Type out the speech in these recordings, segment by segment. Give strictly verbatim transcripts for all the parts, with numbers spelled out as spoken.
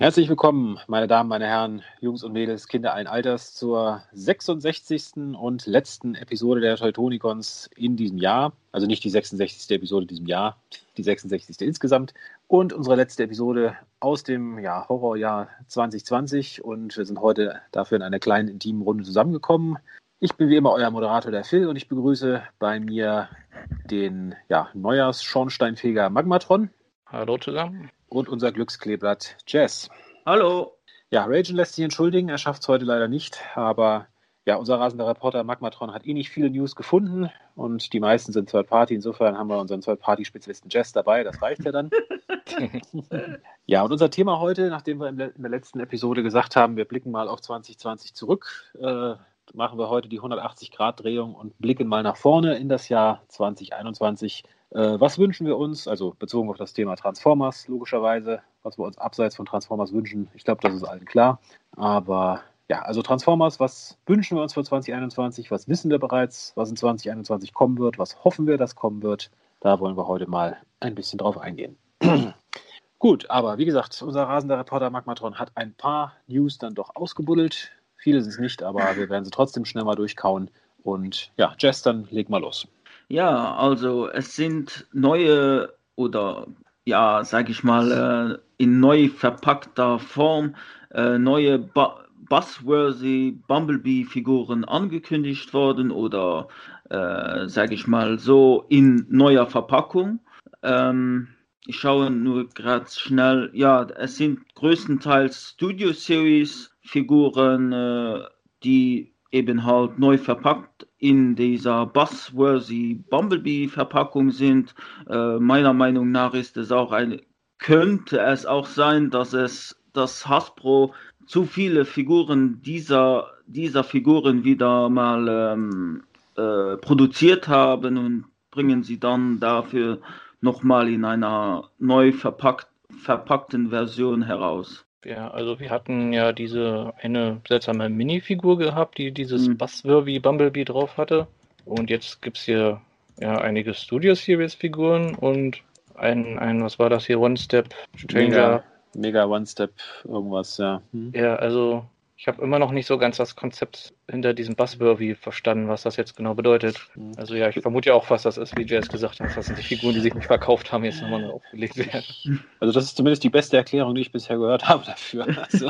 Herzlich willkommen, meine Damen, meine Herren, Jungs und Mädels, Kinder allen Alters, zur sechsundsechzigsten und letzten Episode der Teutonicons in diesem Jahr. Also nicht die sechsundsechzigste Episode in diesem Jahr, die sechsundsechzigste insgesamt. Und unsere letzte Episode aus dem ja, Horrorjahr zwanzig zwanzig. Und wir sind heute dafür in einer kleinen, intimen Runde zusammengekommen. Ich bin wie immer euer Moderator, der Phil, und ich begrüße bei mir den ja, Neujahrs-Schornsteinfeger Magmatron. Hallo zusammen. Und unser Glückskleeblatt Jess. Hallo. Ja, Ragen lässt sich entschuldigen, er schafft es heute leider nicht, aber ja, unser rasender Reporter Magmatron hat eh nicht viele News gefunden und die meisten sind Third Party, insofern haben wir unseren Third Party Spezialisten Jess dabei, das reicht ja dann. Ja, und unser Thema heute, nachdem wir in der letzten Episode gesagt haben, wir blicken mal auf zwanzig zwanzig zurück, äh, machen wir heute die hundertachtzig Grad Drehung und blicken mal nach vorne in das Jahr zwanzig einundzwanzig. Äh, was wünschen wir uns, also bezogen auf das Thema Transformers, logischerweise, was wir uns abseits von Transformers wünschen, ich glaube, das ist allen klar, aber ja, also Transformers, was wünschen wir uns für zwanzig einundzwanzig, was wissen wir bereits, was in zwanzig einundzwanzig kommen wird, was hoffen wir, dass kommen wird, da wollen wir heute mal ein bisschen drauf eingehen. Gut, aber wie gesagt, unser rasender Reporter Magmatron hat ein paar News dann doch ausgebuddelt, viele sind es nicht, aber wir werden sie trotzdem schnell mal durchkauen und ja, Jess, dann leg mal los. Ja, also es sind neue oder ja, sag ich mal, äh, in neu verpackter Form äh, neue ba- Buzzworthy Bumblebee-Figuren angekündigt worden oder äh, sag ich mal so in neuer Verpackung. Ähm, ich schaue nur gerade schnell, ja, es sind größtenteils Studio Series Figuren, äh, die eben halt neu verpackt in dieser Buzzworthy Bumblebee-Verpackung sind. Äh, meiner Meinung nach ist es auch eine, könnte es auch sein, dass es, dass Hasbro zu viele Figuren dieser, dieser Figuren wieder mal ähm, äh, produziert haben und bringen sie dann dafür nochmal in einer neu verpackt, verpackten Version heraus. Ja, also wir hatten ja diese eine seltsame Minifigur gehabt, die dieses Mhm. Buzzworthy Bumblebee drauf hatte. Und jetzt gibt es hier ja einige Studio Series Figuren und ein, ein, was war das hier, One Step Changer. Mega, Mega One Step irgendwas, ja. Hm. Ja, also ich habe immer noch nicht so ganz das Konzept hinter diesem Buzzworthy verstanden, was das jetzt genau bedeutet. Hm. Also ja, ich vermute ja auch fast, das ist, wie Jess gesagt hat, das sind die Figuren, die sich nicht verkauft haben, jetzt nochmal neu aufgelegt werden. Also das ist zumindest die beste Erklärung, die ich bisher gehört habe dafür. Also,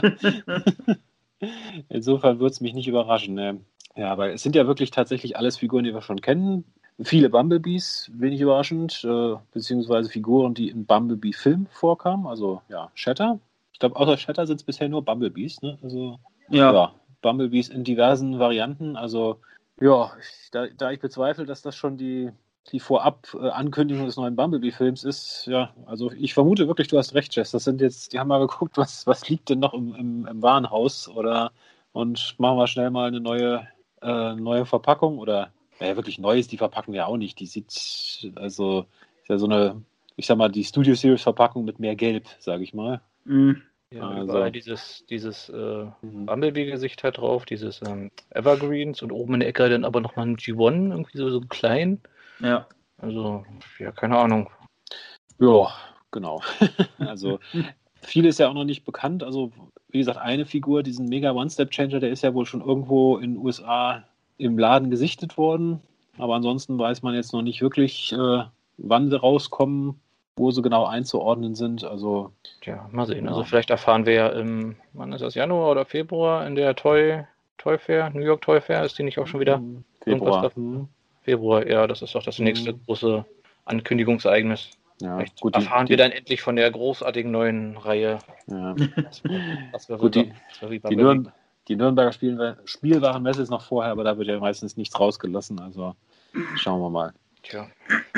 insofern würde es mich nicht überraschen. Ne? Ja, weil es sind ja wirklich tatsächlich alles Figuren, die wir schon kennen. Viele Bumblebees, wenig überraschend, äh, beziehungsweise Figuren, die im Bumblebee-Film vorkamen. Also ja, Shatter. Ich glaube, außer Shatter sind es bisher nur Bumblebees. Ne? Also Ja. ja, Bumblebees in diversen Varianten. Also ja, ich, da, da ich bezweifle, dass das schon die, die Vorab-Ankündigung des neuen Bumblebee-Films ist, ja, also ich vermute wirklich, du hast recht, Jess. Das sind jetzt, die haben mal geguckt, was, was liegt denn noch im, im, im Warenhaus oder und machen wir schnell mal eine neue, äh, neue Verpackung oder naja, wirklich neu ist die Verpackung ja auch nicht. Die sieht, also, ist ja so eine, ich sag mal, die Studio Series Verpackung mit mehr Gelb, sage ich mal. Mhm. Ja, Also. überall dieses, dieses äh, Mhm. Bumblebee-Gesicht halt drauf, dieses ähm, Evergreens und oben in der Ecke dann aber nochmal ein G eins, irgendwie so, so klein. Ja. Also, ja, keine Ahnung. Ja, genau. Also, viel ist ja auch noch nicht bekannt. Also, wie gesagt, eine Figur, diesen Mega One-Step-Changer, der ist ja wohl schon irgendwo in den U S A im Laden gesichtet worden. Aber ansonsten weiß man jetzt noch nicht wirklich, äh, wann sie rauskommen, wo sie genau einzuordnen sind. Also, Tja, mal sehen. Ja. Also vielleicht erfahren wir ja im, wann ist das, Januar oder Februar in der Toy, Toy Fair, New York Toy Fair, ist die nicht auch schon wieder? hm, Februar. Irgendwas Hm. Februar, ja, das ist doch das nächste Mhm. große Ankündigungsereignis. Ja, Vielleicht gut, die, erfahren die, wir dann endlich von der großartigen neuen Reihe. ja. Das wir, das wir Gut, die, das wir wie die, Bumblebee. Nürn, die Nürnberger Spiel, Spielwarenmesse ist noch vorher, aber da wird ja meistens nichts rausgelassen. Also schauen wir mal. Tja.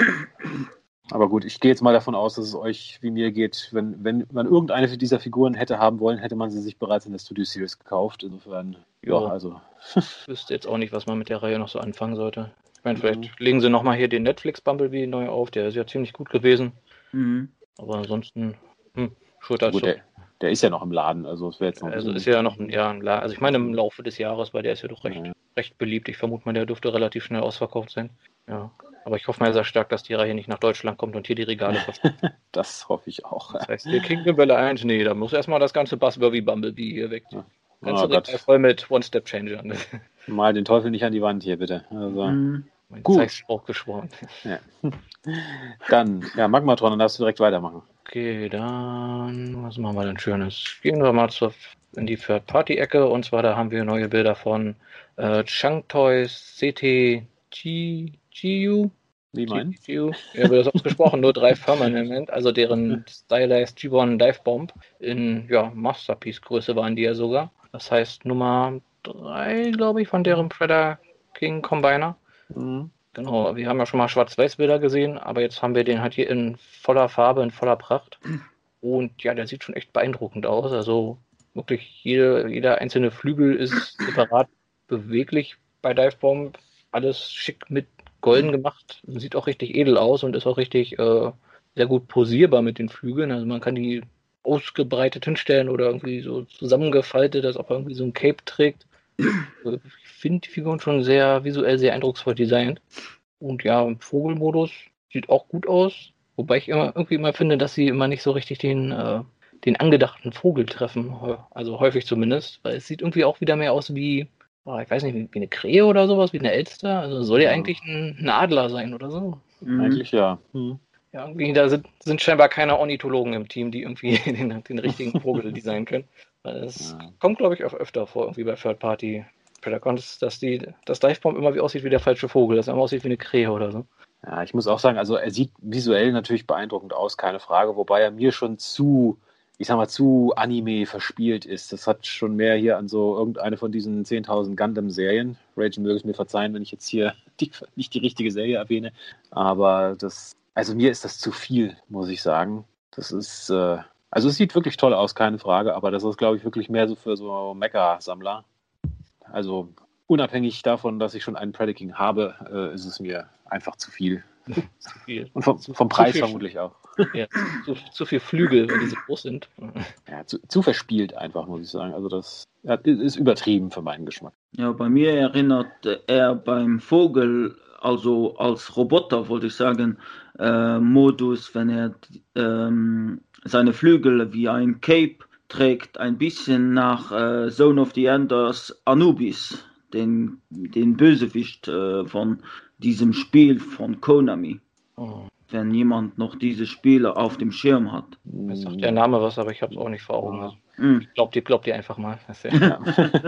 Aber gut, ich gehe jetzt mal davon aus, dass es euch wie mir geht. Wenn, wenn man irgendeine dieser Figuren hätte haben wollen, hätte man sie sich bereits in der Studio Series gekauft. Insofern, ja, Jo. also. Ich wüsste jetzt auch nicht, was man mit der Reihe noch so anfangen sollte. Ich meine, vielleicht Mhm. legen sie nochmal hier den Netflix Bumblebee neu auf, der ist ja ziemlich gut gewesen. Mhm. Aber ansonsten, hm, Schulter Gut, der, der ist ja noch im Laden, also es wäre jetzt noch ein Also bisschen- ist ja noch ein Jahr ein La- Also ich meine im Laufe des Jahres, weil der ist ja doch recht, Ja. recht beliebt. Ich vermute mal, der dürfte relativ schnell ausverkauft sein. Ja. Aber ich hoffe mal sehr stark, dass die Reihe nicht nach Deutschland kommt und hier die Regale verstopft. Das hoffe ich auch. Das heißt, hier King Bälle eins, nee, da muss erstmal das ganze Buzzworthy Bumblebee hier weg. Ja. Ganze Oh Regal Gott. voll mit One-Step-Changern. Mal den Teufel nicht an die Wand hier, bitte. Also, Mhm. Mein Gut. Zeitspruch geschworen. ja. Dann, ja, Magmatron, dann darfst du direkt weitermachen. Okay, dann, was machen wir denn Schönes? Gehen wir mal zur, in die Third-Party-Ecke, und zwar da haben wir neue Bilder von äh, Chunk Toys C T G U. Wie meinen? G U. Ja, wird das ausgesprochen, nur drei Firmen im Moment, also deren Stylized G eins Dive Bomb in ja, Masterpiece-Größe waren die ja sogar. Das heißt Nummer drei, glaube ich, von deren Predator King Combiner. Mhm. Genau, wir haben ja schon mal Schwarz-Weiß-Bilder gesehen, aber jetzt haben wir den halt hier in voller Farbe, in voller Pracht. Und ja, der sieht schon echt beeindruckend aus. Also wirklich jede, jeder einzelne Flügel ist separat beweglich bei Dive Bomb. Alles schick mit golden gemacht. Sieht auch richtig edel aus und ist auch richtig äh, sehr gut posierbar mit den Flügeln. Also man kann die ausgebreitet hinstellen oder irgendwie so zusammengefaltet, als ob er irgendwie so ein Cape trägt. Also ich finde die Figuren schon sehr visuell sehr eindrucksvoll designt. Und ja, im Vogelmodus sieht auch gut aus. Wobei ich immer irgendwie immer finde, dass sie immer nicht so richtig den, äh, den angedachten Vogel treffen. Also häufig zumindest. Weil es sieht irgendwie auch wieder mehr aus wie, oh, ich weiß nicht, wie, wie eine Krähe oder sowas, wie eine Elster. Also soll ja Ja. eigentlich ein, ein Adler sein oder so. Mhm. Eigentlich ja. Mhm. Ja, irgendwie, da sind, sind scheinbar keine Ornithologen im Team, die irgendwie den, den richtigen Vogel designen können. Weil es Ja. kommt, glaube ich, auch öfter vor, irgendwie bei Third Party Predacons, dass die, das Divebomb immer wie aussieht wie der falsche Vogel, dass er immer aussieht wie eine Krähe oder so. Ja, ich muss auch sagen, also er sieht visuell natürlich beeindruckend aus, keine Frage, wobei er mir schon zu, ich sag mal, zu Anime verspielt ist. Das hat schon mehr hier an so irgendeine von diesen zehntausend Gundam-Serien. Rage möge es mir verzeihen, wenn ich jetzt hier die, nicht die richtige Serie erwähne, aber das, also mir ist das zu viel, muss ich sagen. Das ist, äh, also es sieht wirklich toll aus, keine Frage, aber das ist, glaube ich, wirklich mehr so für so Mecha-Sammler. Also unabhängig davon, dass ich schon einen Predaking habe, äh, ist es mir einfach zu viel. Zu viel. Und vom, Zu- vom zu Preis viel- vermutlich auch. Ja, zu, zu viel Flügel, wenn die so groß sind. Ja, zu, zu verspielt einfach, muss ich sagen. Also das ja, ist übertrieben für meinen Geschmack. Ja, bei mir erinnert er beim Vogel, also als Roboter, wollte ich sagen, äh, Modus, wenn er ähm, seine Flügel wie ein Cape trägt, ein bisschen nach äh, Zone of the Enders Anubis, den, den Bösewicht äh, von diesem Spiel von Konami. Oh. Wenn jemand noch diese Spiele auf dem Schirm hat. Jetzt sagt der Name was, aber ich habe es auch nicht vor Augen. Also, Mm. ich glaube dir, glaub dir einfach mal. Das ist ja, Ja.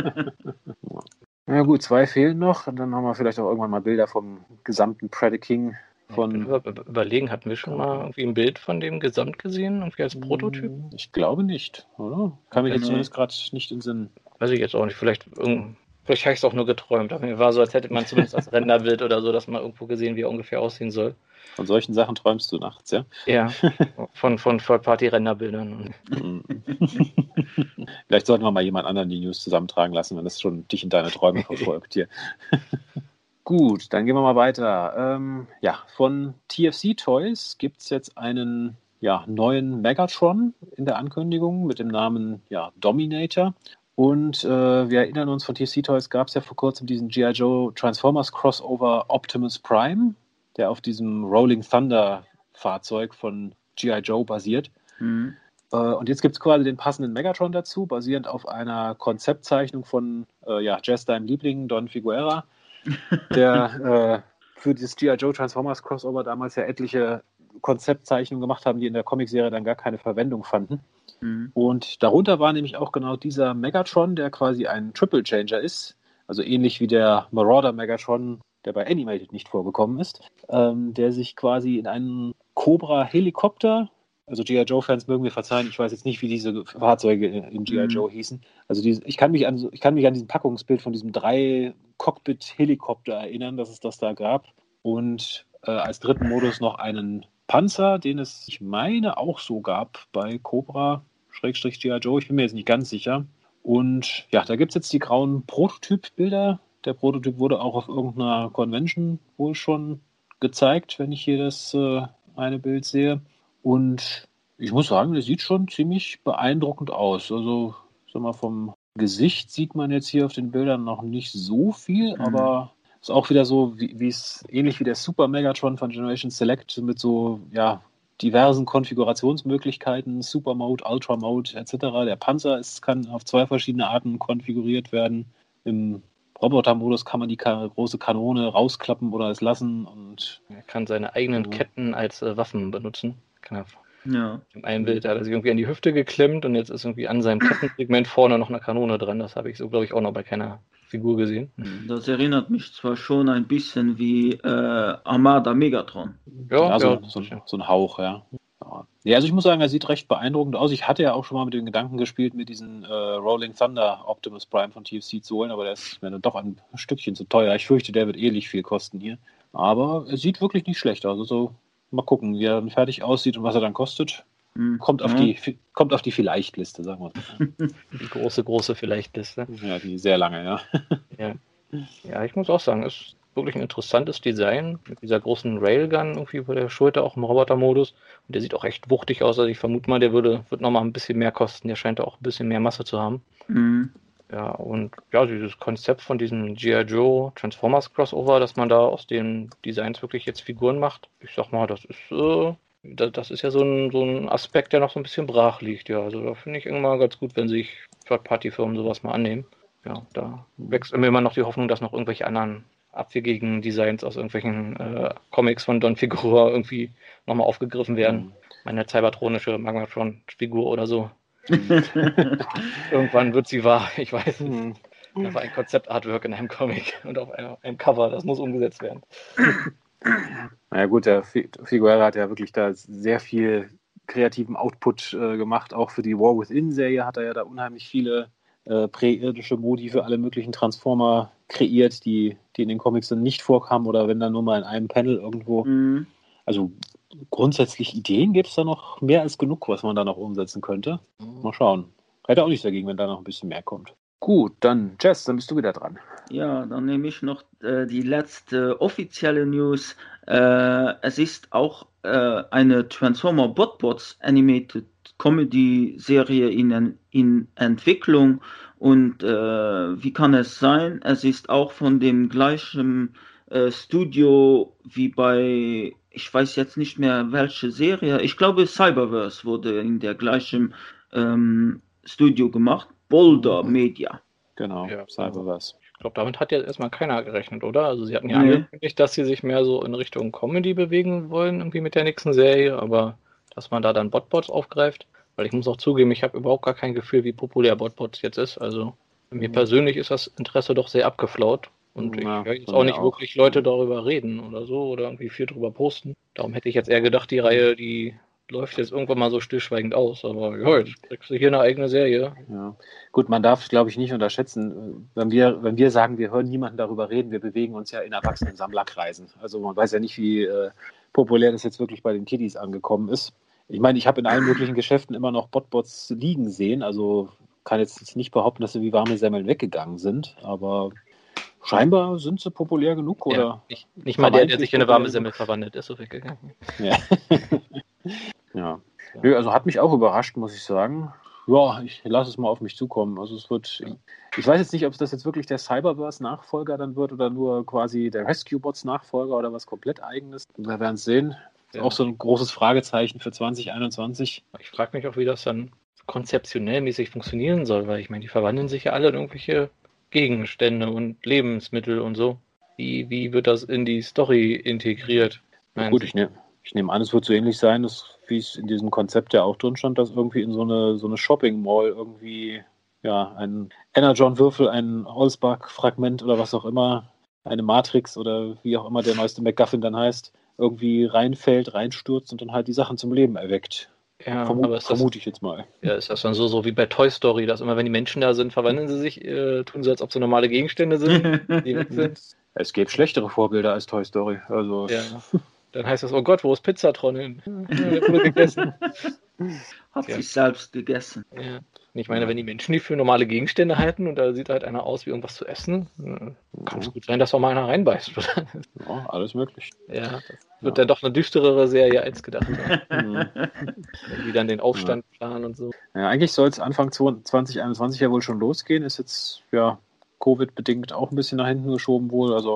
Ja gut, zwei fehlen noch. Und dann haben wir vielleicht auch irgendwann mal Bilder vom gesamten Predaking ich bin von. über, über- überlegen, hatten wir schon mal irgendwie ein Bild von dem Gesamt gesehen, irgendwie als Prototyp? Ich glaube nicht, oder? Kann mich Okay. jetzt zumindest gerade nicht in Sinn. Weiß ich jetzt auch nicht. Vielleicht, irgend- vielleicht habe ich es auch nur geträumt. Aber mir war so, als hätte man zumindest als Renderbild oder so, dass man irgendwo gesehen, wie er ungefähr aussehen soll. Von solchen Sachen träumst du nachts, ja? Ja, von, von Third-Party-Renderbildern. Mhm. Vielleicht sollten wir mal jemand anderen die News zusammentragen lassen, wenn das schon dich in deine Träume verfolgt hier. Gut, dann gehen wir mal weiter. Ähm, ja, von T F C Toys gibt es jetzt einen ja, neuen Megatron in der Ankündigung mit dem Namen ja, Dominator. Und äh, wir erinnern uns, von T F C Toys gab es ja vor kurzem diesen G I. Joe Transformers Crossover Optimus Prime, der auf diesem Rolling Thunder Fahrzeug von G I. Joe basiert. Mhm. Äh, und jetzt gibt es quasi den passenden Megatron dazu, basierend auf einer Konzeptzeichnung von äh, ja, Jess, deinem Liebling, Don Figueira, der äh, für dieses G I. Joe Transformers Crossover damals ja etliche Konzeptzeichnungen gemacht haben, die in der Comicserie dann gar keine Verwendung fanden. Mhm. Und darunter war nämlich auch genau dieser Megatron, der quasi ein Triple Changer ist, also ähnlich wie der Marauder Megatron, der bei Animated nicht vorgekommen ist, ähm, der sich quasi in einen Cobra Helikopter, also G I. Joe-Fans mögen mir verzeihen, ich weiß jetzt nicht, wie diese Fahrzeuge in G I. Mhm. Joe hießen. Also diese, ich kann mich an ich kann mich an diesen Packungsbild von diesem drei Cockpit-Helikopter erinnern, dass es das da gab. Und äh, als dritten Modus noch einen Panzer, den es, ich meine, auch so gab bei Cobra Schrägstrich G I. Joe. Ich bin mir jetzt nicht ganz sicher. Und ja, da gibt es jetzt die grauen Prototypbilder. Der Prototyp wurde auch auf irgendeiner Convention wohl schon gezeigt, wenn ich hier das äh, eine Bild sehe. Und ich muss sagen, der sieht schon ziemlich beeindruckend aus. Also, sag mal, vom Gesicht sieht man jetzt hier auf den Bildern noch nicht so viel, Mhm. aber Ist auch wieder so, wie es ähnlich wie der Super Megatron von Generation Select mit so, ja, diversen Konfigurationsmöglichkeiten, Super Mode, Ultra Mode et cetera. Der Panzer ist, kann auf zwei verschiedene Arten konfiguriert werden. Im Roboter-Modus kann man die ka- große Kanone rausklappen oder es lassen. Und er kann seine eigenen ja. Ketten als äh, Waffen benutzen. Kann er Ja. Im einen Bild hat er sich irgendwie an die Hüfte geklemmt und jetzt ist irgendwie an seinem Kettensegment vorne noch eine Kanone dran. Das habe ich so, glaube ich, auch noch bei keiner Figur gesehen. Das erinnert mich zwar schon ein bisschen wie äh, Armada Megatron. Ja, Ja, so, ja, so, ja. so ein Hauch, ja. ja. Ja, also ich muss sagen, er sieht recht beeindruckend aus. Ich hatte ja auch schon mal mit dem Gedanken gespielt, mit diesen äh, Rolling Thunder Optimus Prime von T F C zu holen, aber der ist mir dann doch ein Stückchen zu teuer. Ich fürchte, der wird ähnlich viel kosten hier. Aber er sieht wirklich nicht schlecht aus. Also mal gucken, wie er dann fertig aussieht und was er dann kostet. Hm. Kommt auf Ja. die kommt auf die Vielleicht-Liste, sagen wir mal. Die große, große Vielleicht-Liste. Ja, die sehr lange, ja. Ja. Ja, ich muss auch sagen, es ist wirklich ein interessantes Design mit dieser großen Railgun irgendwie über der Schulter, auch im Roboter-Modus. Und der sieht auch echt wuchtig aus. Also ich vermute mal, der würde, wird nochmal ein bisschen mehr kosten. Der scheint auch ein bisschen mehr Masse zu haben. Mhm. Ja, und ja, dieses Konzept von diesem G I. Joe Transformers Crossover, dass man da aus den Designs wirklich jetzt Figuren macht, ich sag mal, das ist, äh, das, das ist ja so ein, so ein Aspekt, der noch so ein bisschen brach liegt. Ja, also da finde ich immer ganz gut, wenn sich Third-Party-Firmen sowas mal annehmen. Ja, da wächst mir immer noch die Hoffnung, dass noch irgendwelche anderen abwegigen Designs aus irgendwelchen äh, Comics von Don Figura irgendwie nochmal aufgegriffen werden. Mhm. Meine cybertronische Magmatron-Figur oder so. Irgendwann wird sie wahr, ich weiß es. Mhm. Da war ein Konzept-Artwork in einem Comic und auf einem, einem Cover, das muss umgesetzt werden. Naja gut, der Fi- Figueira hat ja wirklich da sehr viel kreativen Output äh, gemacht. Auch für die War Within-Serie hat er ja da unheimlich viele äh, präirdische Modi für alle möglichen Transformer kreiert, die, die in den Comics dann nicht vorkamen oder wenn dann nur mal in einem Panel irgendwo. Mhm. Also grundsätzlich Ideen gibt es da noch mehr als genug, was man da noch umsetzen könnte. Mal schauen. Hätte auch nichts dagegen, wenn da noch ein bisschen mehr kommt. Gut, dann Jess, dann bist du wieder dran. Ja, dann nehme ich noch äh, die letzte offizielle News. Äh, es ist auch äh, eine Transformer Botbots Animated Comedy Serie in, in Entwicklung. Und äh, wie kann es sein? Es ist auch von dem gleichen äh, Studio wie bei, ich weiß jetzt nicht mehr welche Serie. Ich glaube Cyberverse wurde in der gleichen ähm, Studio gemacht. Boulder Media. Genau, Ja. Cyberverse. Ich glaube, damit hat ja erstmal keiner gerechnet, oder? Also sie hatten ja Nee. angekündigt, dass sie sich mehr so in Richtung Comedy bewegen wollen, irgendwie mit der nächsten Serie, aber dass man da dann Botbots aufgreift, weil ich muss auch zugeben, ich habe überhaupt gar kein Gefühl, wie populär Botbots jetzt ist. Also bei mir Mhm. persönlich ist das Interesse doch sehr abgeflaut. Und ich Ja, höre jetzt bei auch mir nicht auch. wirklich Leute darüber reden oder so oder irgendwie viel drüber posten. Darum hätte ich jetzt eher gedacht, die Reihe, die läuft jetzt irgendwann mal so stillschweigend aus. Aber ja, jetzt kriegst du hier eine eigene Serie. Ja. Gut, man darf, glaube ich, nicht unterschätzen, wenn wir, wenn wir sagen, wir hören niemanden darüber reden, wir bewegen uns ja in erwachsenen Sammlerkreisen. Also man weiß ja nicht, wie äh, populär das jetzt wirklich bei den Kiddies angekommen ist. Ich meine, ich habe in allen möglichen Geschäften immer noch Botbots liegen sehen, also kann jetzt nicht behaupten, dass sie wie warme Semmeln weggegangen sind, aber scheinbar sind sie populär genug, oder? Ja, nicht, nicht mal der, der sich in eine warme Semmel genug. verwandelt, ist so weggegangen. Ja. ja. Nö, also hat mich auch überrascht, muss ich sagen. Ja, ich lasse es mal auf mich zukommen. Also es wird, ich weiß jetzt nicht, ob es das jetzt wirklich der Cyberverse-Nachfolger dann wird oder nur quasi der Rescue-Bots-Nachfolger oder was komplett eigenes. Wir werden es sehen. Ist Ja. auch so ein großes Fragezeichen für zwanzig einundzwanzig. Ich frage mich auch, wie das dann konzeptionell mäßig funktionieren soll, weil ich meine, die verwandeln sich ja alle in irgendwelche Gegenstände und Lebensmittel und so. Wie, wie wird das in die Story integriert? Ja, gut, ich nehme ich nehm an, es wird so ähnlich sein, dass, wie es in diesem Konzept ja auch drin stand, dass irgendwie in so eine, so eine Shopping-Mall irgendwie ja, ein Energon-Würfel, ein Holzbach-Fragment oder was auch immer, eine Matrix oder wie auch immer der neueste MacGuffin dann heißt, irgendwie reinfällt, reinstürzt und dann halt die Sachen zum Leben erweckt. Ja, Vermu aber ist das, vermute ich jetzt mal. ja, ist das dann so, so wie bei Toy Story, dass immer wenn die Menschen da sind, verwandeln sie sich, äh, tun sie, als ob sie normale Gegenstände sind, die weg sind. Es gäbe schlechtere Vorbilder als Toy Story. Also Ja. Dann heißt das, oh Gott, wo ist Pizzatron hin? Ja, der wurde gegessen. Hat Ja. sich selbst gegessen. Ja. Ich meine, wenn die Menschen die für normale Gegenstände halten und da sieht halt einer aus wie irgendwas zu essen, kann es gut sein, dass auch mal einer reinbeißt. ja, alles möglich. Ja, das wird dann doch eine düsterere Serie als gedacht. Mhm. Wenn die dann den Aufstand planen und so. Ja, eigentlich soll es Anfang zwanzig einundzwanzig ja wohl schon losgehen. Ist jetzt ja Covid-bedingt auch ein bisschen nach hinten geschoben wohl. Also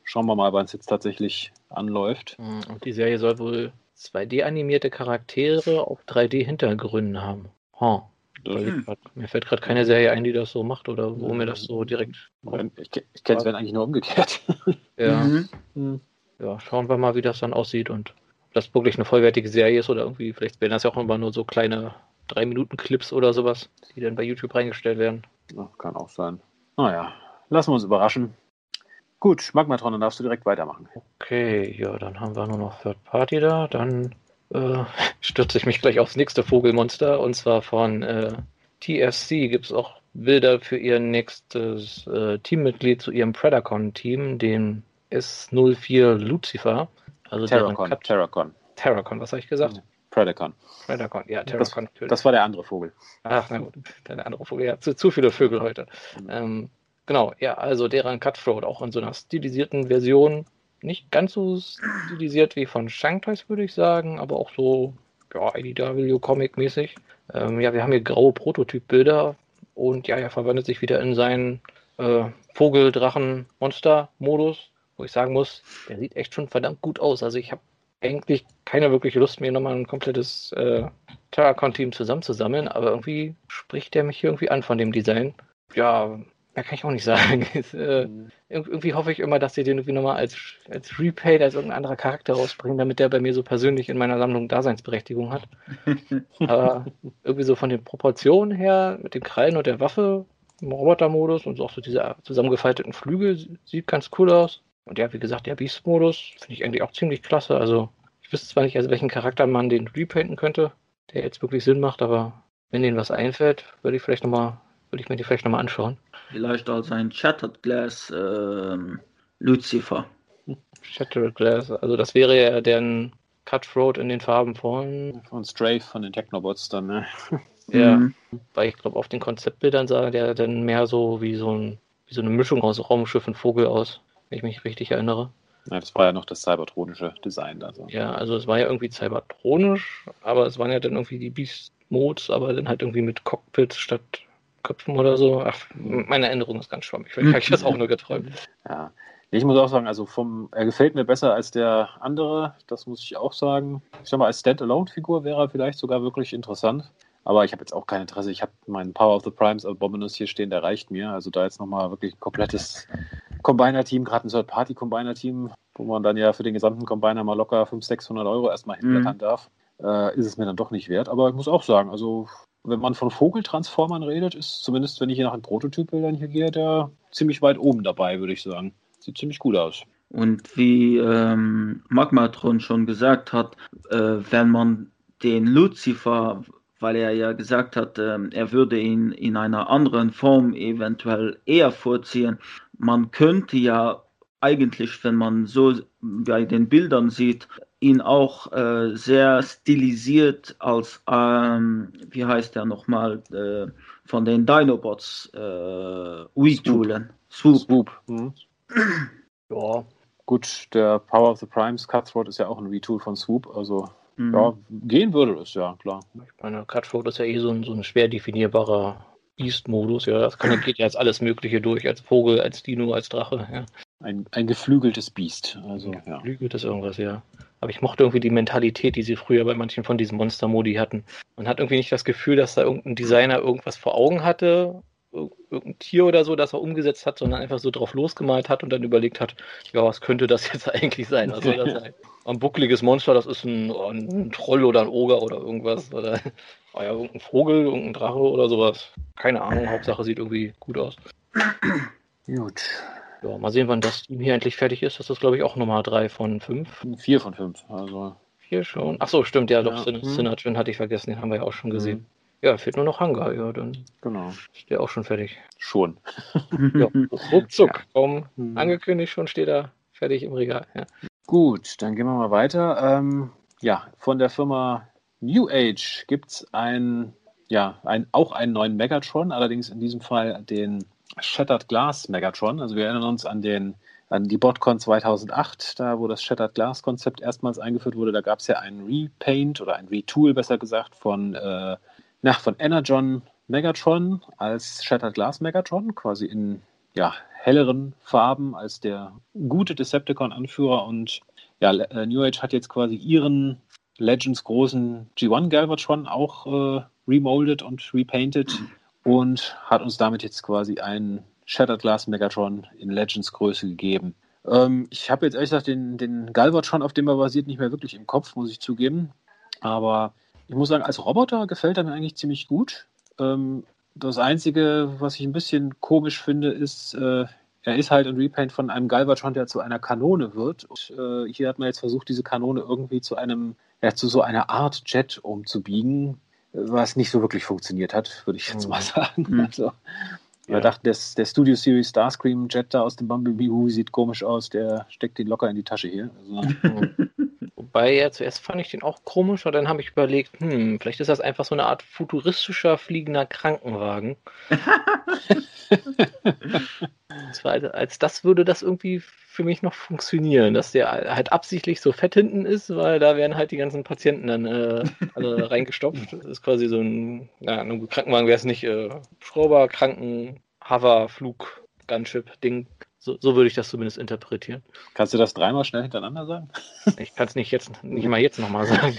schauen wir mal, wann es jetzt tatsächlich anläuft. Und die Serie soll wohl zwei D-animierte Charaktere auf drei D-Hintergründen haben. Huh. Mhm. Grad, mir fällt gerade keine Serie ein, die das so macht oder wo mhm. mir das so direkt... Ich, ich kenne es, wenn eigentlich nur umgekehrt. Ja. Mhm. Ja, schauen wir mal, wie das dann aussieht und ob das wirklich eine vollwertige Serie ist oder irgendwie, vielleicht werden das ja auch immer nur so kleine drei Minuten Clips oder sowas, die dann bei YouTube reingestellt werden. Ja, kann auch sein. Naja, lassen wir uns überraschen. Gut, Magmatron, dann darfst du direkt weitermachen. Okay, ja, dann haben wir nur noch Third Party da. Dann äh, stürze ich mich gleich aufs nächste Vogelmonster. Und zwar von äh, T F C gibt es auch Bilder für ihr nächstes äh, Teammitglied zu ihrem Predacon-Team, den S null vier Lucifer. Also Terracon, Terracon. Terracon, was habe ich gesagt? Predacon. Predacon, ja, Terracon das, natürlich. Das war der andere Vogel. Ach, na gut, der andere Vogel. Ja, zu, zu viele Vögel heute. Mhm. Ähm, Genau, ja, also deren Cutthroat auch in so einer stilisierten Version. Nicht ganz so stilisiert wie von Shanghais, würde ich sagen, aber auch so, ja, I D W-Comic-mäßig. Ähm, ja, wir haben hier graue Prototypbilder und ja, er verwandelt sich wieder in seinen äh, Vogel-Drachen-Monster-Modus, wo ich sagen muss, der sieht echt schon verdammt gut aus. Also ich habe eigentlich keine wirkliche Lust, mir nochmal ein komplettes äh, Terracon-Team zusammenzusammeln, aber irgendwie spricht der mich hier irgendwie an von dem Design. Ja, ja, kann ich auch nicht sagen. Es, äh, mhm. Irgendwie hoffe ich immer, dass sie den irgendwie nochmal als, als Repaint, als irgendein anderer Charakter rausbringen, damit der bei mir so persönlich in meiner Sammlung Daseinsberechtigung hat. Aber irgendwie so von den Proportionen her, mit den Krallen und der Waffe im Roboter-Modus und so auch so diese zusammengefalteten Flügel, sieht ganz cool aus. Und ja, wie gesagt, der Beast-Modus finde ich eigentlich auch ziemlich klasse. Also ich wüsste zwar nicht, als welchen Charakter man den repainten könnte, der jetzt wirklich Sinn macht, aber wenn denen was einfällt, würde ich vielleicht nochmal, würde ich mir die vielleicht nochmal anschauen. Vielleicht als ein Shattered Glass ähm, Lucifer. Shattered Glass, also das wäre ja der Cutthroat in den Farben von... Von Strafe, von den Technobots dann, ne? Ja, mhm. Weil ich glaube, auf den Konzeptbildern sah der dann mehr so wie so, ein, wie so eine Mischung aus Raumschiff und Vogel aus, wenn ich mich richtig erinnere. Ja, das war ja noch das cybertronische Design. Also. Ja, also es war ja irgendwie cybertronisch, aber es waren ja dann irgendwie die Beast-Modes, aber dann halt irgendwie mit Cockpits statt Köpfen oder so. Ach, meine Erinnerung ist ganz schwammig. Vielleicht habe ich das auch nur geträumt. Ja, ich muss auch sagen, also vom, er gefällt mir besser als der andere, das muss ich auch sagen. Ich sag mal, als Standalone-Figur wäre er vielleicht sogar wirklich interessant. Aber ich habe jetzt auch kein Interesse. Ich habe meinen Power of the Primes Abominus hier stehen, der reicht mir. Also da jetzt nochmal wirklich ein komplettes Combiner-Team, gerade ein Third-Party-Combiner-Team, wo man dann ja für den gesamten Combiner mal locker fünfhundert, sechshundert Euro erstmal hinblättern mhm. darf, äh, ist es mir dann doch nicht wert. Aber ich muss auch sagen, also wenn man von Vogeltransformern redet, ist zumindest, wenn ich hier nach den Prototypbildern hier gehe, der ziemlich weit oben dabei, würde ich sagen. Sieht ziemlich gut aus. Und wie ähm, Magmatron schon gesagt hat, äh, wenn man den Lucifer, weil er ja gesagt hat, äh, er würde ihn in einer anderen Form eventuell eher vorziehen, man könnte ja eigentlich, wenn man so bei den Bildern sieht, ihn auch äh, sehr stilisiert als, ähm, wie heißt der nochmal, äh, von den Dinobots äh, retoolen. Swoop. Swoop. Mhm. Ja, gut, der Power of the Primes Cutthroat ist ja auch ein Retool von Swoop, also mhm. ja, gehen würde es, ja, klar. Ich meine, Cutthroat ist ja eh so ein, so ein schwer definierbarer Beast-Modus, ja, das kann, geht ja jetzt alles Mögliche durch, als Vogel, als Dino, als Drache, ja. Ein, ein geflügeltes Biest, also ein geflügeltes ja. Irgendwas, ja. Aber ich mochte irgendwie die Mentalität, die sie früher bei manchen von diesen Monster-Modi hatten. Man hat irgendwie nicht das Gefühl, dass da irgendein Designer irgendwas vor Augen hatte, irgendein Tier oder so, das er umgesetzt hat, sondern einfach so drauf losgemalt hat und dann überlegt hat, ja, was könnte das jetzt eigentlich sein? Was soll das sein? Ein buckliges Monster, das ist ein, ein Troll oder ein Oger oder irgendwas. Oder oh ja, irgendein Vogel, irgendein Drache oder sowas. Keine Ahnung, Hauptsache sieht irgendwie gut aus. Gut. Ja, mal sehen, wann das Team hier endlich fertig ist. Das ist, glaube ich, auch Nummer drei von fünf. vier von fünf, also. Vier schon. Ach so, stimmt, ja, doch, ja. Synergen hatte ich vergessen, den haben wir ja auch schon gesehen. Mhm. Ja, fehlt nur noch Hangar, ja, dann genau. Ist der auch schon fertig. Schon. Ja, ruckzuck, ja. Kaum mhm. angekündigt, schon steht er fertig im Regal. Ja. Gut, dann gehen wir mal weiter. Ähm, ja, von der Firma New Age gibt es ein, ja, ein, auch einen neuen Megatron, allerdings in diesem Fall den Shattered Glass Megatron. Also wir erinnern uns an den an die BotCon zweitausendacht, da wo das Shattered Glass Konzept erstmals eingeführt wurde. Da gab es ja einen Repaint oder ein Retool, besser gesagt, von, äh, na, von Energon Megatron als Shattered Glass Megatron, quasi in ja, helleren Farben als der gute Decepticon-Anführer. Und ja, äh, New Age hat jetzt quasi ihren Legends großen G eins Galvatron auch äh, remoldet und repainted und hat uns damit jetzt quasi einen Shattered Glass Megatron in Legends Größe gegeben. Ähm, ich habe jetzt ehrlich gesagt den, den Galvatron, auf dem er basiert, nicht mehr wirklich im Kopf, muss ich zugeben. Aber ich muss sagen, als Roboter gefällt er mir eigentlich ziemlich gut. Ähm, das Einzige, was ich ein bisschen komisch finde, ist, äh, er ist halt ein Repaint von einem Galvatron, der zu einer Kanone wird. Und, äh, hier hat man jetzt versucht, diese Kanone irgendwie zu einem, ja, zu so einer Art Jet umzubiegen, was nicht so wirklich funktioniert hat, würde ich jetzt mal sagen. Mhm. Also, Ja. wir dachten, das, der Studio Series Starscream Jet da aus dem Bumblebee Movie sieht komisch aus, der steckt den locker in die Tasche hier. Also, Wobei, ja, zuerst fand ich den auch komisch, und dann habe ich überlegt, hm, vielleicht ist das einfach so eine Art futuristischer fliegender Krankenwagen. Und zwar, als, als das würde das irgendwie für mich noch funktionieren, dass der halt absichtlich so fett hinten ist, weil da werden halt die ganzen Patienten dann äh, alle reingestopft. Das ist quasi so ein, ja, ein Krankenwagen wäre es nicht, äh, Schrauber, Kranken, Hover, Flug, Gunship-Ding. So, so würde ich das zumindest interpretieren. kannst du das dreimal schnell hintereinander sagen? Ich kann es nicht jetzt, nicht mal jetzt nochmal sagen.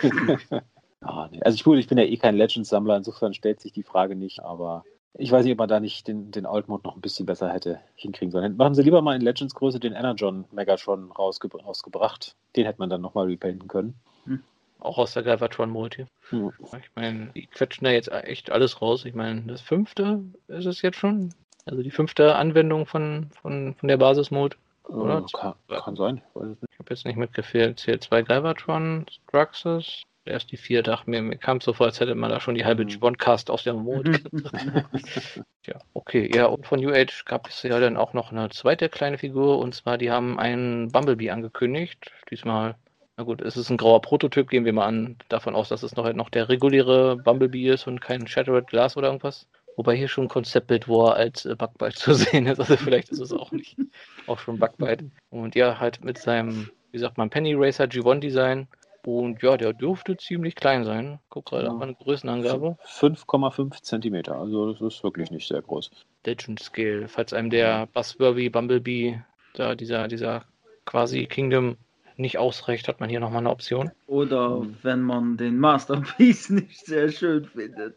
Ah, nee. Also ich, gut, ich bin ja eh kein Legends-Sammler, insofern stellt sich die Frage nicht, aber ich weiß nicht, ob man da nicht den, den Old-Mode noch ein bisschen besser hätte hinkriegen sollen. Machen sie lieber mal in Legends-Größe den Energon Megatron rausge rausgebracht. Den hätte man dann nochmal repainten können. Auch aus der Galvatron Multi. Hm. Ich meine, die quetschen da jetzt echt alles raus. Ich meine, das fünfte ist es jetzt schon. Also die fünfte Anwendung von, von, von der Basis-Mode. Oder? Äh, kann, kann sein. Weiß es nicht. Ich habe jetzt nicht mitgefehlt. Zählt zwei Galvatron, Struxes. Erst die vier, dachte mir, mir kam es so vor, als hätte man da schon die halbe G eins Cast aus der Mode. Ja, okay. Ja, und von New Age gab es ja dann auch noch eine zweite kleine Figur, und zwar, die haben einen Bumblebee angekündigt. Diesmal, na gut, es ist ein grauer Prototyp, gehen wir mal an, davon aus, dass es noch, noch der reguläre Bumblebee ist und kein Shattered Glass oder irgendwas. Wobei hier schon ein Konzeptbild war als äh, Bugbyte zu sehen ist, also vielleicht ist es auch nicht, auch schon Bugbyte. Und ja, halt mit seinem, wie sagt man, Penny Racer G eins Design. Und ja, der dürfte ziemlich klein sein. Guck gerade Ja. auf meine Größenangabe. fünf Komma fünf Zentimeter, also das ist wirklich nicht sehr groß. Legend Scale. Falls einem der Buzzworthy Bumblebee, da dieser, dieser quasi Kingdom nicht ausreicht, hat man hier nochmal eine Option. Oder wenn man den Masterpiece nicht sehr schön findet.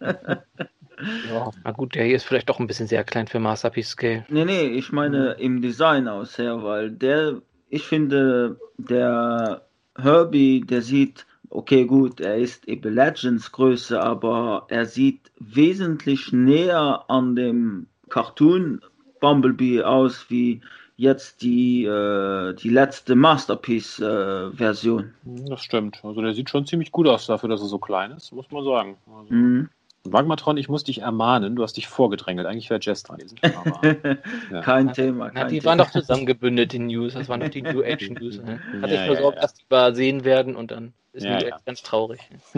Ja. Na gut, der hier ist vielleicht doch ein bisschen sehr klein für Masterpiece Scale. Nee, nee, ich meine im Design aus her, weil der, ich finde, der Herbie, der sieht, okay, gut, er ist eben Legends Größe, aber er sieht wesentlich näher an dem Cartoon Bumblebee aus, wie jetzt die, äh, die letzte Masterpiece-Version. Das stimmt. Also der sieht schon ziemlich gut aus dafür, dass er so klein ist, muss man sagen. Also, Mhm. Magmatron, ich muss dich ermahnen, du hast dich vorgedrängelt. Eigentlich wäre Jess dran gewesen. Aber, ja. Kein Thema. Na, Kein die Thema. waren doch zusammengebündelt, die News. Das waren doch die New Age News. Ne? Hatte Ja, ich nur ja, Sorge, ja. dass die übersehen werden, und dann ist Ja, New ja. Age ganz traurig.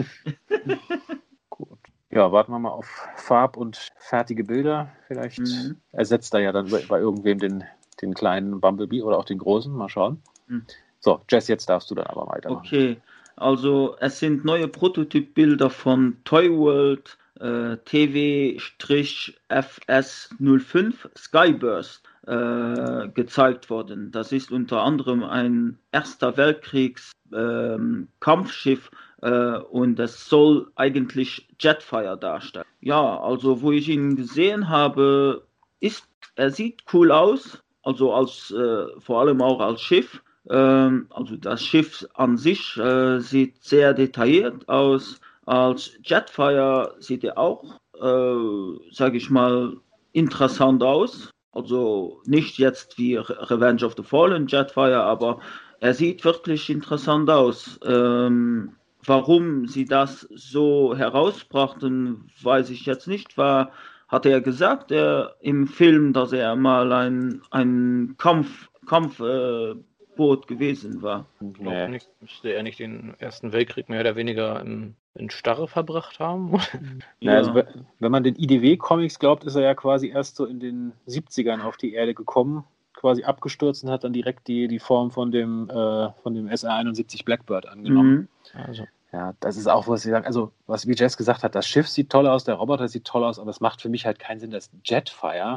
Gut. Ja, warten wir mal auf Farb- und fertige Bilder. Vielleicht Mhm. ersetzt er ja dann bei, bei irgendwem den, den kleinen Bumblebee oder auch den großen. Mal schauen. Mhm. So, Jess, jetzt darfst du dann aber weitermachen. Okay, also es sind neue Prototypbilder von Toy World äh, T W F S null fünf Skyburst äh, gezeigt worden. Das ist unter anderem ein Erster Weltkriegs ähm, Kampfschiff äh, und es soll eigentlich Jetfire darstellen. Ja, also wo ich ihn gesehen habe, ist er sieht cool aus, also als äh, vor allem auch als Schiff. Ähm, also das Schiff an sich äh, sieht sehr detailliert aus. Als Jetfire sieht er auch, äh, sage ich mal, interessant aus. Also nicht jetzt wie Re- Revenge of the Fallen Jetfire, aber er sieht wirklich interessant aus. Ähm, warum sie das so herausbrachten, weiß ich jetzt nicht. War, hat er gesagt er, im Film, dass er mal ein, ein Kampf, Kampf äh, Boot gewesen war. Ich glaube nicht. Müsste er nicht den Ersten Weltkrieg mehr oder weniger in, in Starre verbracht haben? Na, also, we- wenn man den I D W-Comics glaubt, ist er ja quasi erst so in den siebzigern auf die Erde gekommen, quasi abgestürzt und hat dann direkt die, die Form von dem, äh, von dem S R einundsiebzig Blackbird angenommen. Mhm. Also, Ja, das ist auch, was sie sagen. Also, was wie Jess gesagt hat, das Schiff sieht toll aus, der Roboter sieht toll aus, aber es macht für mich halt keinen Sinn, dass Jetfire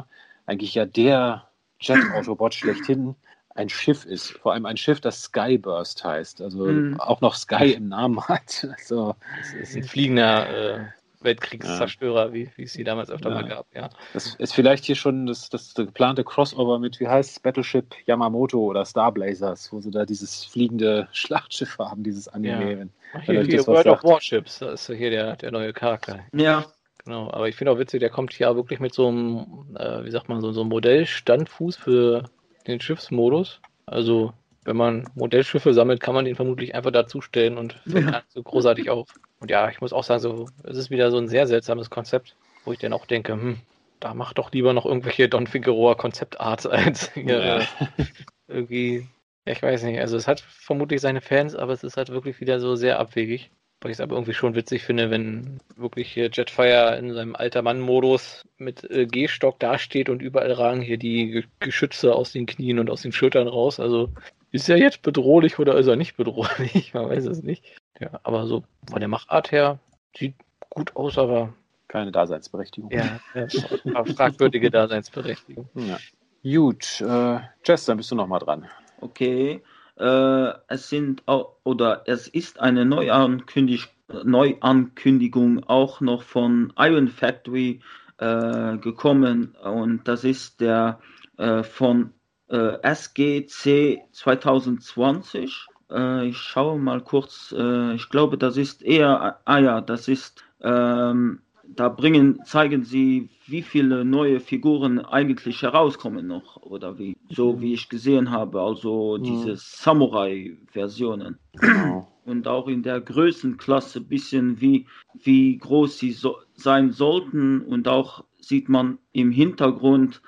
eigentlich ja der Jet-Autobot schlechthin ein Schiff ist. Vor allem ein Schiff, das Skyburst heißt. Also Mhm. auch noch Sky im Namen hat. Also, Es ist ein fliegender äh, Weltkriegszerstörer, wie, wie es sie damals öfter Ja. mal gab. Ja. das ist vielleicht hier schon das, das geplante Crossover mit, wie heißt es, Battleship Yamamoto oder Star Blazers, wo sie da dieses fliegende Schlachtschiff haben, dieses Anime. Ja. Wenn, Ach, wenn hier, euch hier das was World of sagt. Warships, das ist so hier der, der neue Charakter. Ja, Genau, aber ich finde auch witzig, der kommt hier wirklich mit so einem, äh, wie sagt man, so, so einem Modellstandfuß für den Schiffsmodus. Also, wenn man Modellschiffe sammelt, kann man den vermutlich einfach dazustellen und fällt Ja. gar nicht so großartig auf. Und ja, ich muss auch sagen, so, es ist wieder so ein sehr seltsames Konzept, wo ich dann auch denke, hm, da macht doch lieber noch irgendwelche Don Figueroa Konzeptarts als hier Ja. äh, irgendwie, ja, ich weiß nicht, also es hat vermutlich seine Fans, aber es ist halt wirklich wieder so sehr abwegig. Weil ich es aber irgendwie schon witzig finde, wenn wirklich hier Jetfire in seinem alter Mann-Modus mit äh, Gehstock dasteht und überall ragen hier die Ge- Geschütze aus den Knien und aus den Schultern raus. Also ist er jetzt bedrohlich oder ist er nicht bedrohlich? Man weiß es nicht. Ja, aber so von der Machart her sieht gut aus, aber Keine Daseinsberechtigung. ja, ja fra- fragwürdige Daseinsberechtigung. Ja. Gut, äh, Jess, dann bist du noch mal dran. okay. Äh, es sind auch, oder es ist eine Neuankündig Neuankündigung auch noch von Iron Factory äh, gekommen und das ist der äh, von äh, S G C zwanzig zwanzig. Äh, ich schaue mal kurz, äh, ich glaube, das ist eher, ah ja, das ist, ähm, da bringen, zeigen sie, wie viele neue Figuren eigentlich herauskommen noch, oder wie, so wie ich gesehen habe, also diese Samurai-Versionen. Genau. Und auch in der Größenklasse bisschen wie, wie groß sie so, sein sollten. Und auch sieht man im Hintergrund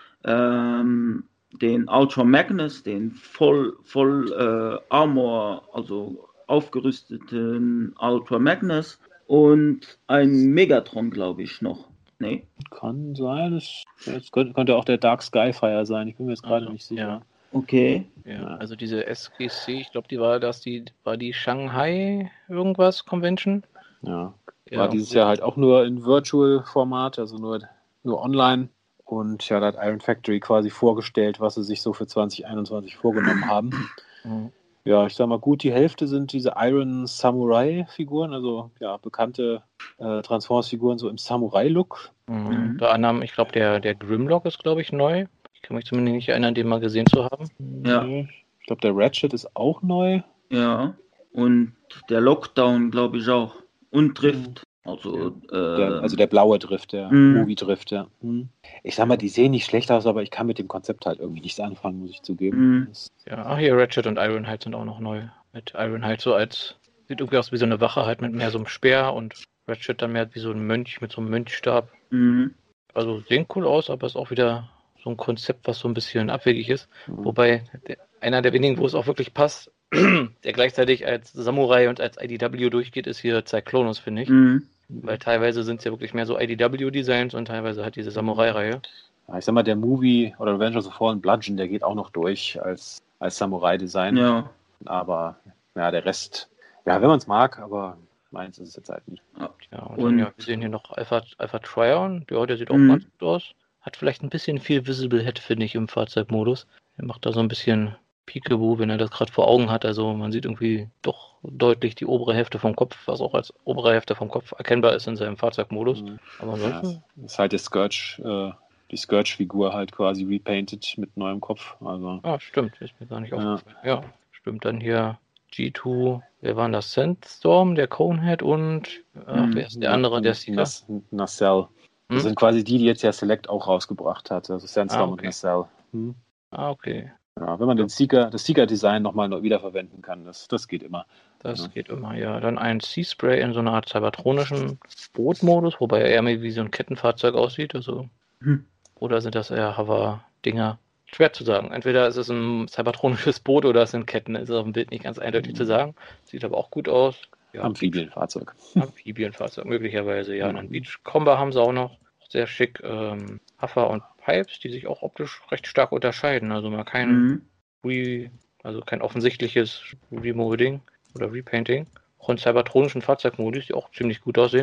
ähm, den Ultra Magnus, den voll, voll äh, Armor, also aufgerüsteten Ultra Magnus und ein Megatron, glaube ich, noch. Nee? Kann sein. Das, das könnte, könnte auch der Dark Skyfire sein. Ich bin mir jetzt gerade Also, nicht sicher. ja. Okay. Ja, Ja. also diese S G C, ich glaube, die war das, die war die Shanghai irgendwas Convention. Ja. Ja, War dieses Jahr halt auch nur in Virtual-Format, also nur, nur online. Und ja, da hat Iron Factory quasi vorgestellt, was sie sich so für zwanzig einundzwanzig vorgenommen haben. Mhm. Ja, ich sag mal, gut, die Hälfte sind diese Iron Samurai-Figuren, also ja, bekannte äh, Transformers-Figuren so im Samurai-Look. Mhm. Mhm. Unter anderem, ich glaube, der, der Grimlock ist, glaube ich, neu. Ich kann mich zumindest nicht erinnern, den mal gesehen zu haben. Ja. Nee. Ich glaube, der Ratchet ist auch neu. Ja. Und der Lockdown, glaube ich, auch. Und Drift. Also, Der, äh, also der blaue Drift, der Mhm. Movie-Drift, ja. Hm. Ich sag mal, die sehen nicht schlecht aus, aber ich kann mit dem Konzept halt irgendwie nichts anfangen, muss ich zugeben. Mhm. Das, Ja, ach, hier Ratchet und Ironhide sind auch noch neu. Mit Ironhide so als, sieht irgendwie aus wie so eine Wache, halt mit mehr so einem Speer und Ratchet dann mehr wie so ein Mönch mit so einem Mönchstab. Mhm. Also sehen cool aus, aber ist auch wieder so ein Konzept, was so ein bisschen abwegig ist. hm. Wobei der, einer der wenigen, wo es auch wirklich passt, der gleichzeitig als Samurai und als I D W durchgeht, ist hier Cyclonus, finde ich. Mhm. Weil teilweise sind es ja wirklich mehr so I D W-Designs und teilweise halt diese Samurai-Reihe. Ja, ich sag mal, der Movie oder Revenge of the Fallen Bludgeon, der geht auch noch durch als, als Samurai-Design. Ja. Aber ja, der Rest, ja, wenn man es mag, aber meins ist es jetzt halt nicht. Ja, und, Und- dann, ja, wir sehen hier noch Alpha, Alpha Trion. Ja, der sieht auch Mhm. ganz gut aus. Hat vielleicht ein bisschen viel Visible Head, finde ich, im Fahrzeugmodus. Er macht da so ein bisschen Peekaboo, wenn er das gerade vor Augen hat. Also man sieht irgendwie doch deutlich die obere Hälfte vom Kopf, was auch als obere Hälfte vom Kopf erkennbar ist in seinem Fahrzeugmodus. Mhm. Aber Ja, ansonsten, das ist halt der Scourge, äh, die Scourge-Figur halt quasi repainted mit neuem Kopf. Also, ah, stimmt, ist mir gar nicht Ja. aufgefallen. Ja, stimmt. Dann hier G zwei, wer war denn das? Sandstorm, der Conehead und ach, Mhm. wer ist der andere, der Seeker? Nas- Nacelle. Das Hm? sind quasi die, die jetzt ja Select auch rausgebracht hat. Also Sandstorm Ah, okay. und Nacelle. Hm. Ah, okay. Ja, wenn man den Seeker, das Seeker-Design nochmal neu wiederverwenden kann, das, das geht immer. Das Ja. geht immer, ja. Dann ein Sea-Spray in so einer Art cybertronischen Bootmodus, wobei er eher wie so ein Kettenfahrzeug aussieht. Also. Hm. Oder sind das eher Hover-Dinger? Schwer zu sagen. Entweder ist es ein cybertronisches Boot oder es sind Ketten. Ist auf dem Bild nicht ganz eindeutig zu sagen. Sieht aber auch gut aus. Ja, Amphibienfahrzeug. Amphibienfahrzeug möglicherweise, ja. Ja. Und einen Beachcomber haben sie auch noch. Sehr schick. Ähm, Hover und Pipes, die sich auch optisch recht stark unterscheiden. Also mal kein Mhm. Re, also kein offensichtliches Remolding oder Repainting. Auch in cybertronischen Fahrzeugmodus, die auch ziemlich gut aussehen.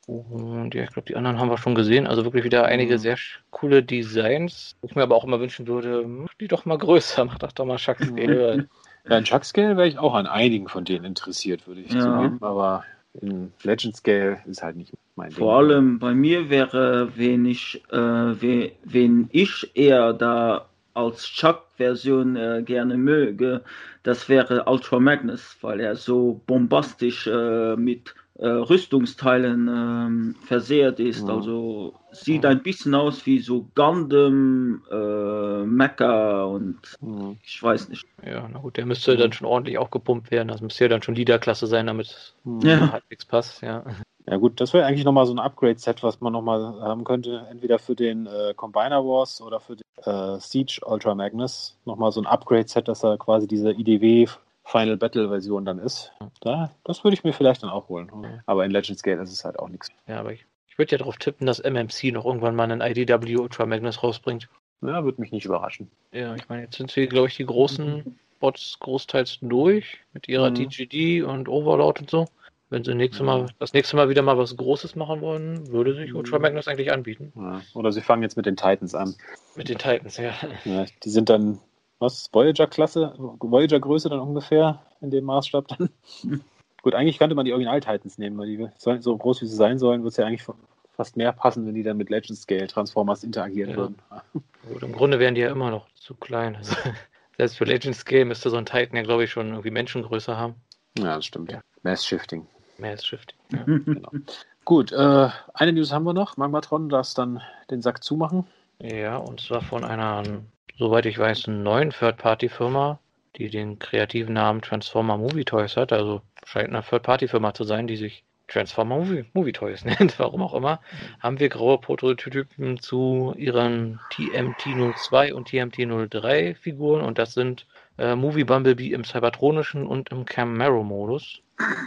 Und ja, ich glaube, die anderen haben wir schon gesehen. Also wirklich wieder einige Mhm. sehr sch- coole Designs. Wo ich mir aber auch immer wünschen würde, mach die doch mal größer, mach doch doch mal Chuck Scale. Ja, in Chuck Scale wäre ich auch an einigen von denen interessiert, würde ich Ja. zugeben. Aber in Legend Scale ist halt nicht mein Vor Ding. allem bei mir wäre, wen ich, äh, we, wen ich eher da als Chuck-Version äh, gerne möge, das wäre Ultra Magnus, weil er so bombastisch äh, mit äh, Rüstungsteilen ähm, versehrt ist. Mhm. Also sieht ein bisschen aus wie so Gundam, äh, Mecha und Mhm. ich weiß nicht. Ja, na gut, der müsste Mhm. dann schon ordentlich auch gepumpt werden. Das müsste ja dann schon Leader-Klasse sein, damit es Mhm. Ja. halbwegs passt, ja. Ja gut, das wäre eigentlich nochmal so ein Upgrade-Set, was man nochmal haben könnte. Entweder für den äh, Combiner Wars oder für den äh, Siege Ultra Magnus. Nochmal so ein Upgrade-Set, dass da quasi diese I D W Final Battle-Version dann ist. Da, das würde ich mir vielleicht dann auch holen. Aber in Legend Scale ist es halt auch nichts. Ja, aber ich, ich würde ja darauf tippen, dass M M C noch irgendwann mal einen I D W Ultra Magnus rausbringt. Ja, würde mich nicht überraschen. Ja, ich meine, jetzt sind sie, glaube ich, die großen Bots großteils durch mit ihrer Mhm. D G D und Overlord und so. Wenn sie nächste Ja. Mal, das nächste Mal wieder mal was Großes machen wollen, würde sich Ultra Magnus eigentlich anbieten. Ja. Oder sie fangen jetzt mit den Titans an. Mit den Titans, ja. Ja, die sind dann, was, Voyager-Klasse, Voyager-Größe dann ungefähr in dem Maßstab dann. Gut, eigentlich könnte man die Original-Titans nehmen, weil die sollen, so groß wie sie sein sollen, wird es ja eigentlich fast mehr passen, wenn die dann mit Legend Scale Transformers interagieren Ja. würden. Gut, im Grunde wären die ja immer noch zu klein. Also, selbst für Legend Scale müsste so ein Titan ja, glaube ich, schon irgendwie Menschengröße haben. Ja, das stimmt. Ja. Mass Shifting. Mass Shifting. Ja. Genau. Gut, äh, eine News haben wir noch. Magmatron darf dann den Sack zumachen. Ja, und zwar von einer, soweit ich weiß, neuen Third-Party-Firma, die den kreativen Namen Transformer Movie Toys hat. Also scheint eine Third-Party-Firma zu sein, die sich Transformer Movie, Movie Toys nennt, warum auch immer. Haben wir graue Prototypen zu ihren T M T null zwei und T M T null drei Figuren und das sind äh, Movie Bumblebee im Cybertronischen und im Camaro-Modus.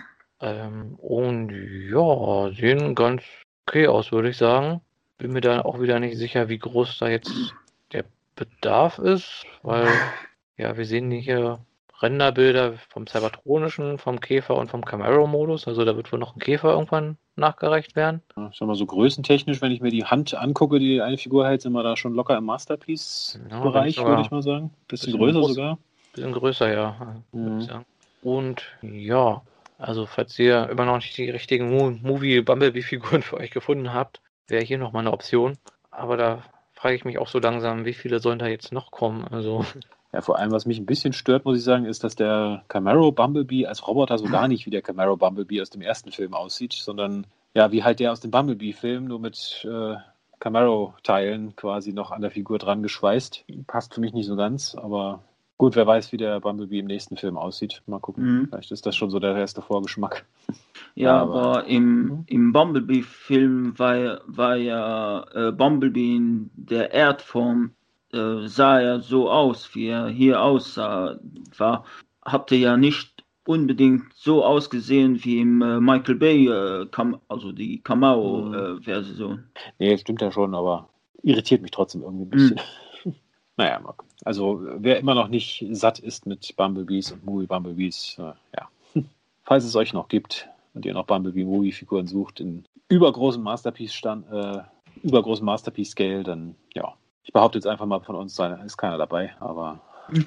Ähm, und ja, sehen ganz okay aus, würde ich sagen. Bin mir da auch wieder nicht sicher, wie groß da jetzt der Bedarf ist, weil ja, wir sehen hier Renderbilder vom Cybertronischen, vom Käfer und vom Camaro-Modus. Also da wird wohl noch ein Käfer irgendwann nachgereicht werden. Ja, ich sag mal so größentechnisch, wenn ich mir die Hand angucke, die eine Figur hält, sind wir da schon locker im Masterpiece-Bereich, Ja, würde ich mal sagen. Bisschen, bisschen größer groß. sogar. Bisschen größer, ja, würde Mhm. ich sagen. Und ja, also falls ihr immer noch nicht die richtigen Mo- Movie-Bumblebee-Figuren für euch gefunden habt, wäre hier nochmal eine Option. Aber da frage ich mich auch so langsam, wie viele sollen da jetzt noch kommen? Also Ja, vor allem, was mich ein bisschen stört, muss ich sagen, ist, dass der Camaro Bumblebee als Roboter so gar nicht wie der Camaro Bumblebee aus dem ersten Film aussieht, sondern ja, wie halt der aus dem Bumblebee-Film, nur mit äh, Camaro-Teilen quasi noch an der Figur dran geschweißt. Passt für mich nicht so ganz, aber gut, wer weiß, wie der Bumblebee im nächsten Film aussieht. Mal gucken, Mhm. vielleicht ist das schon so der erste Vorgeschmack. Ja, Aber- aber im, Mhm. im Bumblebee-Film war, war ja äh, Bumblebee in der Erdform, äh, sah er so aus, wie er hier aussah. War, hatte ja nicht unbedingt so ausgesehen wie im äh, Michael Bay, äh, Cam also die Mhm. Camaro-Version. Nee, stimmt ja schon, aber irritiert mich trotzdem irgendwie ein bisschen. Naja, mal gucken. Also wer immer noch nicht satt ist mit Bumblebees und Movie Bumblebees, äh, ja. Falls es euch noch gibt und ihr noch Bumblebee Movie Figuren sucht in übergroßem Masterpiece Stand, äh, übergroßem Masterpiece Scale, dann ja. Ich behaupte jetzt einfach mal von uns, da ist keiner dabei, aber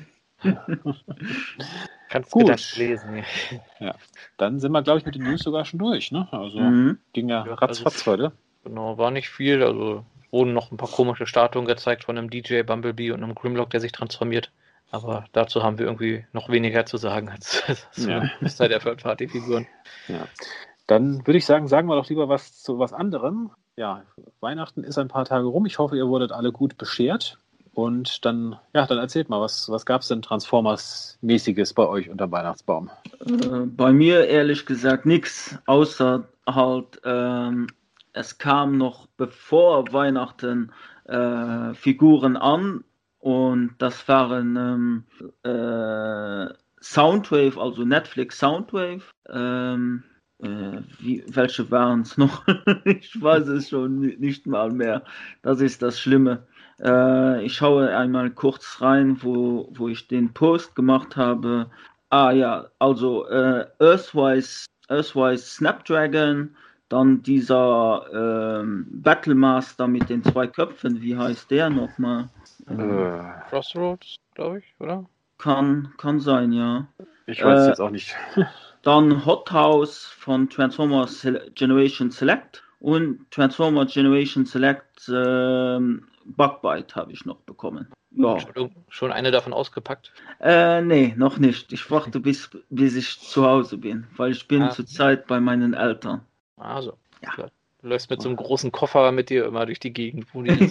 kannst Gut. Gedanken lesen. ja. Dann sind wir, glaube ich, mit den News sogar schon durch, ne? Also Mhm. ging ja, Ja, ratzfatz also- heute. Genau, war nicht viel. Also wurden noch ein paar komische Statuen gezeigt von einem D J Bumblebee und einem Grimlock, der sich transformiert. Aber dazu haben wir irgendwie noch weniger zu sagen als zu Ja. Großteil der Third-Party-Figuren. Ja. Dann würde ich sagen, sagen wir doch lieber was zu was anderem. Ja, Weihnachten ist ein paar Tage rum. Ich hoffe, ihr wurdet alle gut beschert. Und dann, ja, dann erzählt mal, was, was gab es denn Transformers-mäßiges bei euch unterm Weihnachtsbaum? Äh, bei mir ehrlich gesagt nichts, außer halt, ähm, es kam noch bevor Weihnachten äh, Figuren an und das waren ähm, äh, Soundwave, also Netflix Soundwave. Ähm, äh, wie, welche waren es noch? Ich weiß es schon nicht mal mehr. Das ist das Schlimme. Äh, ich schaue einmal kurz rein, wo, wo ich den Post gemacht habe. Ah ja, also äh, Earthwise, Earthwise Snapdragon, Dann dieser ähm, Battlemaster mit den zwei Köpfen, wie heißt der nochmal? Äh, Crossroads, glaube ich, oder? Kann, kann sein, ja. ich weiß es Äh, jetzt auch nicht. Dann Hot House von Transformers Sele- Generation Select und Transformers Generation Select ähm, Bugbite habe ich noch bekommen. Ja. Schon, schon eine davon ausgepackt? Äh, nee, noch nicht. Ich warte bis, bis ich zu Hause bin, weil ich bin Ah. zurzeit bei meinen Eltern. Also, Ja. klar. Du läufst mit so einem großen Koffer mit dir immer durch die Gegend, wo die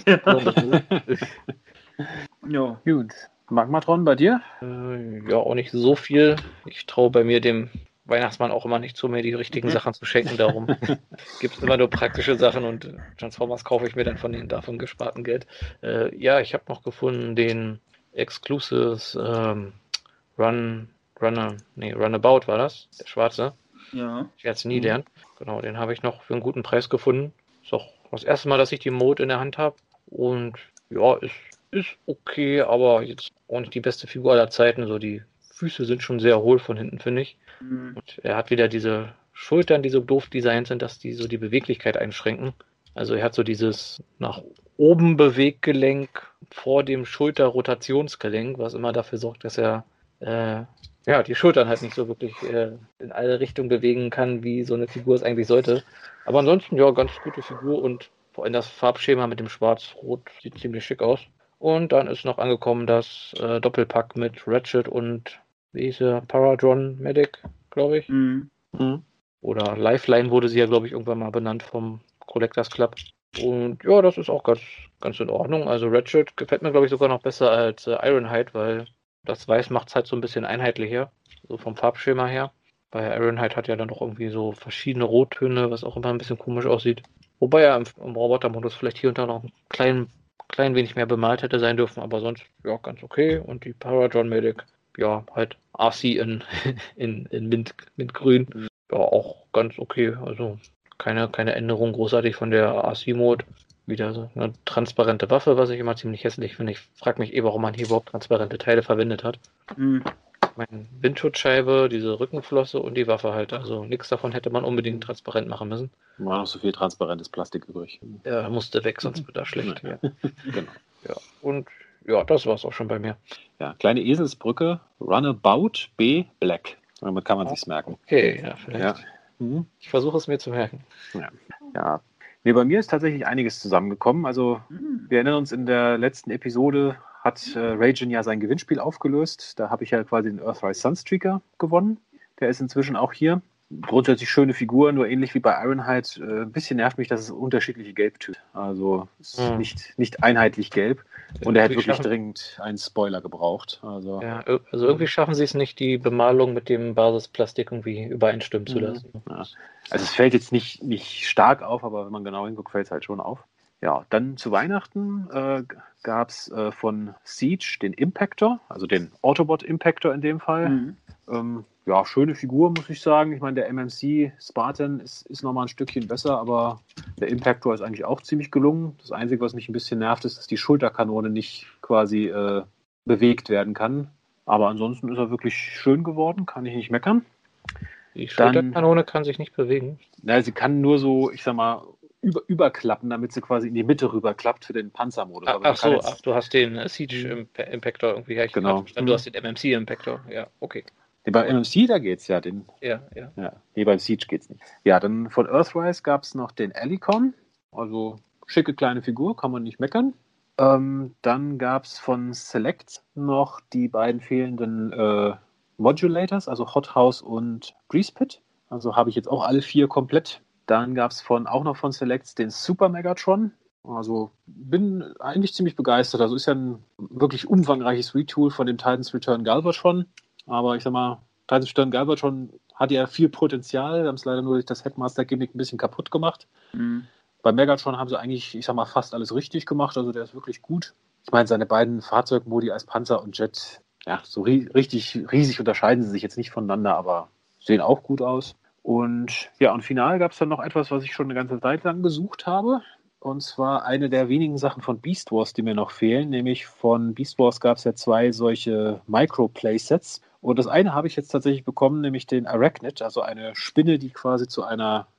Ja. Gut. Magmatron, bei dir? Äh, ja, auch nicht so viel. Ich traue bei mir dem Weihnachtsmann auch immer nicht zu, mir die richtigen Sachen zu schenken. Darum gibt es immer nur praktische Sachen und äh, Transformers kaufe ich mir dann von den davon gesparten Geld. Äh, ja, ich habe noch gefunden den Exclusives ähm, Run, Runner, nee, Runabout war das, der schwarze. Ja. Ich werde es nie Mhm. lernen. Genau, den habe ich noch für einen guten Preis gefunden. Ist auch das erste Mal, dass ich die Mode in der Hand habe. Und ja, ist, ist okay, aber jetzt auch nicht die beste Figur aller Zeiten. So die Füße sind schon sehr hohl von hinten, finde ich. Mhm. Und er hat wieder diese Schultern, die so doof designt sind, dass die so die Beweglichkeit einschränken. Also er hat so dieses nach oben Beweggelenk vor dem Schulterrotationsgelenk, was immer dafür sorgt, dass er äh, ja, die Schultern halt nicht so wirklich äh, in alle Richtungen bewegen kann, wie so eine Figur es eigentlich sollte. Aber ansonsten, ja, ganz gute Figur und vor allem das Farbschema mit dem Schwarz-Rot sieht ziemlich schick aus. Und dann ist noch angekommen das äh, Doppelpack mit Ratchet und, wie hieß er, Paradron Medic, glaube ich. Mhm. Mhm. Oder Lifeline wurde sie ja, glaube ich, irgendwann mal benannt vom Collectors Club. Und ja, das ist auch ganz, ganz in Ordnung. Also Ratchet gefällt mir, glaube ich, sogar noch besser als äh, Ironhide, weil das Weiß macht es halt so ein bisschen einheitlicher, so vom Farbschema her. Bei Ironhide hat ja dann doch irgendwie so verschiedene Rottöne, was auch immer ein bisschen komisch aussieht. Wobei er im, im Robotermodus vielleicht hier und da noch ein klein, klein wenig mehr bemalt hätte sein dürfen, aber sonst ja ganz okay. Und die Paradron Medic, ja, halt R C in, in, in Mint, Mintgrün. Ja, auch ganz okay. Also keine, keine Änderung großartig von der R C-Mode. Wieder so eine transparente Waffe, was ich immer ziemlich hässlich finde. Ich frage mich eh, warum man hier überhaupt transparente Teile verwendet hat. Mhm. Meine Windschutzscheibe, diese Rückenflosse und die Waffe halt. Also nichts davon hätte man unbedingt transparent machen müssen. War noch so viel transparentes Plastik übrig. Er musste weg, sonst wird er schlecht. Ja. Genau. Ja. Und ja, das war's auch schon bei mir. Ja, kleine Eselsbrücke, Runabout B Black. Damit kann man sich's merken. Okay, ja, vielleicht. Ja. Mhm. Ich versuche es mir zu merken. Ja. ja. Nee, bei mir ist tatsächlich einiges zusammengekommen. Also, Mhm. wir erinnern uns, in der letzten Episode hat äh, Raijin ja sein Gewinnspiel aufgelöst. Da habe ich ja quasi den Earthrise Sunstreaker gewonnen. Der ist inzwischen auch hier. Grundsätzlich schöne Figur, nur ähnlich wie bei Ironhide. Äh, ein bisschen nervt mich, dass es unterschiedliche Gelbtöne. Also ist Hm. nicht, nicht einheitlich gelb. Und er hätte Irgendwie wirklich schaffen- dringend einen Spoiler gebraucht. Also, Ja, ir- also irgendwie schaffen sie es nicht, die Bemalung mit dem Basisplastik irgendwie übereinstimmen zu Mhm. lassen. Ja. Also es fällt jetzt nicht, nicht stark auf, aber wenn man genau hinguckt, fällt es halt schon auf. Ja, dann zu Weihnachten äh, gab es äh, von Siege den Impactor, also den Autobot Impactor in dem Fall. Mhm. Ähm, ja, schöne Figur, muss ich sagen. Ich meine, der M M C Spartan ist, ist nochmal ein Stückchen besser, aber der Impactor ist eigentlich auch ziemlich gelungen. Das Einzige, was mich ein bisschen nervt, ist, dass die Schulterkanone nicht quasi äh, bewegt werden kann. Aber ansonsten ist er wirklich schön geworden, kann ich nicht meckern. Die Dann- Schulterkanone kann sich nicht bewegen. Na, sie kann nur so, ich sag mal, über, überklappen, damit sie quasi in die Mitte rüberklappt für den Panzermodus. Ach, Aber man ach kann so, jetzt- ach, du hast den äh, Siege Imp Impactor irgendwie. Ja, ich Genau. hab verstanden, du hast den M M C Impactor. Ja, okay. Nee, beim M M C, da geht's ja. Den, Ja, ja. ja. Nee, beim Siege geht's nicht. Ja, dann von Earthrise gab es noch den Alicon. Also schicke kleine Figur, kann man nicht meckern. Ähm, dann gab es von Select noch die beiden fehlenden äh, Modulators, also Hot House und Grease Pit. Also habe ich jetzt auch alle vier komplett. Dann gab es von, auch noch von Select den Super Megatron. Also bin eigentlich ziemlich begeistert. Also ist ja ein wirklich umfangreiches Retool von dem Titans Return Galvatron. Aber ich sag mal, Titans Return Galvatron hat ja viel Potenzial. Wir haben es leider nur durch das Headmaster-Gimmick ein bisschen kaputt gemacht. Mhm. Bei Megatron haben sie eigentlich, ich sag mal, fast alles richtig gemacht. Also der ist wirklich gut. Ich meine, seine beiden Fahrzeugmodi als Panzer und Jet, ja, so ri- richtig riesig unterscheiden sie sich jetzt nicht voneinander, aber sehen auch gut aus. Und ja, und final gab es dann noch etwas, was ich schon eine ganze Zeit lang gesucht habe. Und zwar eine der wenigen Sachen von Beast Wars, die mir noch fehlen. Nämlich von Beast Wars gab es ja zwei solche Micro-Playsets. Und das eine habe ich jetzt tatsächlich bekommen, nämlich den Arachnid, also eine Spinne, die quasi zu einer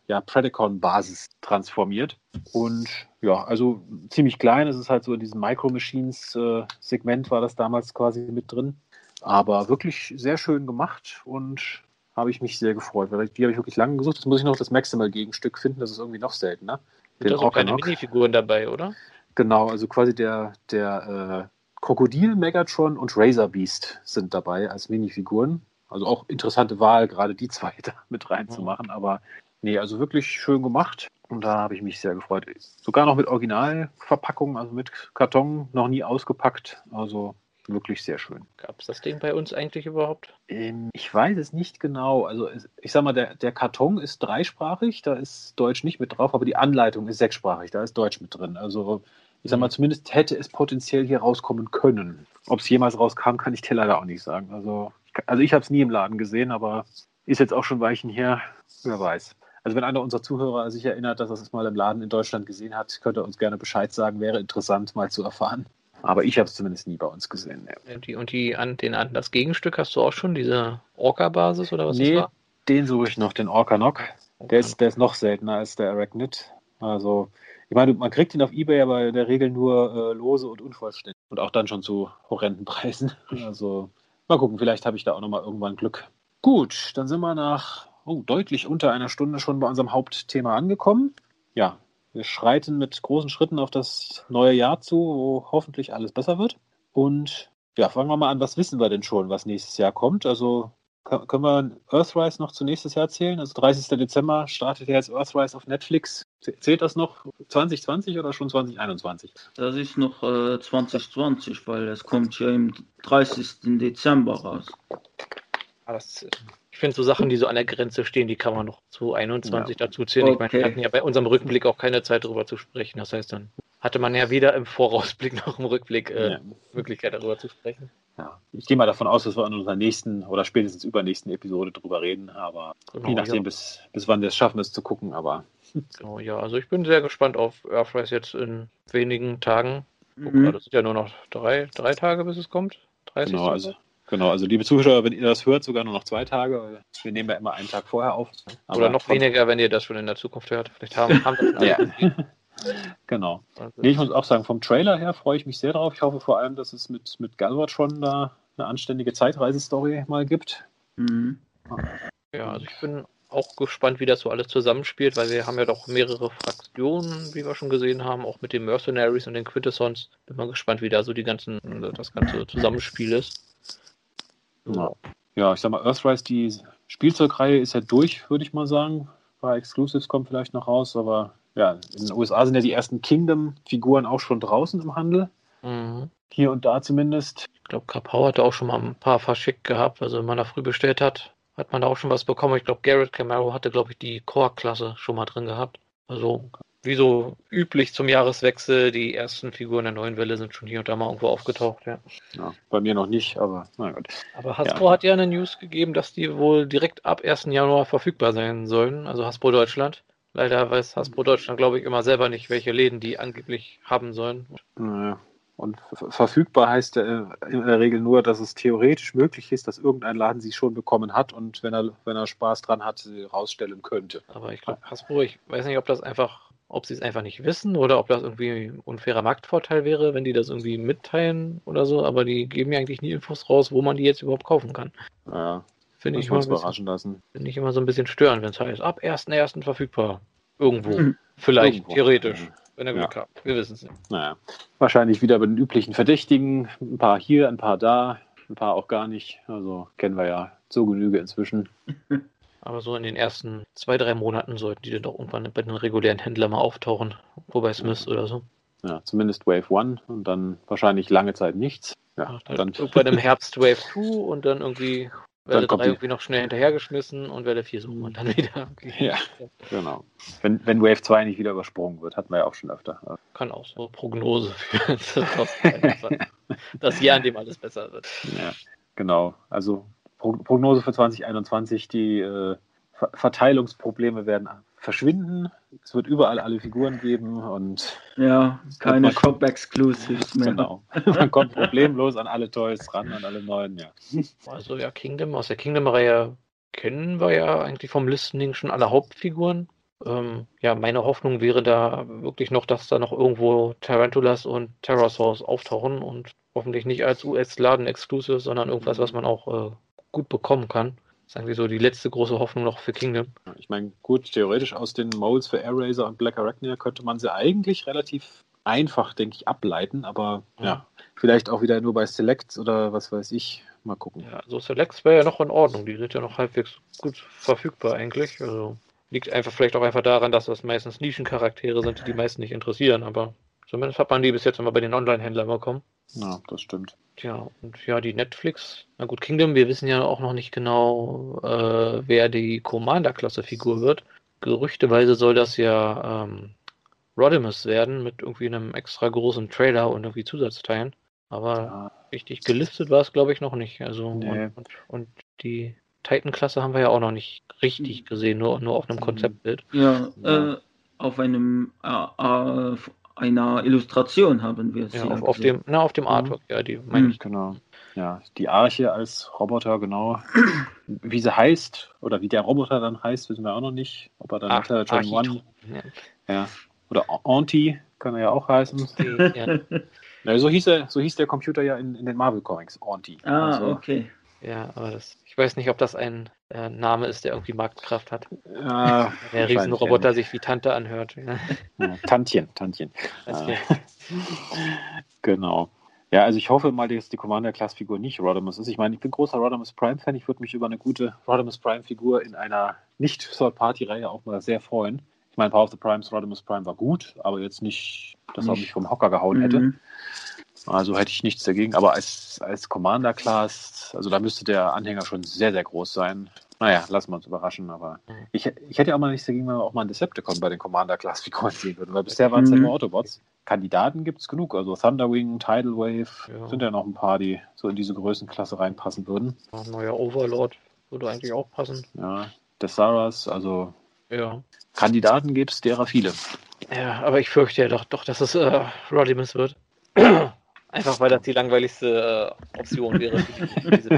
ja, Predacon-Basis transformiert. Und ja, also ziemlich klein. Es ist halt so in diesem Micro-Machines-Segment war das damals quasi mit drin. Aber wirklich sehr schön gemacht und habe ich mich sehr gefreut, weil die habe ich wirklich lange gesucht. Jetzt muss ich noch das Maximal-Gegenstück finden, das ist irgendwie noch seltener. Sind da so kleine Minifiguren dabei, oder? Genau, also quasi der, der äh, Krokodil, Megatron und Razor Beast sind dabei als Minifiguren. Also auch interessante Wahl, gerade die zwei da mit reinzumachen. Aber nee, also wirklich schön gemacht. Und da habe ich mich sehr gefreut. Sogar noch mit Originalverpackung, also mit Karton, noch nie ausgepackt. Also wirklich sehr schön. Gab es das Ding bei uns eigentlich überhaupt? Ähm, ich weiß es nicht genau. Also ich sag mal, der, der Karton ist dreisprachig, da ist Deutsch nicht mit drauf, aber die Anleitung ist sechssprachig, da ist Deutsch mit drin. Also ich sag mal, zumindest hätte es potenziell hier rauskommen können. Ob es jemals rauskam, kann ich dir leider auch nicht sagen. Also, also ich habe es nie im Laden gesehen, aber ist jetzt auch schon Weichen her. Wer weiß. Also wenn einer unserer Zuhörer sich erinnert, dass er es mal im Laden in Deutschland gesehen hat, könnte er uns gerne Bescheid sagen. Wäre interessant, mal zu erfahren. Aber ich habe es zumindest nie bei uns gesehen. Ja. Die, und die, an, den, an, das Gegenstück hast du auch schon, diese Orca-Basis oder was nee, das war? Den suche ich noch, den Orca-Nock. Der ist, der ist noch seltener als der Arachnid. Also, ich meine, man kriegt ihn auf Ebay, aber in der Regel nur äh, lose und unvollständig. Und auch dann schon zu horrenden Preisen. Also, mal gucken, vielleicht habe ich da auch nochmal irgendwann Glück. Gut, dann sind wir nach oh, deutlich unter einer Stunde schon bei unserem Hauptthema angekommen. Ja, wir schreiten mit großen Schritten auf das neue Jahr zu, wo hoffentlich alles besser wird. Und ja, fangen wir mal an, was wissen wir denn schon, was nächstes Jahr kommt? Also können wir Earthrise noch zu nächstes Jahr zählen? Also dreißigster Dezember startet ja jetzt Earthrise auf Netflix. Zählt das noch zwanzig zwanzig oder schon zwanzig einundzwanzig? Das ist noch äh, zwanzig zwanzig, weil es kommt ja im dreißigsten Dezember raus. Das, ich finde so Sachen, die so an der Grenze stehen, die kann man noch zu einundzwanzig ja. dazu zählen. Okay. Ich meine, wir hatten ja bei unserem Rückblick auch keine Zeit darüber zu sprechen. Das heißt, dann hatte man ja weder im Vorausblick noch im Rückblick äh, ja. Möglichkeit darüber zu sprechen. Ja, ich gehe mal davon aus, dass wir in unserer nächsten oder spätestens übernächsten Episode drüber reden, aber genau, je nachdem, ja. bis, bis wann wir es schaffen, es zu gucken, aber... Genau, ja, also ich bin sehr gespannt auf Earthrise jetzt in wenigen Tagen. Mhm. Das sind ja nur noch drei, drei Tage, bis es kommt. dreißig Genau, also, genau, also liebe Zuschauer, wenn ihr das hört, sogar nur noch zwei Tage. Wir nehmen ja immer einen Tag vorher auf. Oder noch weniger, wenn ihr das schon in der Zukunft hört. Vielleicht haben, haben wir ja. Genau. Nee, ich muss auch sagen, vom Trailer her freue ich mich sehr drauf. Ich hoffe vor allem, dass es mit, mit Galvatron da eine anständige Zeitreisestory mal gibt. Mhm. Ja, also ich bin auch gespannt, wie das so alles zusammenspielt, weil wir haben ja doch mehrere Fraktionen, wie wir schon gesehen haben, auch mit den Mercenaries und den Quintessons. Bin mal gespannt, wie da so die ganzen, das ganze Zusammenspiel ist. So. Ja, ich sag mal, Earthrise, die Spielzeugreihe ist ja durch, würde ich mal sagen. Ein paar Exclusives kommen vielleicht noch raus, aber ja, in den U S A sind ja die ersten Kingdom-Figuren auch schon draußen im Handel. Mhm. Hier und da zumindest. Ich glaube, Kapau hatte auch schon mal ein paar verschickt gehabt. Also wenn man da früh bestellt hat, hat man da auch schon was bekommen. Ich glaube, Garrett Camaro hatte, glaube ich, die Core-Klasse schon mal drin gehabt. Also wie so üblich zum Jahreswechsel, die ersten Figuren der neuen Welle sind schon hier und da mal irgendwo aufgetaucht. Ja, ja bei mir noch nicht, aber na gut. Aber Hasbro ja. hat ja eine News gegeben, dass die wohl direkt ab ersten Januar verfügbar sein sollen. Also Hasbro Deutschland. Leider weiß Hasbro Deutschland, glaube ich, immer selber nicht, welche Läden die angeblich haben sollen. Naja. Und verfügbar heißt ja in der Regel nur, dass es theoretisch möglich ist, dass irgendein Laden sie schon bekommen hat und wenn er, wenn er Spaß dran hat, sie rausstellen könnte. Aber ich glaube, Hasbro, ich weiß nicht, ob das einfach, ob sie es einfach nicht wissen oder ob das irgendwie ein unfairer Marktvorteil wäre, wenn die das irgendwie mitteilen oder so, aber die geben ja eigentlich nie Infos raus, wo man die jetzt überhaupt kaufen kann. Ja, finde ich, überraschen lassen. Finde ich immer so ein bisschen störend, wenn es heißt, ab ersten ersten verfügbar. Irgendwo. Mhm. Vielleicht, Irgendwo. theoretisch. Mhm. Wenn er Glück ja. hat. Wir wissen es nicht. Naja, wahrscheinlich wieder bei den üblichen Verdächtigen. Ein paar hier, ein paar da, ein paar auch gar nicht. Also kennen wir ja zur Genüge inzwischen. Aber so in den ersten zwei, drei Monaten sollten die dann doch irgendwann bei den regulären Händlern mal auftauchen. Wobei Smith ja. oder so. Ja, zumindest Wave eins und dann wahrscheinlich lange Zeit nichts. Ja, Ach, dann irgendwann im Herbst Wave zwei und dann irgendwie Welle drei irgendwie noch schnell hinterhergeschmissen und Welle vier suchen und dann wieder. Okay. Ja, genau. Wenn, wenn Wave zwei nicht wieder übersprungen wird, hatten wir ja auch schon öfter. Kann auch so Prognose für das Jahr, in dem alles besser wird. Ja, genau. Also Pro- Prognose für zwanzig einundzwanzig, die äh, Ver- Verteilungsprobleme werden verschwinden. Es wird überall alle Figuren geben und ja, keine Shop-Exclusives mehr. Genau. Man kommt problemlos an alle Toys ran, an alle neuen, ja. Also ja, Kingdom, aus der Kingdom-Reihe kennen wir ja eigentlich vom Listening schon alle Hauptfiguren. Ähm, ja, meine Hoffnung wäre da wirklich noch, dass da noch irgendwo Tarantulas und Terrorsaurs auftauchen und hoffentlich nicht als U S-Laden-Exclusive, sondern irgendwas, was man auch äh, gut bekommen kann. Sagen wir so, die letzte große Hoffnung noch für Kingdom. Ich meine, gut, theoretisch aus den Molds für Airraiser und Black Arachnia könnte man sie eigentlich relativ einfach, denke ich, ableiten, aber ja. ja, vielleicht auch wieder nur bei Selects oder was weiß ich. Mal gucken. Ja, so Selects wäre ja noch in Ordnung. Die sind ja noch halbwegs gut verfügbar eigentlich. Also liegt einfach vielleicht auch einfach daran, dass das meistens Nischencharaktere sind, die die meisten nicht interessieren, aber zumindest hat man die bis jetzt immer bei den Online-Händlern bekommen. Ja, das stimmt. Tja, und ja, die Netflix, na gut, Kingdom, wir wissen ja auch noch nicht genau, äh, wer die Commander-Klasse-Figur wird. Gerüchteweise soll das ja ähm, Rodimus werden, mit irgendwie einem extra großen Trailer und irgendwie Zusatzteilen. Aber ja. richtig gelistet war es, glaube ich, noch nicht. Also nee. und, und, und die Titan-Klasse haben wir ja auch noch nicht richtig gesehen, nur, nur auf einem Konzeptbild. Ja, ja. Äh, auf einem äh, äh, einer Illustration haben wir es ja, ja auf, auf dem, na, auf dem Artwork, mhm. ja, die meine ich. Genau. Ja, die Arche als Roboter, genau. Wie sie heißt oder wie der Roboter dann heißt, wissen wir auch noch nicht. Ob er dann Ach, nachher John One. Ja. ja. Oder Auntie kann er ja auch heißen. ja. Ja, so hieß er, so hieß der Computer ja in, in den Marvel Comics, Auntie. Ah, also, okay. Ja, aber das, ich weiß nicht, ob das ein äh, Name ist, der irgendwie Marktkraft hat. Ja, der Riesenroboter sich wie Tante anhört. Ja. Ja, Tantchen, Tantchen. Okay. Genau. Ja, also ich hoffe mal, dass die Commander-Class-Figur nicht Rodimus ist. Ich meine, ich bin großer Rodimus Prime-Fan. Ich würde mich über eine gute Rodimus Prime-Figur in einer Nicht-Third-Party-Reihe auch mal sehr freuen. Ich meine, Power of the Primes, Rodimus Prime war gut, aber jetzt nicht, dass er mich vom Hocker gehauen hätte. Mhm. Also hätte ich nichts dagegen. Aber als, als Commander-Class, also da müsste der Anhänger schon sehr, sehr groß sein. Naja, lassen wir uns überraschen. Aber mhm. ich, ich hätte ja auch mal nichts dagegen, wenn wir auch mal einen Decepticon bei den Commander-Class-Figuren sehen würden. Weil bisher waren es mhm. ja nur Autobots. Kandidaten gibt es genug. Also Thunderwing, Tidal Wave, ja. sind ja noch ein paar, die so in diese Größenklasse reinpassen würden. Ein neuer Overlord würde eigentlich auch passen. Ja, Desaras, also ja. Kandidaten gibt es derer viele. Ja, aber ich fürchte ja doch, doch dass es äh, Rodimus wird. Einfach weil das die langweiligste äh, Option wäre. Für diese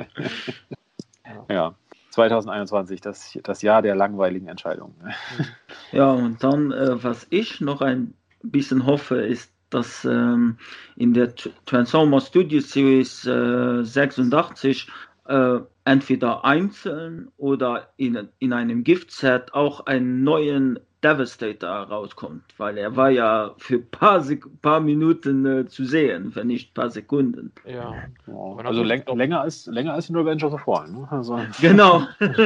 ja. ja, zwanzig einundzwanzig, das, das Jahr der langweiligen Entscheidungen. Ja, und dann, äh, was ich noch ein bisschen hoffe, ist, dass ähm, in der Transformers Studio Series äh, sechsundachtzig äh, entweder einzeln oder in, in einem Giftset auch einen neuen Devastator rauskommt, weil er war ja für ein paar, Sek- paar Minuten äh, zu sehen, wenn nicht ein paar Sekunden. Ja, ja. Also läng- länger, als, länger als in Revenge of the Fallen. Ne? Also. Genau.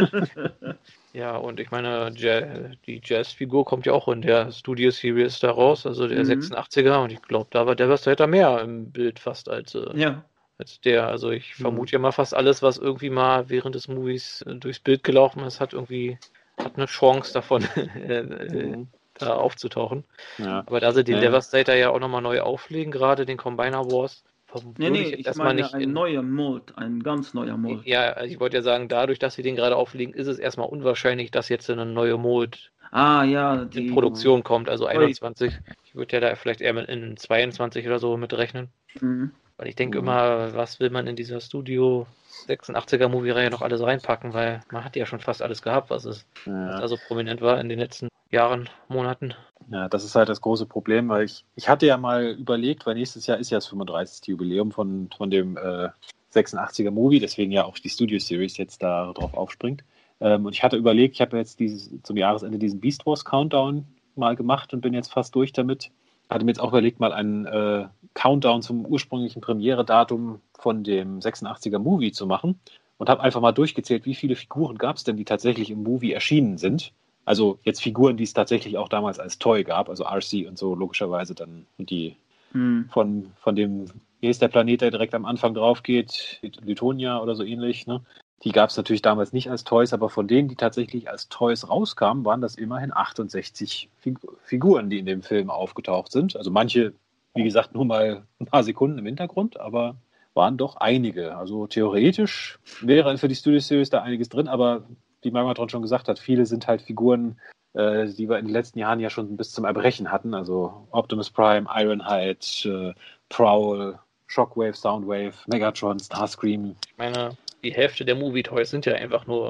Ja, und ich meine, die Jazz-Figur kommt ja auch in der Studio-Series da raus, also der mhm. sechsundachtziger, und ich glaube, da war Devastator mehr im Bild fast als, äh, ja. als der. Also ich vermute mhm. ja mal fast alles, was irgendwie mal während des Movies äh, durchs Bild gelaufen ist, hat irgendwie hat eine Chance davon, äh, mhm. da aufzutauchen. Ja. Aber da sie den ja. Devastator ja auch nochmal neu auflegen, gerade den Combiner Wars, Nee, nee, ich, ich meine nicht ein in... neuer Mold, ein ganz neuer Mold. Ja, also ich wollte ja sagen, dadurch, dass sie den gerade auflegen, ist es erstmal unwahrscheinlich, dass jetzt eine neue Mold ah, ja, die... in Produktion kommt, also einundzwanzig. Ich würde ja da vielleicht eher mit in zweiundzwanzig oder so mit rechnen. Mhm. Weil ich denke Mhm. immer, was will man in dieser Studio sechsundachtziger Movie-Reihe noch alles reinpacken, weil man hat ja schon fast alles gehabt, was es ja. was da so prominent war in den letzten Jahren, Monaten. Ja, das ist halt das große Problem, weil ich, ich hatte ja mal überlegt, weil nächstes Jahr ist ja das fünfunddreißigste Jubiläum von, von dem äh, sechsundachtziger Movie, deswegen ja auch die Studio Series jetzt da drauf aufspringt. Ähm, und ich hatte überlegt, ich habe jetzt dieses, zum Jahresende diesen Beast Wars Countdown mal gemacht und bin jetzt fast durch damit. Hatte mir jetzt auch überlegt, mal einen äh, Countdown zum ursprünglichen Premiere-Datum von dem sechsundachtziger Movie zu machen und habe einfach mal durchgezählt, wie viele Figuren gab es denn, die tatsächlich im Movie erschienen sind. Also jetzt Figuren, die es tatsächlich auch damals als Toy gab, also R C und so logischerweise dann und die hm. von, von dem, hier ist der Planet, der direkt am Anfang drauf geht, Lytonia oder so ähnlich, ne? Die gab es natürlich damals nicht als Toys, aber von denen, die tatsächlich als Toys rauskamen, waren das immerhin achtundsechzig Figu- Figuren, die in dem Film aufgetaucht sind. Also manche, wie gesagt, nur mal ein paar Sekunden im Hintergrund, aber waren doch einige. Also theoretisch wäre für die Studio Series da einiges drin, aber wie Magmatron schon gesagt hat, viele sind halt Figuren, äh, die wir in den letzten Jahren ja schon bis zum Erbrechen hatten. Also Optimus Prime, Ironhide, äh, Prowl, Shockwave, Soundwave, Megatron, Starscream. Ich meine, die Hälfte der Movie-Toys sind ja einfach nur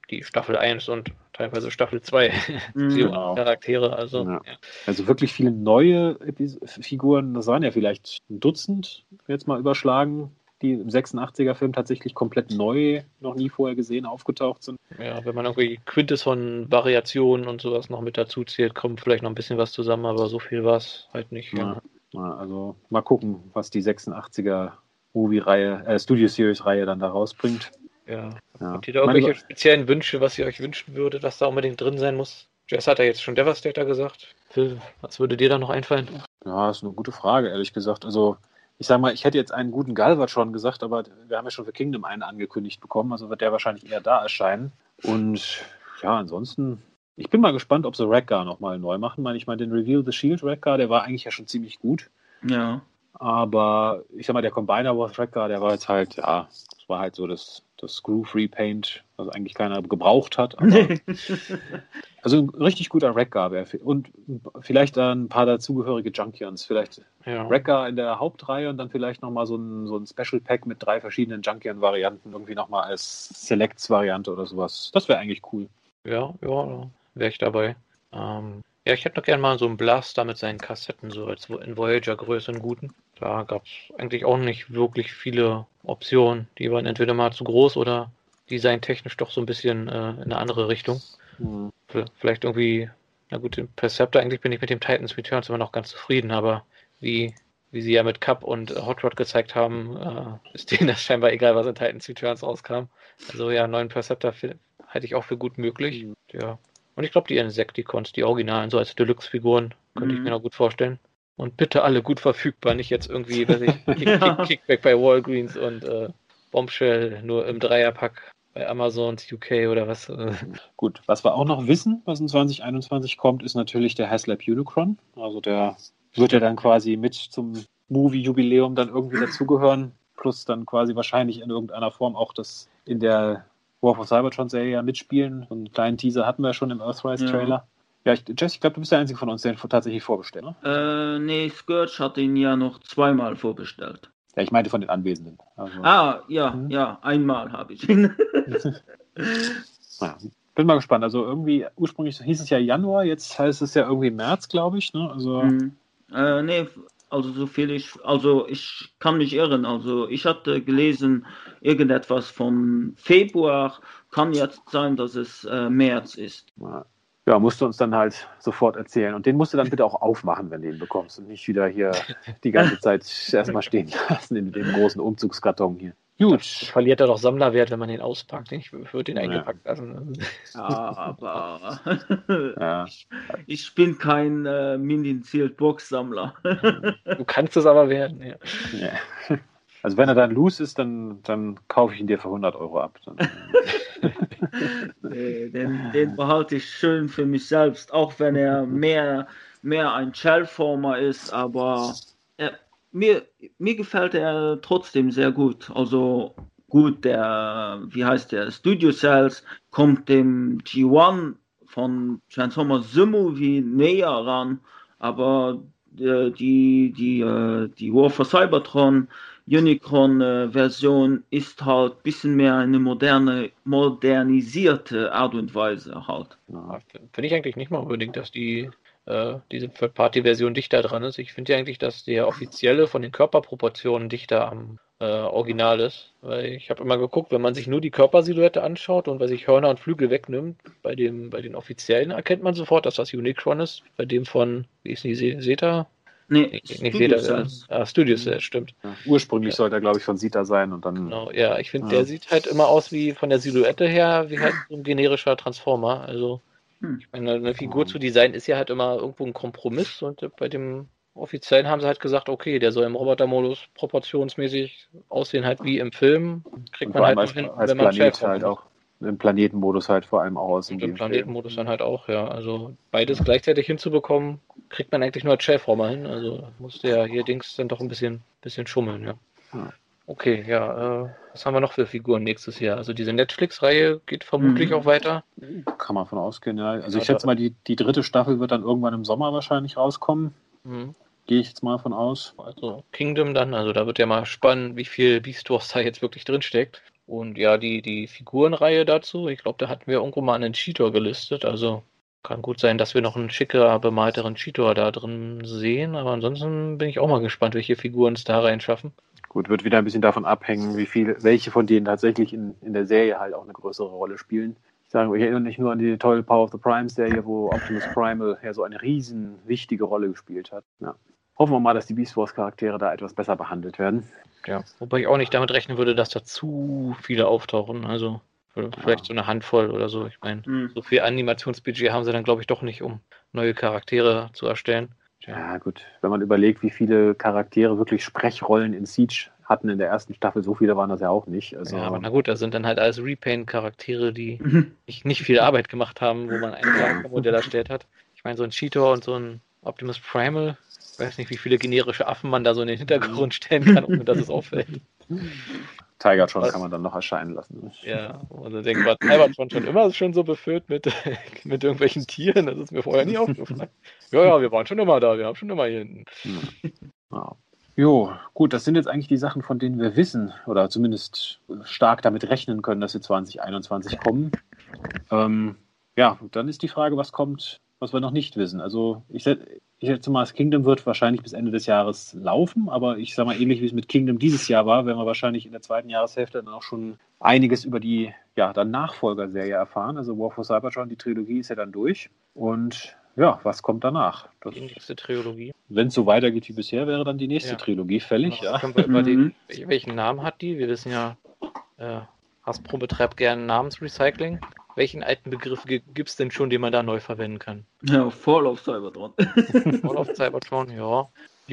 die Staffel eins und teilweise Staffel zwei Mhm. die Genau. Charaktere. Also, Ja. ja. Also wirklich viele neue Epis- Figuren, das waren ja vielleicht ein Dutzend, jetzt mal überschlagen, die im sechsundachtziger-Film tatsächlich komplett neu, noch nie vorher gesehen, aufgetaucht sind. Ja, wenn man irgendwie Quintes von Variationen und sowas noch mit dazu zählt, kommt vielleicht noch ein bisschen was zusammen, aber so viel war es halt nicht. Ja. Ja, ja, also mal gucken, was die sechsundachtziger Movie-Reihe, äh, Studio-Series-Reihe dann da rausbringt. Ja. Ja. Habt ihr da Meine irgendwelche Über- speziellen Wünsche, was ihr euch wünschen würdet, was da unbedingt drin sein muss? Jess hat ja jetzt schon Devastator gesagt. Phil, was würde dir da noch einfallen? Ja, ist eine gute Frage, ehrlich gesagt. Also, ich sag mal, ich hätte jetzt einen guten Galvatron gesagt, aber wir haben ja schon für Kingdom einen angekündigt bekommen, also wird der wahrscheinlich eher da erscheinen. Und ja, ansonsten, ich bin mal gespannt, ob sie Wreck-Gar nochmal neu machen. Ich meine, ich meine, den Reveal the Shield Wreck-Gar, der war eigentlich ja schon ziemlich gut. Ja. Aber ich sag mal, der Combiner Wars Wreck-Gar, der war jetzt halt, ja, das war halt so das, das Screw-Free-Paint, was eigentlich keiner gebraucht hat. Aber also ein richtig guter Wreck-Gar wäre. Und vielleicht ein paar dazugehörige Junkions. Vielleicht Ja. Wreck-Gar in der Hauptreihe und dann vielleicht nochmal so ein, so ein Special Pack mit drei verschiedenen Junkion-Varianten, irgendwie nochmal als Selects-Variante oder sowas. Das wäre eigentlich cool. Ja, ja, wäre ich dabei. Ähm, ja, ich hätte noch gerne mal so einen Blaster mit seinen Kassetten, so als in Voyager-Größe, einen guten. Da gab es eigentlich auch nicht wirklich viele Optionen. Die waren entweder mal zu groß oder designtechnisch doch so ein bisschen äh, in eine andere Richtung. Hm. V- Vielleicht irgendwie, na gut, den Perceptor, eigentlich bin ich mit dem Titans Returns immer noch ganz zufrieden, aber wie, wie sie ja mit Cup und äh, Hot Rod gezeigt haben, äh, ist denen das scheinbar egal, was in Titans Returns rauskam. Also ja, neuen Perceptor fi- halte ich auch für gut möglich. Mhm. Ja. Und ich glaube, die Insecticons, die Originalen, so als Deluxe-Figuren, könnte ich Mhm. mir noch gut vorstellen. Und bitte alle gut verfügbar, nicht jetzt irgendwie, weiß ich, Kick, Ja. Kick, Kickback bei Walgreens und äh, Bombshell nur im Dreierpack bei Amazons U K oder was. Äh, Gut, was wir auch noch wissen, was in zwanzig einundzwanzig kommt, ist natürlich der HasLab Unicron. Also der wird ja dann quasi mit zum Movie-Jubiläum dann irgendwie dazugehören. Plus dann quasi wahrscheinlich in irgendeiner Form auch das in der War for Cybertron-Serie ja mitspielen. So einen kleinen Teaser hatten wir schon im Earthrise-Trailer. Ja, ich, Jess, ich glaube, du bist der Einzige von uns, der ihn tatsächlich vorbestellt, ne? Äh, nee, Scourge hat ihn ja noch zweimal vorbestellt. Ja, ich meinte von den Anwesenden. Also, Ah, ja, Hm. ja, einmal habe ich ihn. ja, bin mal gespannt. Also irgendwie, ursprünglich hieß es ja Januar, jetzt heißt es ja irgendwie März, glaube ich. Ne? Also, Hm. Äh, nee, also so viel ich, also ich kann mich irren. Also ich hatte gelesen, irgendetwas vom Februar, kann jetzt sein, dass es äh, März ist. ja, musst du uns dann halt sofort erzählen. Und den musst du dann bitte auch aufmachen, wenn du ihn bekommst und nicht wieder hier die ganze Zeit erstmal stehen lassen in dem großen Umzugskarton hier. Gut. verliert er doch Sammlerwert, wenn man den auspackt. Ich würde ihn Ja. eingepackt lassen. Ja, aber Ja. ich, ich bin kein äh, Mini-Sealed-Box-Sammler. Du kannst es aber werden. Ja. Ja. Also wenn er dann loose ist, dann, dann kaufe ich ihn dir für hundert Euro ab. Dann, Nee, den, den behalte ich schön für mich selbst, auch wenn er mehr, mehr ein Shellformer ist, aber er, mir, mir gefällt er trotzdem sehr gut. Also gut, der, wie heißt der, Studio Cells kommt dem G eins von Transformers The Movie näher ran, aber äh, die, die, äh, die War for Cybertron Unicron-Version ist halt ein bisschen mehr eine moderne, modernisierte Art und Weise halt. ja. Finde ich eigentlich nicht mal unbedingt, dass die äh, diese Third-Party-Version dichter dran ist. Ich finde ja eigentlich, dass der offizielle von den Körperproportionen dichter am äh, Original ist. Weil ich habe immer geguckt, wenn man sich nur die Körpersilhouette anschaut und weil sich Hörner und Flügel wegnimmt, bei dem, bei den offiziellen erkennt man sofort, dass das Unicron ist. Bei dem von, wie ist die Zeta? Nee, Nicht, nicht Studio Zeta, Cells. ah, Studio Cells, stimmt. Ja. Ursprünglich sollte er, glaube ich, von Sita sein und dann. Genau, ja, ich finde, Ja. der sieht halt immer aus wie von der Silhouette her, wie halt so ein generischer Transformer. Also, Hm. ich meine, eine Figur zu designen ist ja halt immer irgendwo ein Kompromiss und bei dem Offiziellen haben sie halt gesagt, okay, der soll im Robotermodus proportionsmäßig aussehen halt wie im Film. Kriegt Und man vor halt allem noch als, hin, als wenn man Planet Shellformer halt macht. auch. Im Planetenmodus halt vor allem auch aus. Und in im dem Planetenmodus Film. dann halt auch, ja. Also beides gleichzeitig hinzubekommen, kriegt man eigentlich nur als Shellformer hin. Also muss der hier Dings dann doch ein bisschen, bisschen schummeln, ja. Ja. Okay, ja, äh, was haben wir noch für Figuren nächstes Jahr? Also diese Netflix-Reihe geht vermutlich Mhm. auch weiter. Kann man von ausgehen, ja. Also Ja, ich schätze da- mal, die, die dritte Staffel wird dann irgendwann im Sommer wahrscheinlich rauskommen. Mhm. Gehe ich jetzt mal von aus. Also Kingdom dann, also da wird ja mal spannend, wie viel Beast Wars da jetzt wirklich drin steckt. Und ja, die, die Figurenreihe dazu, ich glaube, da hatten wir irgendwo mal einen Cheetor gelistet. Also kann gut sein, dass wir noch einen schicker bemalteren Cheetor da drin sehen. Aber ansonsten bin ich auch mal gespannt, welche Figuren es da reinschaffen. Gut, wird wieder ein bisschen davon abhängen, wie viel, welche von denen tatsächlich in, in der Serie halt auch eine größere Rolle spielen. Ich sage, ich erinnere mich nur an die tolle Power of the Prime-Serie, wo Optimus Primal ja so eine riesen wichtige Rolle gespielt hat. Ja. Hoffen wir mal, dass die Beast Wars-Charaktere da etwas besser behandelt werden. Ja, wobei ich auch nicht damit rechnen würde, dass da zu viele auftauchen. Also vielleicht ja. so eine Handvoll oder so. Ich meine, mhm. so viel Animationsbudget haben sie dann, glaube ich, doch nicht, um neue Charaktere zu erstellen. Ja. ja, gut. Wenn man überlegt, wie viele Charaktere wirklich Sprechrollen in Siege hatten in der ersten Staffel, so viele waren das ja auch nicht. Also, ja, aber na gut, das sind dann halt alles Repaint-Charaktere, die nicht, nicht viel Arbeit gemacht haben, wo man ein Charaktermodell erstellt hat. Ich meine, so ein Cheetor und so ein Optimus Primal, ich weiß nicht, wie viele generische Affen man da so in den Hintergrund stellen kann, ohne dass es auffällt. Tigertron kann man dann noch erscheinen lassen. Ja, also denkt man, Tigertron schon immer schon so befüllt mit, mit irgendwelchen Tieren, das ist mir vorher nie aufgefallen. Ja, ja, wir waren schon immer da, wir haben schon immer hier hinten. Ja. Jo, gut, das sind jetzt eigentlich die Sachen, von denen wir wissen oder zumindest stark damit rechnen können, dass sie zwanzig einundzwanzig kommen. Ähm, ja, dann ist die Frage, was kommt, was wir noch nicht wissen. Also ich, ich schätze mal, das Kingdom wird wahrscheinlich bis Ende des Jahres laufen, aber ich sage mal, ähnlich wie es mit Kingdom dieses Jahr war, werden wir wahrscheinlich in der zweiten Jahreshälfte dann auch schon einiges über die ja, dann Nachfolgerserie erfahren. Also War for Cybertron, die Trilogie ist ja dann durch und ja, was kommt danach? Das, die nächste Trilogie. Wenn es so weitergeht wie bisher, wäre dann die nächste ja. Trilogie fällig. Ja, ja. Können wir überlegen, welchen Namen hat die? Wir wissen ja, äh, Hasbro betreibt gerne Namensrecycling. Welchen alten Begriff gibt es denn schon, den man da neu verwenden kann? Ja, Fall of Cybertron. Fall of Cybertron, ja.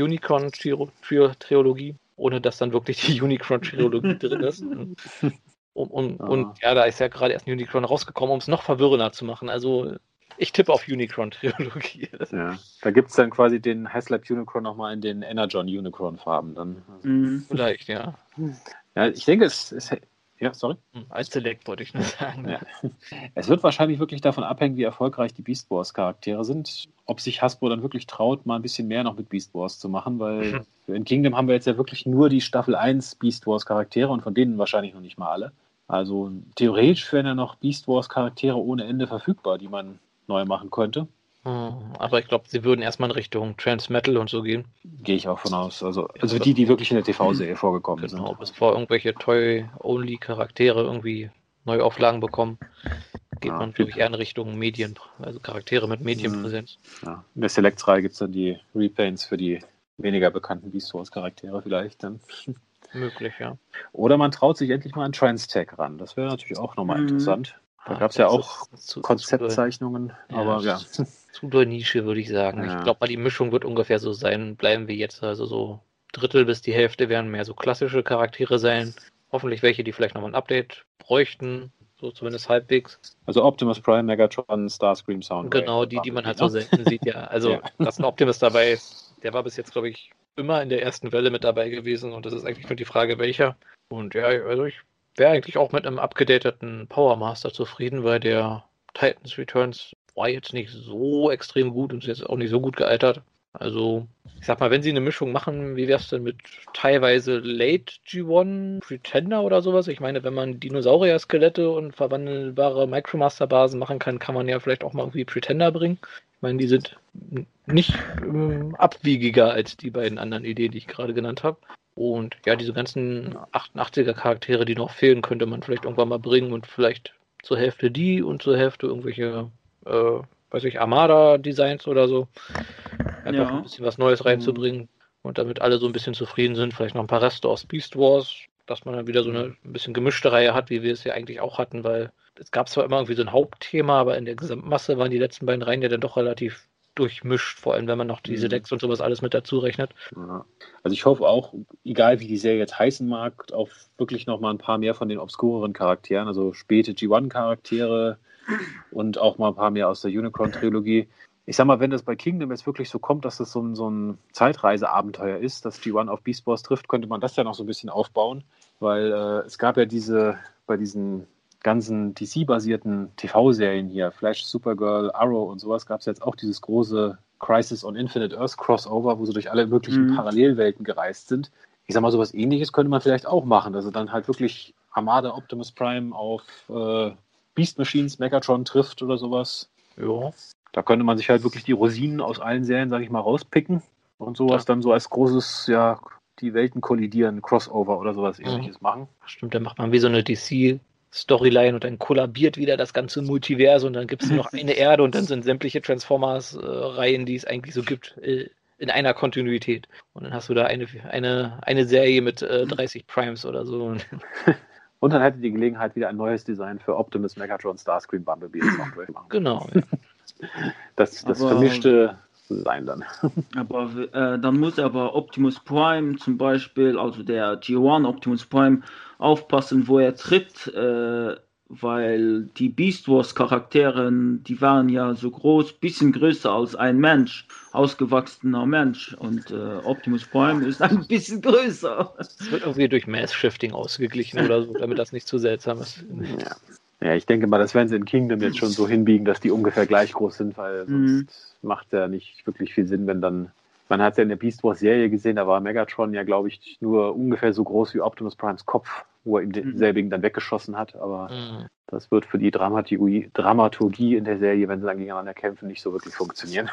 Unicron-Trilogie, ohne dass dann wirklich die Unicron-Trilogie drin ist. Und, und, ah. und ja, da ist ja gerade erst ein Unicron rausgekommen, um es noch verwirrender zu machen. Also ich tippe auf Unicron-Trilogie. Ja, da gibt es dann quasi den Haslab Unicron nochmal in den Energon Unicron-Farben. Dann. Also. Mhm. Vielleicht, ja. Ja, ich denke, es ist. Ja, sorry. Als Select wollte ich nur sagen. Ja. Es wird wahrscheinlich wirklich davon abhängen, wie erfolgreich die Beast Wars Charaktere sind. Ob sich Hasbro dann wirklich traut, mal ein bisschen mehr noch mit Beast Wars zu machen, weil in Kingdom haben wir jetzt ja wirklich nur die Staffel eins Beast Wars Charaktere und von denen wahrscheinlich noch nicht mal alle. Also theoretisch wären ja noch Beast Wars Charaktere ohne Ende verfügbar, die man neu machen könnte. Aber ich glaube, sie würden erstmal in Richtung Transmetal und so gehen. Gehe ich auch von aus. Also, also die, die wirklich in der T V-Serie vorgekommen genau, sind. Genau, bevor irgendwelche Toy-Only-Charaktere irgendwie Neuauflagen bekommen, geht ja, man, glaube ich, eher in Richtung Medien, also Charaktere mit Medienpräsenz. Ja. In der Select-Reihe gibt es dann die Repaints für die weniger bekannten Beast Wars-Charaktere vielleicht dann. Möglich, ja. Oder man traut sich endlich mal an Transtech ran. Das wäre natürlich auch nochmal mhm. interessant. Da gab es ja auch zu, Konzeptzeichnungen, zu aber ja. ja. Zu der Nische, würde ich sagen. Ja. Ich glaube mal, die Mischung wird ungefähr so sein, bleiben wir jetzt, also so Drittel bis die Hälfte werden mehr so klassische Charaktere sein. Hoffentlich welche, die vielleicht nochmal ein Update bräuchten, so zumindest halbwegs. Also Optimus Prime, Megatron, Starscream, Soundwave. Genau, die, die man halt so selten sieht, ja. Also, ja. dass ein Optimus dabei ist, der war bis jetzt, glaube ich, immer in der ersten Welle mit dabei gewesen und das ist eigentlich nur die Frage, welcher. Und ja, also ich wäre eigentlich auch mit einem abgedateten Power Master zufrieden, weil der Titans Returns war jetzt nicht so extrem gut und ist jetzt auch nicht so gut gealtert. Also, ich sag mal, wenn sie eine Mischung machen, wie wär's denn mit teilweise Late G eins Pretender oder sowas? Ich meine, wenn man Dinosaurier-Skelette und verwandelbare Micromaster-Basen machen kann, kann man ja vielleicht auch mal irgendwie Pretender bringen. Ich meine, die sind nicht ähm, abwiegiger als die beiden anderen Ideen, die ich gerade genannt habe. Und ja, diese ganzen achtundachtziger-Charaktere, die noch fehlen, könnte man vielleicht irgendwann mal bringen und vielleicht zur Hälfte die und zur Hälfte irgendwelche, äh, weiß ich, Armada-Designs oder so. Einfach ja. ein bisschen was Neues reinzubringen mhm. und damit alle so ein bisschen zufrieden sind. Vielleicht noch ein paar Reste aus Beast Wars, dass man dann wieder so eine ein bisschen gemischte Reihe hat, wie wir es ja eigentlich auch hatten, weil es gab zwar immer irgendwie so ein Hauptthema, aber in der Gesamtmasse waren die letzten beiden Reihen ja dann doch relativ durchmischt, vor allem wenn man noch diese Decks und sowas alles mit dazu rechnet. Ja. Also ich hoffe auch, egal wie die Serie jetzt heißen mag, auf wirklich noch mal ein paar mehr von den obskureren Charakteren, also späte G eins Charaktere und auch mal ein paar mehr aus der Unicron-Trilogie. Ich sag mal, wenn das bei Kingdom jetzt wirklich so kommt, dass das so ein, so ein Zeitreiseabenteuer ist, dass G eins auf Beast Wars trifft, könnte man das ja noch so ein bisschen aufbauen, weil äh, es gab ja diese, bei diesen ganzen D C-basierten T V-Serien hier, Flash, Supergirl, Arrow und sowas, gab es jetzt auch dieses große Crisis on Infinite Earth Crossover, wo sie durch alle möglichen mhm. Parallelwelten gereist sind. Ich sag mal, sowas Ähnliches könnte man vielleicht auch machen, dass sie dann halt wirklich Armada Optimus Prime auf äh, Beast Machines Megatron trifft oder sowas. Ja. Da könnte man sich halt wirklich die Rosinen aus allen Serien, sage ich mal, rauspicken und sowas ja. dann so als großes, ja, die Welten kollidieren, Crossover oder sowas ähnliches mhm. machen. Stimmt, dann macht man wie so eine D C-Storyline und dann kollabiert wieder das ganze Multiversum und dann gibt es nur noch eine Erde und dann sind sämtliche Transformers-Reihen, äh, die es eigentlich so gibt, äh, in einer Kontinuität. Und dann hast du da eine, eine, eine Serie mit äh, dreißig Primes oder so. Und dann hätte die Gelegenheit, wieder ein neues Design für Optimus, Megatron, Starscream, Bumblebee und Soundwave machen. Genau. Ja. Das, das aber, vermischte Design dann. Aber äh, dann muss aber Optimus Prime zum Beispiel, also der G eins Optimus Prime, aufpassen, wo er tritt, äh, weil die Beast Wars Charakteren, die waren ja so groß, bisschen größer als ein Mensch, ausgewachsener Mensch, und äh, Optimus Prime ist ein bisschen größer. Das wird irgendwie durch Mass-Shifting ausgeglichen oder so, damit das nicht zu seltsam ist. Ja. Ja, ich denke mal, das werden sie in Kingdom jetzt schon so hinbiegen, dass die ungefähr gleich groß sind, weil sonst mhm. macht ja nicht wirklich viel Sinn, wenn dann, man hat ja in der Beast Wars Serie gesehen, da war Megatron ja, glaube ich, nur ungefähr so groß wie Optimus Primes Kopf, wo er ihm den mhm. selbigen dann weggeschossen hat, aber mhm. das wird für die Dramaturgie, Dramaturgie in der Serie, wenn sie dann gegeneinander kämpfen, nicht so wirklich funktionieren.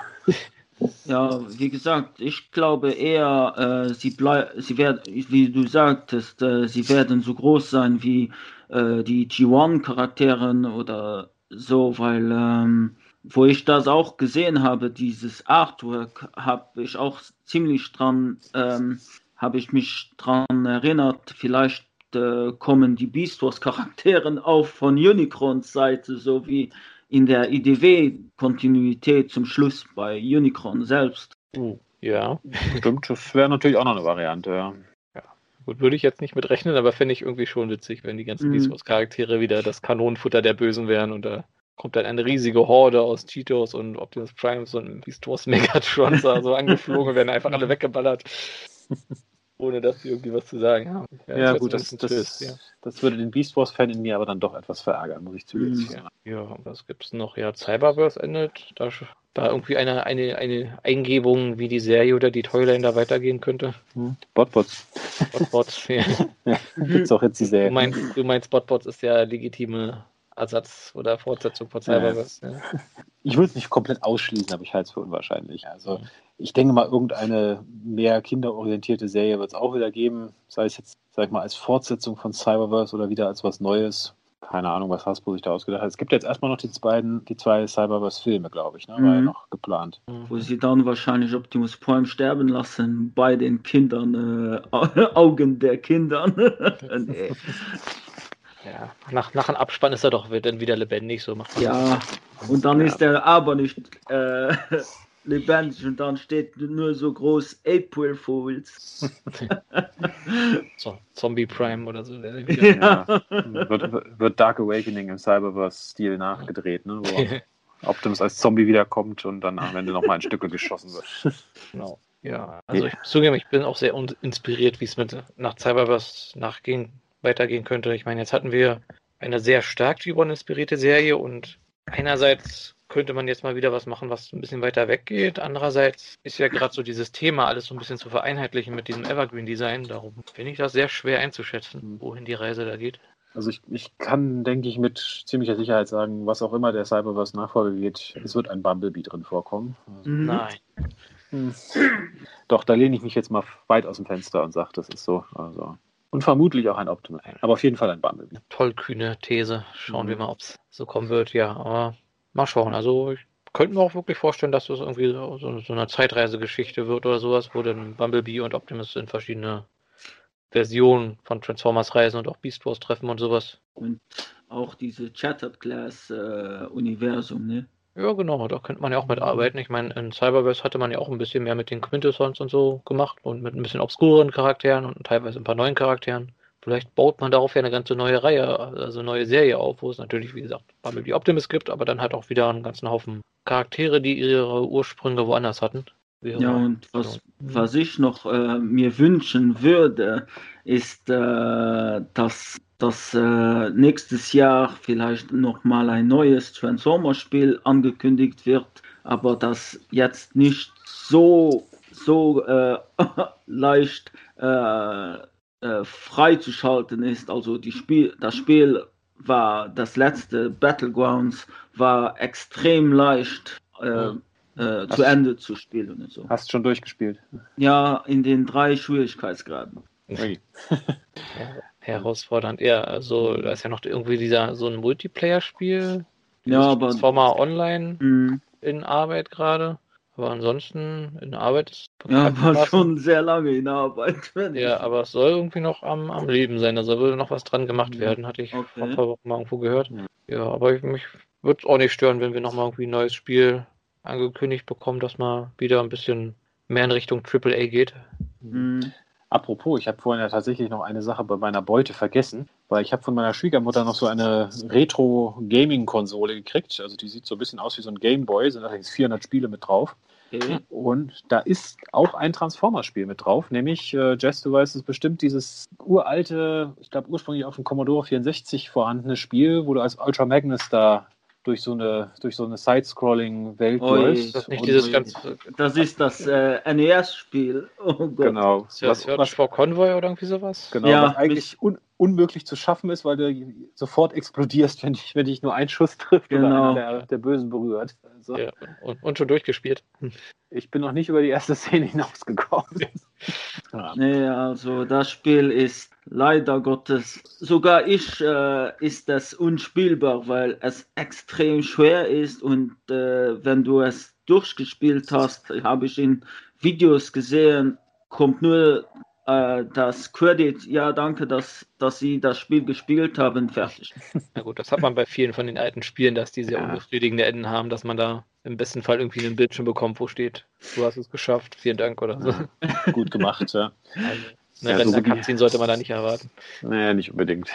Ja, wie gesagt, ich glaube eher, äh, sie blei- sie werden, wie du sagtest, äh, sie werden so groß sein wie äh, die G eins Charakteren oder so, weil ähm, wo ich das auch gesehen habe, dieses Artwork, habe ich auch ziemlich dran, ähm, habe ich mich dran erinnert, vielleicht äh, kommen die Beast Wars Charakteren auch von Unicrons Seite, so wie in der I D W-Kontinuität zum Schluss bei Unicron selbst. Oh, ja. Stimmt, das wäre natürlich auch noch eine Variante, ja. Ja. Gut, würde ich jetzt nicht mit rechnen, aber fände ich irgendwie schon witzig, wenn die ganzen mm. Beast Wars Charaktere wieder das Kanonenfutter der Bösen wären und da kommt dann eine riesige Horde aus Cheetos und Optimus Primes und Beast Wars Megatrons so angeflogen, werden einfach alle weggeballert. Ohne dass sie irgendwie was zu sagen haben. Ja, ja gut, das, das, Twist, ja. das würde den Beast Wars-Fan in mir aber dann doch etwas verärgern, muss ich zugeben. Ja, ja, was gibt's noch? Ja, Cyberverse endet. Da war irgendwie eine, eine, eine Eingebung, wie die Serie oder die Toyline da weitergehen könnte. Hm. Botbots. Botbots, ja. ja. Gibt's auch jetzt die Serie. Du meinst, du meinst Botbots ist ja legitime Ersatz oder Fortsetzung von Cyberverse. Ja. Ja. Ich würde es nicht komplett ausschließen, aber ich halte es für unwahrscheinlich. Also ich denke mal, irgendeine mehr kinderorientierte Serie wird es auch wieder geben, sei es jetzt, sag ich mal, als Fortsetzung von Cyberverse oder wieder als was Neues. Keine Ahnung, was Hasbro sich da ausgedacht hat. Es gibt jetzt erstmal noch die, beiden, die zwei Cyberverse-Filme, glaube ich, ne? War mhm. ja noch geplant. Wo sie dann wahrscheinlich Optimus Prime sterben lassen bei den Kindern, äh, Augen der Kindern. nee. Ja, nach, nach einem Abspann ist er doch dann wieder lebendig, so macht man Ja, das. Und dann ja. ist er aber nicht äh, lebendig und dann steht nur so groß April Fools. so, Zombie Prime oder so. Ja. Ja. Wird, wird Dark Awakening im Cyberverse-Stil nachgedreht, ne? Wo Optimus als Zombie wiederkommt und dann am Ende nochmal in Stücke geschossen wird. Genau. Ja, also ich muss zugeben, ich bin auch sehr inspiriert, wie es mit nach Cyberverse nachging. weitergehen könnte. Ich meine, jetzt hatten wir eine sehr stark G eins inspirierte Serie und einerseits könnte man jetzt mal wieder was machen, was ein bisschen weiter weggeht. Andererseits ist ja gerade so dieses Thema, alles so ein bisschen zu vereinheitlichen mit diesem Evergreen-Design. Darum finde ich das sehr schwer einzuschätzen, wohin die Reise da geht. Also ich, ich kann, denke ich, mit ziemlicher Sicherheit sagen, was auch immer der Cyberverse-Nachfolge geht, es wird ein Bumblebee drin vorkommen. Also, mhm. Nein. Hm. Doch, da lehne ich mich jetzt mal weit aus dem Fenster und sage, das ist so. Also. Und vermutlich auch ein Optimus. Aber auf jeden Fall ein Bumblebee. Tollkühne These. Schauen mhm. wir mal, ob es so kommen wird. Ja, aber mal schauen. Also ich könnte mir auch wirklich vorstellen, dass das irgendwie so, so eine Zeitreisegeschichte wird oder sowas, wo dann Bumblebee und Optimus in verschiedene Versionen von Transformers reisen und auch Beast Wars treffen und sowas. Und auch diese Shattered Glass äh, Universum, ne? Ja, genau, da könnte man ja auch mitarbeiten. Ich meine, in Cyberverse hatte man ja auch ein bisschen mehr mit den Quintessons und so gemacht und mit ein bisschen obskuren Charakteren und teilweise ein paar neuen Charakteren. Vielleicht baut man darauf ja eine ganze neue Reihe, also eine neue Serie auf, wo es natürlich, wie gesagt, Bumblebee Optimus gibt, aber dann halt auch wieder einen ganzen Haufen Charaktere, die ihre Ursprünge woanders hatten. Ja, und was, was ich noch äh, mir wünschen würde, ist, äh, dass dass äh, nächstes Jahr vielleicht nochmal ein neues Transformers-Spiel angekündigt wird, aber das jetzt nicht so, so äh, leicht äh, äh, freizuschalten ist. Also die Spiel, das Spiel war, das letzte Battlegrounds war extrem leicht äh, Ja. äh, zu Ende zu spielen und so. Hast schon durchgespielt? Ja, in den drei Schwierigkeitsgraden. Ui. Ja, herausfordernd, ja. Also da ist ja noch irgendwie dieser so ein Multiplayer-Spiel, Ja, dieses aber Transformer Online mh, in Arbeit gerade. Aber ansonsten in Arbeit ist ja, war bekanntermaßen- schon sehr lange in Arbeit. wenn Ja, ich- aber es soll irgendwie noch am, am Leben sein. Da soll noch was dran gemacht Mhm. werden, hatte ich Okay. vor ein paar Wochen mal irgendwo gehört. Ja. Ja, aber ich, mich würde es auch nicht stören, wenn wir nochmal irgendwie ein neues Spiel angekündigt bekommen, dass mal wieder ein bisschen mehr in Richtung Triple A geht. Mh, Apropos, ich habe vorhin ja tatsächlich noch eine Sache bei meiner Beute vergessen, weil ich habe von meiner Schwiegermutter noch so eine Retro-Gaming-Konsole gekriegt. Also die sieht so ein bisschen aus wie so ein Gameboy, sind allerdings vierhundert Spiele mit drauf. okay. Und da ist auch ein Transformers-Spiel mit drauf, nämlich, äh, Jess, du weißt es bestimmt, dieses uralte, ich glaube ursprünglich auf dem Commodore vierundsechzig vorhandene Spiel, wo du als Ultra Magnus da durch so eine, durch so eine Side-Scrolling-Welt Oi. läufst. Ist das nicht Und- dieses Ui. ganz. Das ist das äh, N E S-Spiel. Oh Gott. Genau. Ist ja Search for Convoy oder irgendwie sowas? Genau, Ja, was eigentlich un unmöglich zu schaffen ist, weil du sofort explodierst, wenn dich, wenn dich nur ein Schuss trifft Genau. oder einer der, der Bösen berührt. Also, Ja, und, und schon durchgespielt. ich bin noch nicht über die erste Szene hinausgekommen. Ja. Nee, also das Spiel ist leider Gottes, sogar ich äh, ist das unspielbar, weil es extrem schwer ist und äh, wenn du es durchgespielt hast, habe ich in Videos gesehen, kommt nur äh, das Credit, ja danke, dass, dass sie das Spiel gespielt haben, fertig. Na gut, das hat man bei vielen von den alten Spielen, dass die sehr Ja. unbefriedigende Enden haben, dass man da im besten Fall irgendwie einen Bildschirm bekommt, wo steht, du hast es geschafft, vielen Dank oder so. Ja, gut gemacht, ja. Also, ne, Ja, wenn so da wie- Cutscene sollte man da nicht erwarten. Naja, nicht unbedingt.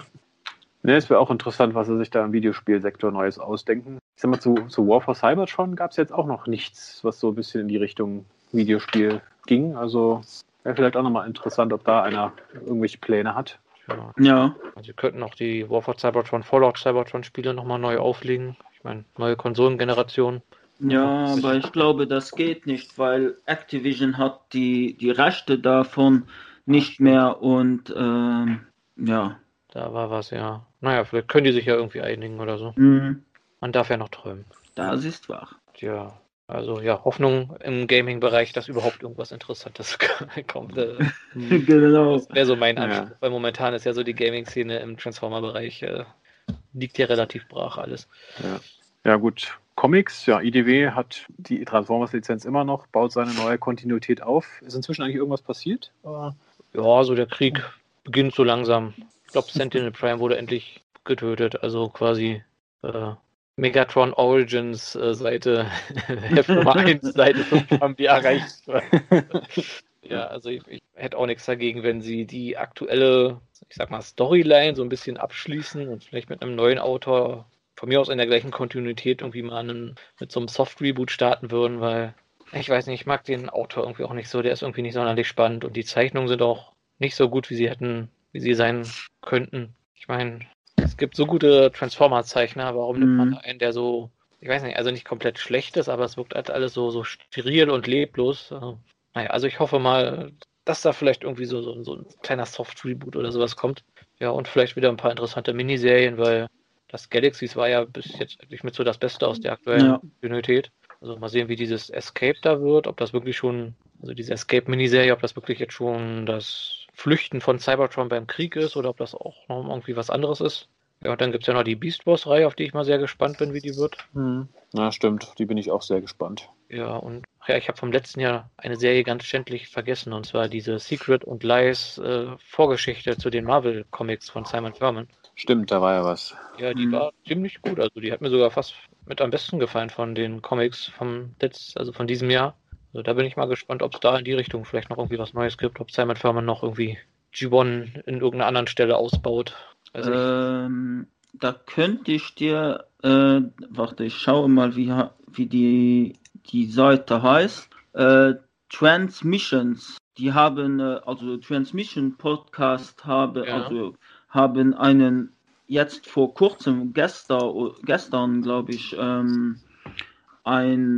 Ne, es wäre auch interessant, was sie sich da im Videospielsektor Neues ausdenken. Ich sag mal, zu, zu War for Cybertron gab es jetzt auch noch nichts, was so ein bisschen in die Richtung Videospiel ging. Also wäre vielleicht auch nochmal interessant, ob da einer irgendwelche Pläne hat. Ja. Ja, Also sie könnten auch die War for Cybertron, Fallout Cybertron Spiele nochmal neu auflegen. Ich meine, neue Konsolengeneration. ja, aber ich glaube, das geht nicht, weil Activision hat die, die Rechte davon nicht mehr und ähm, ja. Da war was, ja. Naja, vielleicht können die sich ja irgendwie einigen oder so. Mhm. Man darf ja noch träumen. Das ist wahr. Tja, also ja, Hoffnung im Gaming-Bereich, dass überhaupt irgendwas Interessantes kommt. Äh, Genau. Das wäre so mein Ja. Anspruch, weil momentan ist ja so die Gaming-Szene im Transformer-Bereich, äh, liegt ja relativ brach alles. Ja, ja gut. Comics, ja, I D W hat die Transformers-Lizenz immer noch, baut seine neue Kontinuität auf. Ist inzwischen eigentlich irgendwas passiert? Oder? Ja, so der Krieg beginnt so langsam. Ich glaube, Sentinel Prime wurde endlich getötet, also quasi äh, Megatron Origins äh, Seite, Heft Nummer eins, Seite fünf haben wir erreicht. Ja, also ich, ich hätte auch nichts dagegen, wenn sie die aktuelle, ich sag mal, Storyline so ein bisschen abschließen und vielleicht mit einem neuen Autor, von mir aus in der gleichen Kontinuität irgendwie mal einen, mit so einem Soft-Reboot starten würden, weil ich weiß nicht, ich mag den Autor irgendwie auch nicht so, der ist irgendwie nicht sonderlich spannend und die Zeichnungen sind auch nicht so gut, wie sie hätten, wie sie sein könnten. Ich meine, es gibt so gute Transformer-Zeichner, warum nimmt man Mhm. da einen, der so, ich weiß nicht, also nicht komplett schlecht ist, aber es wirkt halt alles so, so steril und leblos. Äh, Naja, also ich hoffe mal, dass da vielleicht irgendwie so, so, so ein kleiner Soft-Reboot oder sowas kommt. Ja, und vielleicht wieder ein paar interessante Miniserien, weil das Galaxies war ja bis jetzt eigentlich mit so das Beste aus der aktuellen Ja. Kontinuität. Also mal sehen, wie dieses Escape da wird, ob das wirklich schon, also diese Escape-Miniserie, ob das wirklich jetzt schon das Flüchten von Cybertron beim Krieg ist oder ob das auch noch irgendwie was anderes ist. Ja, und dann gibt es ja noch die Beast Wars-Reihe, auf die ich mal sehr gespannt bin, wie die wird. Hm. Ja, stimmt. Die bin ich auch sehr gespannt. Ja, und ach ja, ich habe vom letzten Jahr eine Serie ganz schändlich vergessen, und zwar diese Secret und Lies äh, Vorgeschichte zu den Marvel-Comics von Simon Furman. Stimmt, da war ja was. Ja, die Mhm. war ziemlich gut. Also die hat mir sogar fast mit am besten gefallen von den Comics vom Letz-, also von diesem Jahr. Also da bin ich mal gespannt, ob es da in die Richtung vielleicht noch irgendwie was Neues gibt, ob Simon Furman noch irgendwie G eins in irgendeiner anderen Stelle ausbaut. Also ich, Ähm, da könnte ich dir, äh, warte, ich schaue mal, wie, ha- wie die, die Seite heißt. Äh, Transmissions. Die haben, äh, also Transmission Podcast habe, Ja. also haben einen jetzt vor kurzem, gestern, gestern glaube ich, ähm, ein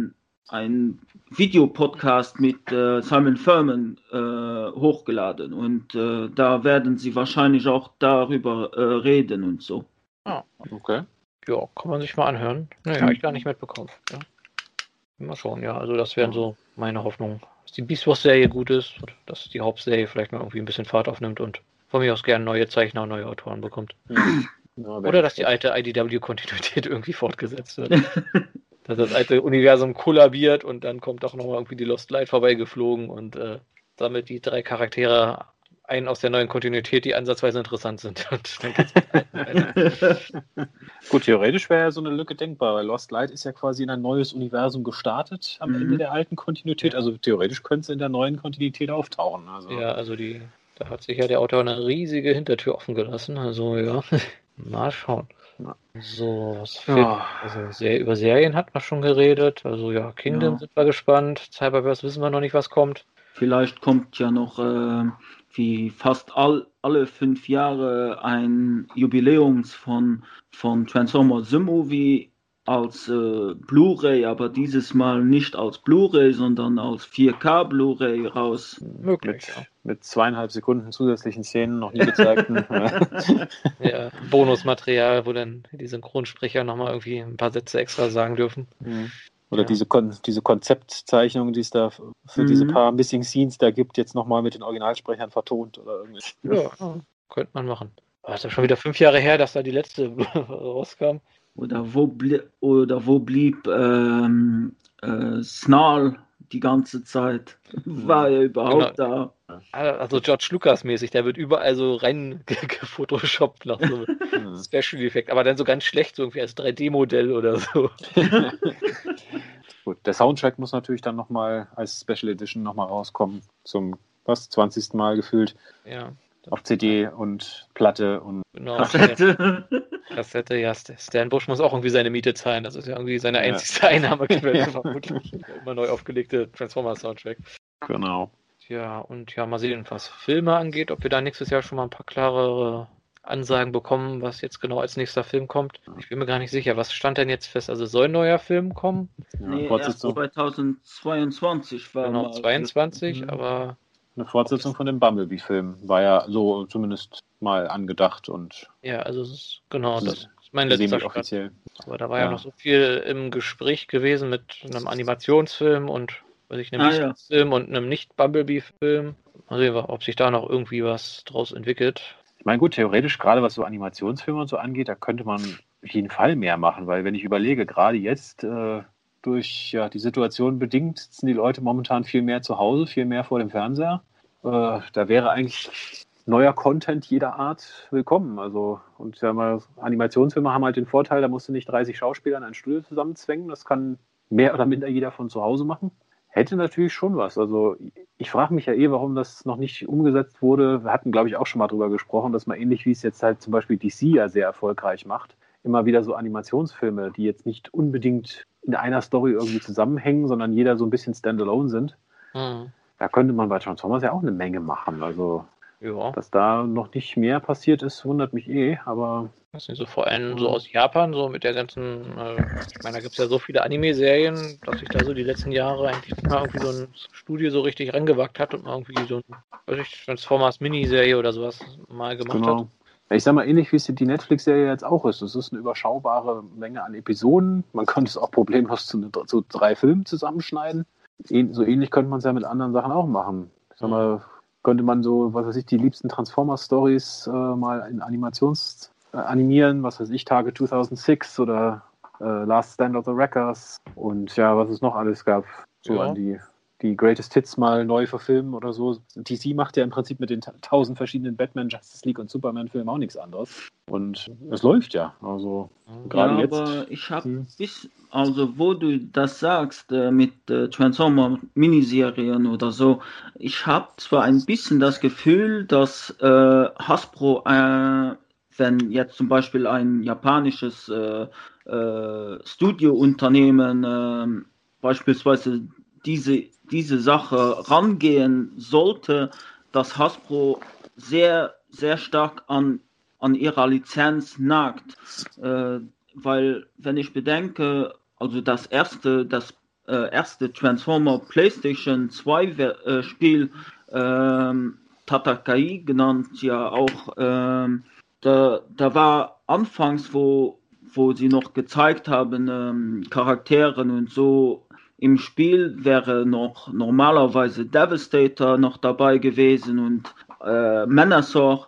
ein Videopodcast mit äh, Simon Furman äh, hochgeladen und äh, da werden sie wahrscheinlich auch darüber äh, reden und so. Ah, Okay. ja, kann man sich mal anhören. Nee, habe ich gar nicht mitbekommen. Ja. Mal schauen, ja. Also das wären so meine Hoffnungen. Dass die Beast Wars-Serie gut ist und dass die Hauptserie vielleicht mal irgendwie ein bisschen Fahrt aufnimmt und von mir aus gerne neue Zeichner und neue Autoren bekommt. Ja, Oder dass die alte I D W-Kontinuität irgendwie fortgesetzt wird. Dass das alte Universum kollabiert und dann kommt doch nochmal irgendwie die Lost Light vorbeigeflogen und äh, sammelt die drei Charaktere ein aus der neuen Kontinuität, die ansatzweise interessant sind. Und dann geht's weiter. Gut, theoretisch wäre ja so eine Lücke denkbar, weil Lost Light ist ja quasi in ein neues Universum gestartet am Mhm. Ende der alten Kontinuität. Ja. Also theoretisch könnte es in der neuen Kontinuität auftauchen. Also, Ja, also die, da hat sich ja der Autor eine riesige Hintertür offen gelassen. Also ja, mal schauen. Ja. So, was Ja. fehlt? Also sehr, über Serien hat man schon geredet. Also ja, Kingdom Ja. sind wir gespannt. Cyberverse wissen wir noch nicht, was kommt. Vielleicht kommt ja noch äh, wie fast all, alle fünf Jahre ein Jubiläums von, von Transformers The Movie als äh, Blu-ray, aber dieses Mal nicht als Blu-ray, sondern als vier K Blu-ray raus. Möglich, mit, ja. mit zweieinhalb Sekunden zusätzlichen Szenen, noch nie gezeigten. Ja, Bonusmaterial, wo dann die Synchronsprecher nochmal irgendwie ein paar Sätze extra sagen dürfen. Mhm. Oder Ja. diese, Kon diese Konzeptzeichnungen, die es da für Mhm. diese paar Missing Scenes da gibt, jetzt nochmal mit den Originalsprechern vertont oder irgendwie. Ja, ja, könnte man machen. Aber es ist ja schon wieder fünf Jahre her, dass da die letzte rauskam. Oder wo, bli oder wo blieb ähm, äh, Snarl die ganze Zeit? War er überhaupt da? Also George Lucas mäßig, der wird überall so rein gefotoshoppt nach so einem Hm. Special-Effekt, aber dann so ganz schlecht, so irgendwie als drei D-Modell oder so. Gut, der Soundtrack muss natürlich dann nochmal als Special Edition nochmal rauskommen. Zum was, zwanzigsten Mal gefühlt. Ja, Auf C D und Platte und genau. Kassette. Kassette, ja. Stan Bush muss auch irgendwie seine Miete zahlen. Das ist ja irgendwie seine Ja. einzigste Einnahmequelle, Ja. vermutlich. Der immer neu aufgelegte Transformers-Soundtrack. genau. Ja, und ja, mal sehen, was Filme angeht, ob wir da nächstes Jahr schon mal ein paar klarere Ansagen bekommen, was jetzt genau als nächster Film kommt. Ich bin mir gar nicht sicher, was stand denn jetzt fest? Also soll ein neuer Film kommen? Ja, Nee, erst Fortsetzung, zweitausendzweiundzwanzig war Genau, mal. zweiundzwanzig, Mhm. aber eine Fortsetzung von dem Bumblebee-Film war ja so zumindest mal angedacht und ja, also es ist, genau, Das das ist ist mein letzter Stand. semi-offiziell. Aber da war ja Ja. noch so viel im Gespräch gewesen mit einem Animationsfilm und weiß ich, einem Ah, ja. Film und einem Nicht-Bumblebee-Film. Mal sehen wir, ob sich da noch irgendwie was draus entwickelt. Ich meine, gut, theoretisch, gerade was so Animationsfilme und so angeht, da könnte man auf jeden Fall mehr machen, weil wenn ich überlege, gerade jetzt äh, durch ja, die Situation bedingt sitzen die Leute momentan viel mehr zu Hause, viel mehr vor dem Fernseher. Äh, da wäre eigentlich neuer Content jeder Art willkommen. Also, und ja mal, Animationsfilme haben halt den Vorteil, da musst du nicht dreißig Schauspieler in ein Studio zusammenzwängen. Das kann mehr oder minder jeder von zu Hause machen. Hätte natürlich schon was. Also ich frage mich ja eh, warum das noch nicht umgesetzt wurde. Wir hatten, glaube ich, auch schon mal drüber gesprochen, dass man ähnlich wie es jetzt halt zum Beispiel D C ja sehr erfolgreich macht, immer wieder so Animationsfilme, die jetzt nicht unbedingt in einer Story irgendwie zusammenhängen, sondern jeder so ein bisschen standalone sind. Hm. Da könnte man bei Transformers ja auch eine Menge machen. Also Ja, dass da noch nicht mehr passiert ist, wundert mich eh. Aber weiß nicht, so vor allem so aus Japan, so mit der ganzen, äh, ich meine, da gibt es ja so viele Anime-Serien, dass sich da so die letzten Jahre eigentlich mal irgendwie so ein Studio so richtig rangewagt hat und mal irgendwie so ein, weiß ich, Transformers Miniserie oder sowas mal gemacht hat. genau. Ich sag mal, ähnlich wie es die Netflix-Serie jetzt auch ist. Es ist eine überschaubare Menge an Episoden. Man könnte es auch problemlos zu, zu drei Filmen zusammenschneiden. So ähnlich könnte man es ja mit anderen Sachen auch machen. Ich sag mal, könnte man so, was weiß ich, die liebsten Transformers-Stories äh, mal in Animations äh, animieren, was weiß ich, Tage zweitausendsechs oder äh, Last Stand of the Wreckers und ja, was es noch alles gab, so Ja. an die, die Greatest Hits mal neu verfilmen oder so. D C macht ja im Prinzip mit den ta- tausend verschiedenen Batman, Justice League und Superman-Filmen auch nichts anderes. Und es läuft ja. Also gerade ja, jetzt. aber ich habe Hm. bis, also wo du das sagst äh, mit äh, Transformer Miniserien oder so, ich habe zwar ein bisschen das Gefühl, dass äh, Hasbro, äh, wenn jetzt zum Beispiel ein japanisches äh, äh, Studiounternehmen äh, beispielsweise diese diese Sache rangehen sollte, dass Hasbro sehr sehr stark an an ihrer Lizenz nagt. Äh, weil, wenn ich bedenke, also das erste, das äh, erste Transformer PlayStation zwei äh, Spiel, ähm, Tatakai genannt, ja auch, ähm, da, da war anfangs, wo, wo sie noch gezeigt haben, ähm, Charakteren und so im Spiel, wäre noch normalerweise Devastator noch dabei gewesen und äh, Menasor,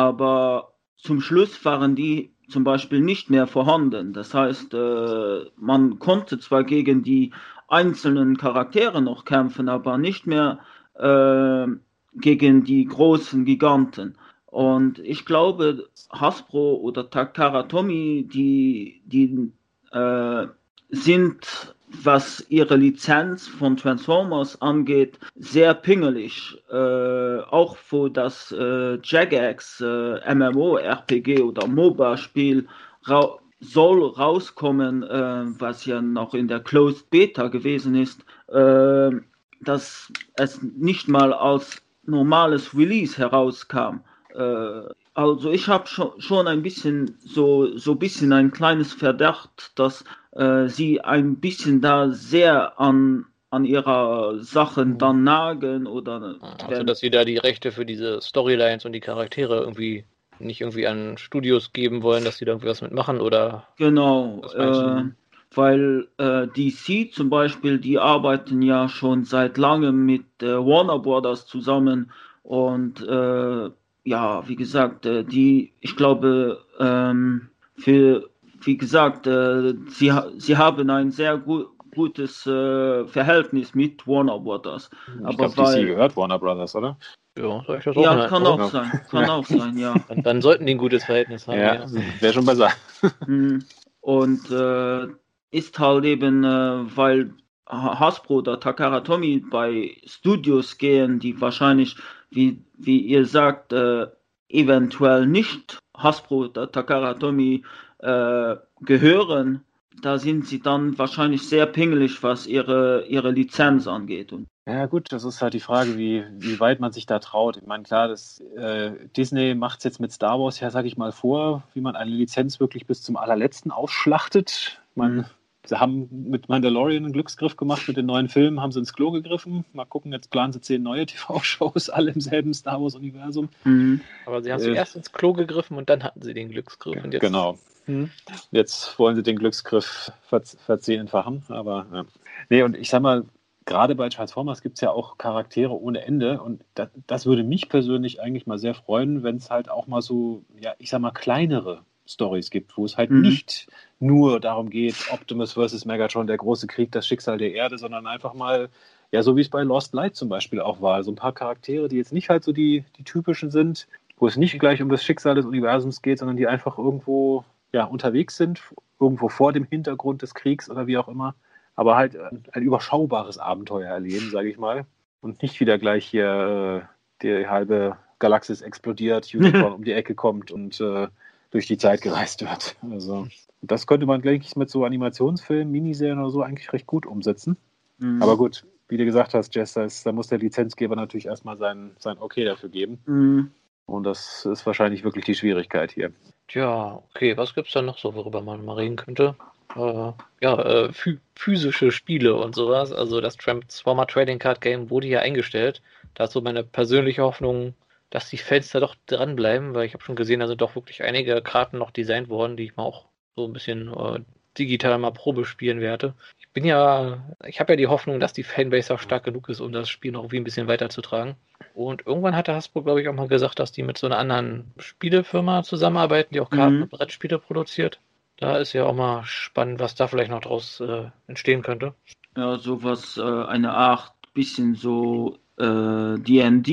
aber zum Schluss waren die zum Beispiel nicht mehr vorhanden. Das heißt, äh, man konnte zwar gegen die einzelnen Charaktere noch kämpfen, aber nicht mehr äh, gegen die großen Giganten. Und ich glaube, Hasbro oder Takara Tomy, die, die äh, sind, was ihre Lizenz von Transformers angeht, sehr pingelig. Äh, auch wo das äh, Jagex äh, MMORPG oder MOBA-Spiel ra- soll rauskommen, äh, was ja noch in der Closed Beta gewesen ist, äh, dass es nicht mal als normales Release herauskam. Äh, also ich habe schon, schon ein bisschen so so bisschen ein kleines Verdacht, dass äh, sie ein bisschen da sehr an an ihrer Sachen dann nageln oder Also, wenn, dass sie da die Rechte für diese Storylines und die Charaktere irgendwie nicht irgendwie an Studios geben wollen, dass sie da irgendwie was mitmachen oder genau, was meinst du? äh, weil äh, D C zum Beispiel, die arbeiten ja schon seit langem mit äh, Warner Brothers zusammen und äh, ja, wie gesagt, äh, die, ich glaube, ähm, für, wie gesagt, äh, sie, ha- sie haben ein sehr gu gutes äh, Verhältnis mit Warner Brothers, Ich aber glaube, D C weil, gehört Warner Brothers, oder? Ja, soll ich das auch ja, in kann Erinnerung? auch Ja. sein, kann auch sein, ja. Dann, dann sollten die ein gutes Verhältnis haben, Ja, ja. wäre schon besser. Mhm. Und äh, ist halt eben, äh, weil Ha- Hasbro oder Takara Tomy bei Studios gehen, die wahrscheinlich, wie, wie ihr sagt, äh, eventuell nicht Hasbro oder Takara Tomy äh, gehören, da sind sie dann wahrscheinlich sehr pingelig, was ihre, ihre Lizenz angeht. Und, Ja gut, das ist halt die Frage, wie, wie weit man sich da traut. Ich meine, klar, das, äh, Disney macht es jetzt mit Star Wars ja, sage ich mal, vor, wie man eine Lizenz wirklich bis zum allerletzten ausschlachtet. Ich meine, Mhm. sie haben mit Mandalorian einen Glücksgriff gemacht, mit den neuen Filmen haben sie ins Klo gegriffen. Mal gucken, jetzt planen sie zehn neue T V-Shows, alle im selben Star Wars-Universum. Mhm. Aber sie haben Äh, zuerst ins Klo gegriffen und dann hatten sie den Glücksgriff. Und jetzt, Genau. Hm. Jetzt wollen sie den Glücksgriff verz- verzehnfachen, aber ja. Nee, und ich sag mal, gerade bei Transformers gibt es ja auch Charaktere ohne Ende und das, das würde mich persönlich eigentlich mal sehr freuen, wenn es halt auch mal so, ja, ich sag mal, kleinere Storys gibt, wo es halt Mhm. nicht nur darum geht, Optimus versus Megatron, der große Krieg, das Schicksal der Erde, sondern einfach mal, ja, so wie es bei Lost Light zum Beispiel auch war, so ein paar Charaktere, die jetzt nicht halt so die, die typischen sind, wo es nicht gleich um das Schicksal des Universums geht, sondern die einfach irgendwo ja, unterwegs sind, irgendwo vor dem Hintergrund des Kriegs oder wie auch immer, aber halt ein, ein überschaubares Abenteuer erleben, sage ich mal. Und nicht wieder gleich hier äh, die halbe Galaxis explodiert, Unicron um die Ecke kommt und äh, durch die Zeit gereist wird. Also das könnte man, denke ich, mit so Animationsfilmen, Miniserien oder so eigentlich recht gut umsetzen. Mhm. Aber gut, wie du gesagt hast, Jess, da, ist, da muss der Lizenzgeber natürlich erstmal sein, sein Okay dafür geben. Mhm. Und das ist wahrscheinlich wirklich die Schwierigkeit hier. Tja, okay, was gibt's da noch so, worüber man mal reden könnte? Äh, ja, äh, phy- physische Spiele und sowas. Also das Transformer Trading Card Game wurde ja eingestellt. Da ist so meine persönliche Hoffnung, dass die Fans da doch dranbleiben, weil ich habe schon gesehen, da sind doch wirklich einige Karten noch designt worden, die ich mal auch so ein bisschen äh, digital mal Probe spielen werde. Ich bin ja, ich habe ja die Hoffnung, dass die Fanbase auch stark genug ist, um das Spiel noch irgendwie ein bisschen weiterzutragen. Und irgendwann hatte Hasbro, glaube ich, auch mal gesagt, dass die mit so einer anderen Spielefirma zusammenarbeiten, die auch Karten Mhm. und Brettspiele produziert. Da ist ja auch mal spannend, was da vielleicht noch draus äh, entstehen könnte. Ja, sowas, äh, eine Art, bisschen so äh, D and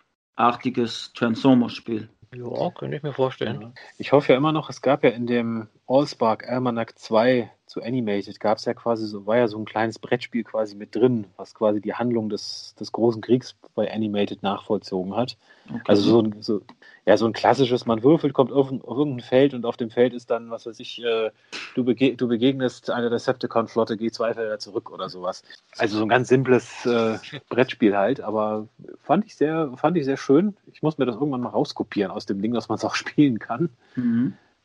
D-artiges Transformer-Spiel. Ja, könnte ich mir vorstellen. Ja. Ich hoffe ja immer noch, es gab ja in dem Allspark Almanac zwei zu Animated, gab es ja quasi so, war ja so ein kleines Brettspiel quasi mit drin, was quasi die Handlung des, des großen Kriegs bei Animated nachvollzogen hat. Okay. Also so ein, so, ja, so ein klassisches, man würfelt, kommt auf, auf irgendein Feld und auf dem Feld ist dann, was weiß ich, äh, du, bege du begegnest einer Decepticon-Flotte, geh zwei Felder zurück oder sowas. Also so ein ganz simples äh, Brettspiel halt, aber fand ich sehr, fand ich sehr schön. Ich muss mir das irgendwann mal rauskopieren aus dem Ding, dass man es auch spielen kann. Mhm.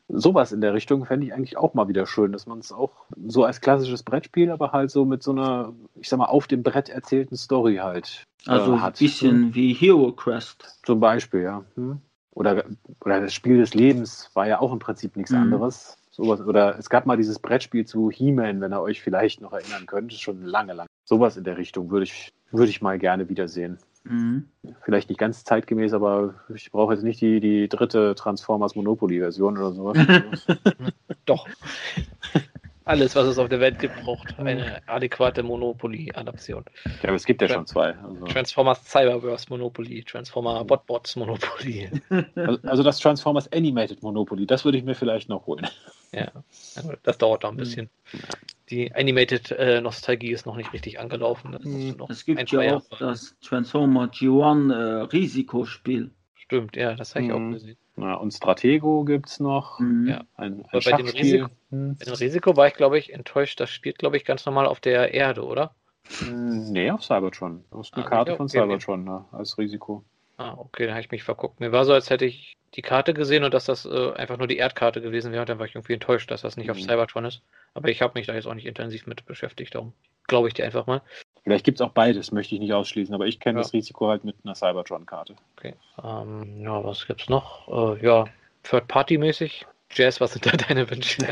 sowas in der Richtung fände ich eigentlich auch mal wieder schön, dass man es auch so als klassisches Brettspiel, aber halt so mit so einer, ich sag mal, auf dem Brett erzählten Story halt äh, Also hat. ein bisschen hm? wie Hero Quest. Zum Beispiel, ja. Hm? Oder, oder das Spiel des Lebens war ja auch im Prinzip nichts mhm. anderes. Sowas, oder es gab mal dieses Brettspiel zu He-Man, wenn ihr euch vielleicht noch erinnern könnt, schon lange, lange. Sowas in der Richtung würde ich, würde ich mal gerne wiedersehen. Mhm. Vielleicht nicht ganz zeitgemäß, aber ich brauche jetzt nicht die, die dritte Transformers Monopoly-Version oder sowas. Doch. Alles, was es auf der Welt gibt, braucht eine adäquate Monopoly-Adaption. Ja, aber es gibt ja Tra- schon zwei. Also. Transformers Cyberverse Monopoly, Transformer Botbots Monopoly. Also, also das Transformers Animated Monopoly, das würde ich mir vielleicht noch holen. Ja, das dauert noch ein bisschen. Die Animated-Nostalgie äh, ist noch nicht richtig angelaufen. Das ist noch es gibt ein, ja auch Jahre. Das Transformer G eins äh, Risikospiel. Stimmt, ja, das habe ich mhm. auch gesehen. Ja, und Stratego gibt es noch. Mhm. Ja. Ein, ein bei, dem Risiko, hm. bei dem Risiko war ich, glaube ich, enttäuscht. Das spielt, glaube ich, ganz normal auf der Erde, oder? Nee, auf Cybertron. Du hast eine ah, Karte okay, von Cybertron okay. ne, als Risiko. Ah, okay, da habe ich mich verguckt. Mir war so, als hätte ich die Karte gesehen und dass das äh, einfach nur die Erdkarte gewesen wäre. Und dann war ich irgendwie enttäuscht, dass das nicht mhm. auf Cybertron ist. Aber ich habe mich da jetzt auch nicht intensiv mit beschäftigt. Darum glaube ich dir einfach mal. Vielleicht gibt es auch beides, möchte ich nicht ausschließen. Aber ich kenne ja. das Risiko halt mit einer Cybertron-Karte. Okay. Ähm, ja, was gibt's noch? Äh, ja, Third-Party-mäßig. Jazz, was sind da deine Wünsche?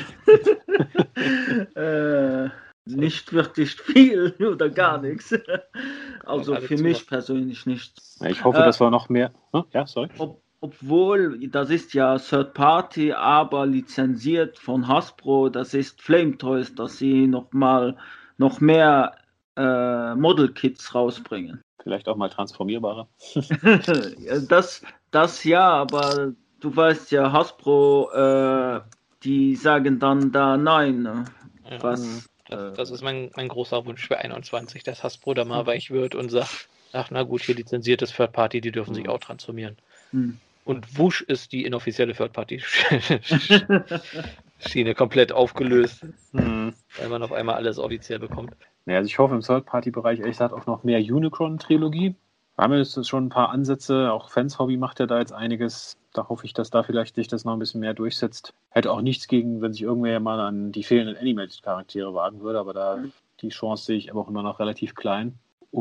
äh, nicht wirklich viel oder gar nichts. Also ja, für mich persönlich nicht. Ich hoffe, äh, dass wir noch mehr... Hm? Ja, sorry. Ob, obwohl, das ist ja Third Party, aber lizenziert von Hasbro, das ist Flame Toys, dass sie noch mal noch mehr äh, Model Kits rausbringen. Vielleicht auch mal transformierbare. das, das ja, aber du weißt ja, Hasbro, äh, die sagen dann da nein. Ne? Ja, was, das, das ist mein, mein großer Wunsch für einundzwanzig, dass Hasbro da mal mhm. weich wird und sagt, ach na gut, hier lizenziertes Third Party, die dürfen mhm. sich auch transformieren. Mhm. Und Wusch ist die inoffizielle Third Party Schiene komplett aufgelöst, mhm. weil man auf einmal alles offiziell bekommt. Ja, also ich hoffe im Third Party Bereich ehrlich gesagt auch noch mehr Unicron-Trilogie. Wir haben jetzt schon ein paar Ansätze, auch Fans Hobby macht ja da jetzt einiges. Da hoffe ich, dass da vielleicht sich das noch ein bisschen mehr durchsetzt. Hätte auch nichts gegen, wenn sich irgendwer mal an die fehlenden Animated-Charaktere wagen würde, aber da die Chance sehe ich aber auch immer noch relativ klein.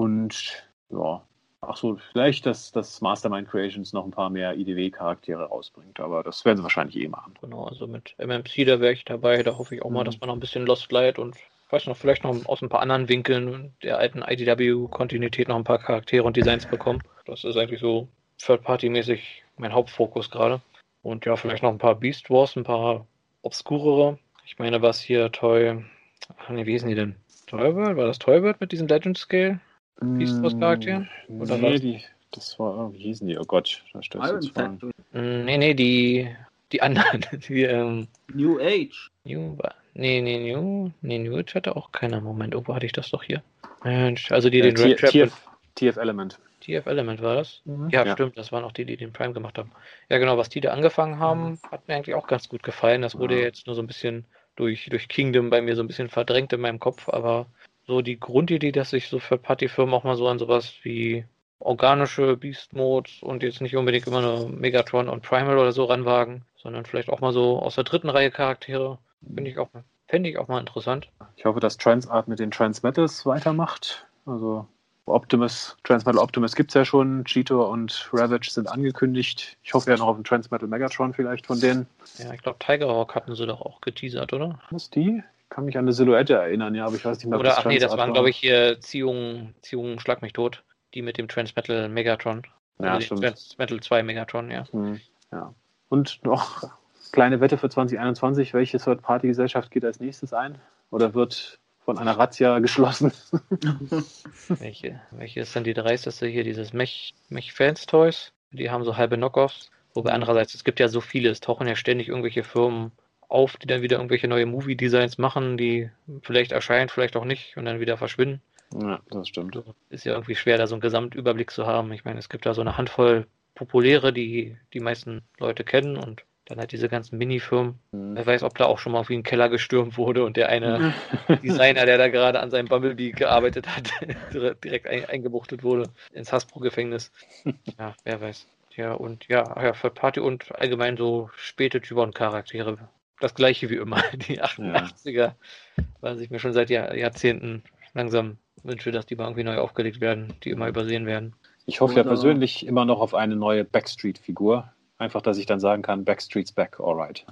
Und ja, ach so, vielleicht, dass das Mastermind Creations noch ein paar mehr I D W-Charaktere rausbringt, aber das werden sie wahrscheinlich eh machen. Genau, also mit M M C, da wäre ich dabei, da hoffe ich auch mal, mhm. dass man noch ein bisschen Lost Light und ich weiß noch, vielleicht noch aus ein paar anderen Winkeln der alten I D W-Kontinuität noch ein paar Charaktere und Designs bekommen. Das ist eigentlich so Third-Party-mäßig mein Hauptfokus gerade. Und ja, vielleicht noch ein paar Beast Wars, ein paar obskurere. Ich meine, was hier Toy... Ach nee, wie hießen die denn? Toy World? War das Toy World mit diesen Legend Scale Beast Wars Charakteren? Oder nee, die, das war... Wie hießen die? Oh Gott, da stellst du jetzt Fragen. Nee, nee, die... Die anderen. Die, ähm, New Age. New... Nee, nee, New... Nee, New Age hatte auch keiner. Moment, irgendwo hatte ich das doch hier. Mensch, also die ja, den Red Trap... T F, T F Element. T F Element war das? Mhm. Ja, ja, stimmt, das waren auch die, die den Prime gemacht haben. Ja, genau, was die da angefangen haben, hat mir eigentlich auch ganz gut gefallen. Das wurde ja. jetzt nur so ein bisschen durch, durch Kingdom bei mir so ein bisschen verdrängt in meinem Kopf, aber so die Grundidee, dass sich so für Partyfirmen auch mal so an sowas wie organische Beast-Modes und jetzt nicht unbedingt immer nur Megatron und Primal oder so ranwagen, sondern vielleicht auch mal so aus der dritten Reihe Charaktere, finde ich auch, fände ich auch mal interessant. Ich hoffe, dass Transart mit den Transmetals weitermacht. Also Optimus, Transmetal Optimus gibt es ja schon, Cheetor und Ravage sind angekündigt. Ich hoffe ja noch auf einen Transmetal Megatron vielleicht von denen. Ja, ich glaube Tigerhawk hatten sie doch auch geteasert, oder? Was die? Ich kann mich an eine Silhouette erinnern, ja, aber ich weiß nicht mehr, oder, was das ach nee, das waren, glaube ich, hier Ziehung, Ziehung, Schlag mich tot. Die mit dem Transmetal Megatron. Ja, also stimmt. Transmetal zwei Megatron, ja. Hm, ja. Und noch kleine Wette für zwanzig einundzwanzig. Welche Third-Party-Gesellschaft geht als nächstes ein? Oder wird von einer Razzia geschlossen? welche, welche ist denn die dreisteste hier? Dieses Mech, Mech Fans Toys. Die haben so halbe Knockoffs. Wobei andererseits, es gibt ja so viele, es tauchen ja ständig irgendwelche Firmen auf, die dann wieder irgendwelche neue Movie-Designs machen, die vielleicht erscheinen, vielleicht auch nicht und dann wieder verschwinden. Ja, das stimmt. Ist ja irgendwie schwer, da so einen Gesamtüberblick zu haben. Ich meine, es gibt da so eine Handvoll populäre, die die meisten Leute kennen und dann halt diese ganzen Mini-Firmen. Mhm. Wer weiß, ob da auch schon mal auf einen Keller gestürmt wurde und der eine Designer, der da gerade an seinem Bumblebee gearbeitet hat, direkt ein, eingebuchtet wurde ins Hasbro-Gefängnis. Ja, wer weiß. Ja, und ja, ja, Third Party und allgemein so späte Gibbon-Charaktere. Das gleiche wie immer. Die achtundachtziger, was ich mir schon seit Jahr, Jahrzehnten langsam wünsche, dass die mal irgendwie neu aufgelegt werden, die immer übersehen werden. Ich hoffe ja persönlich immer noch auf eine neue Backstreet-Figur. Einfach, dass ich dann sagen kann, Backstreet's back, alright.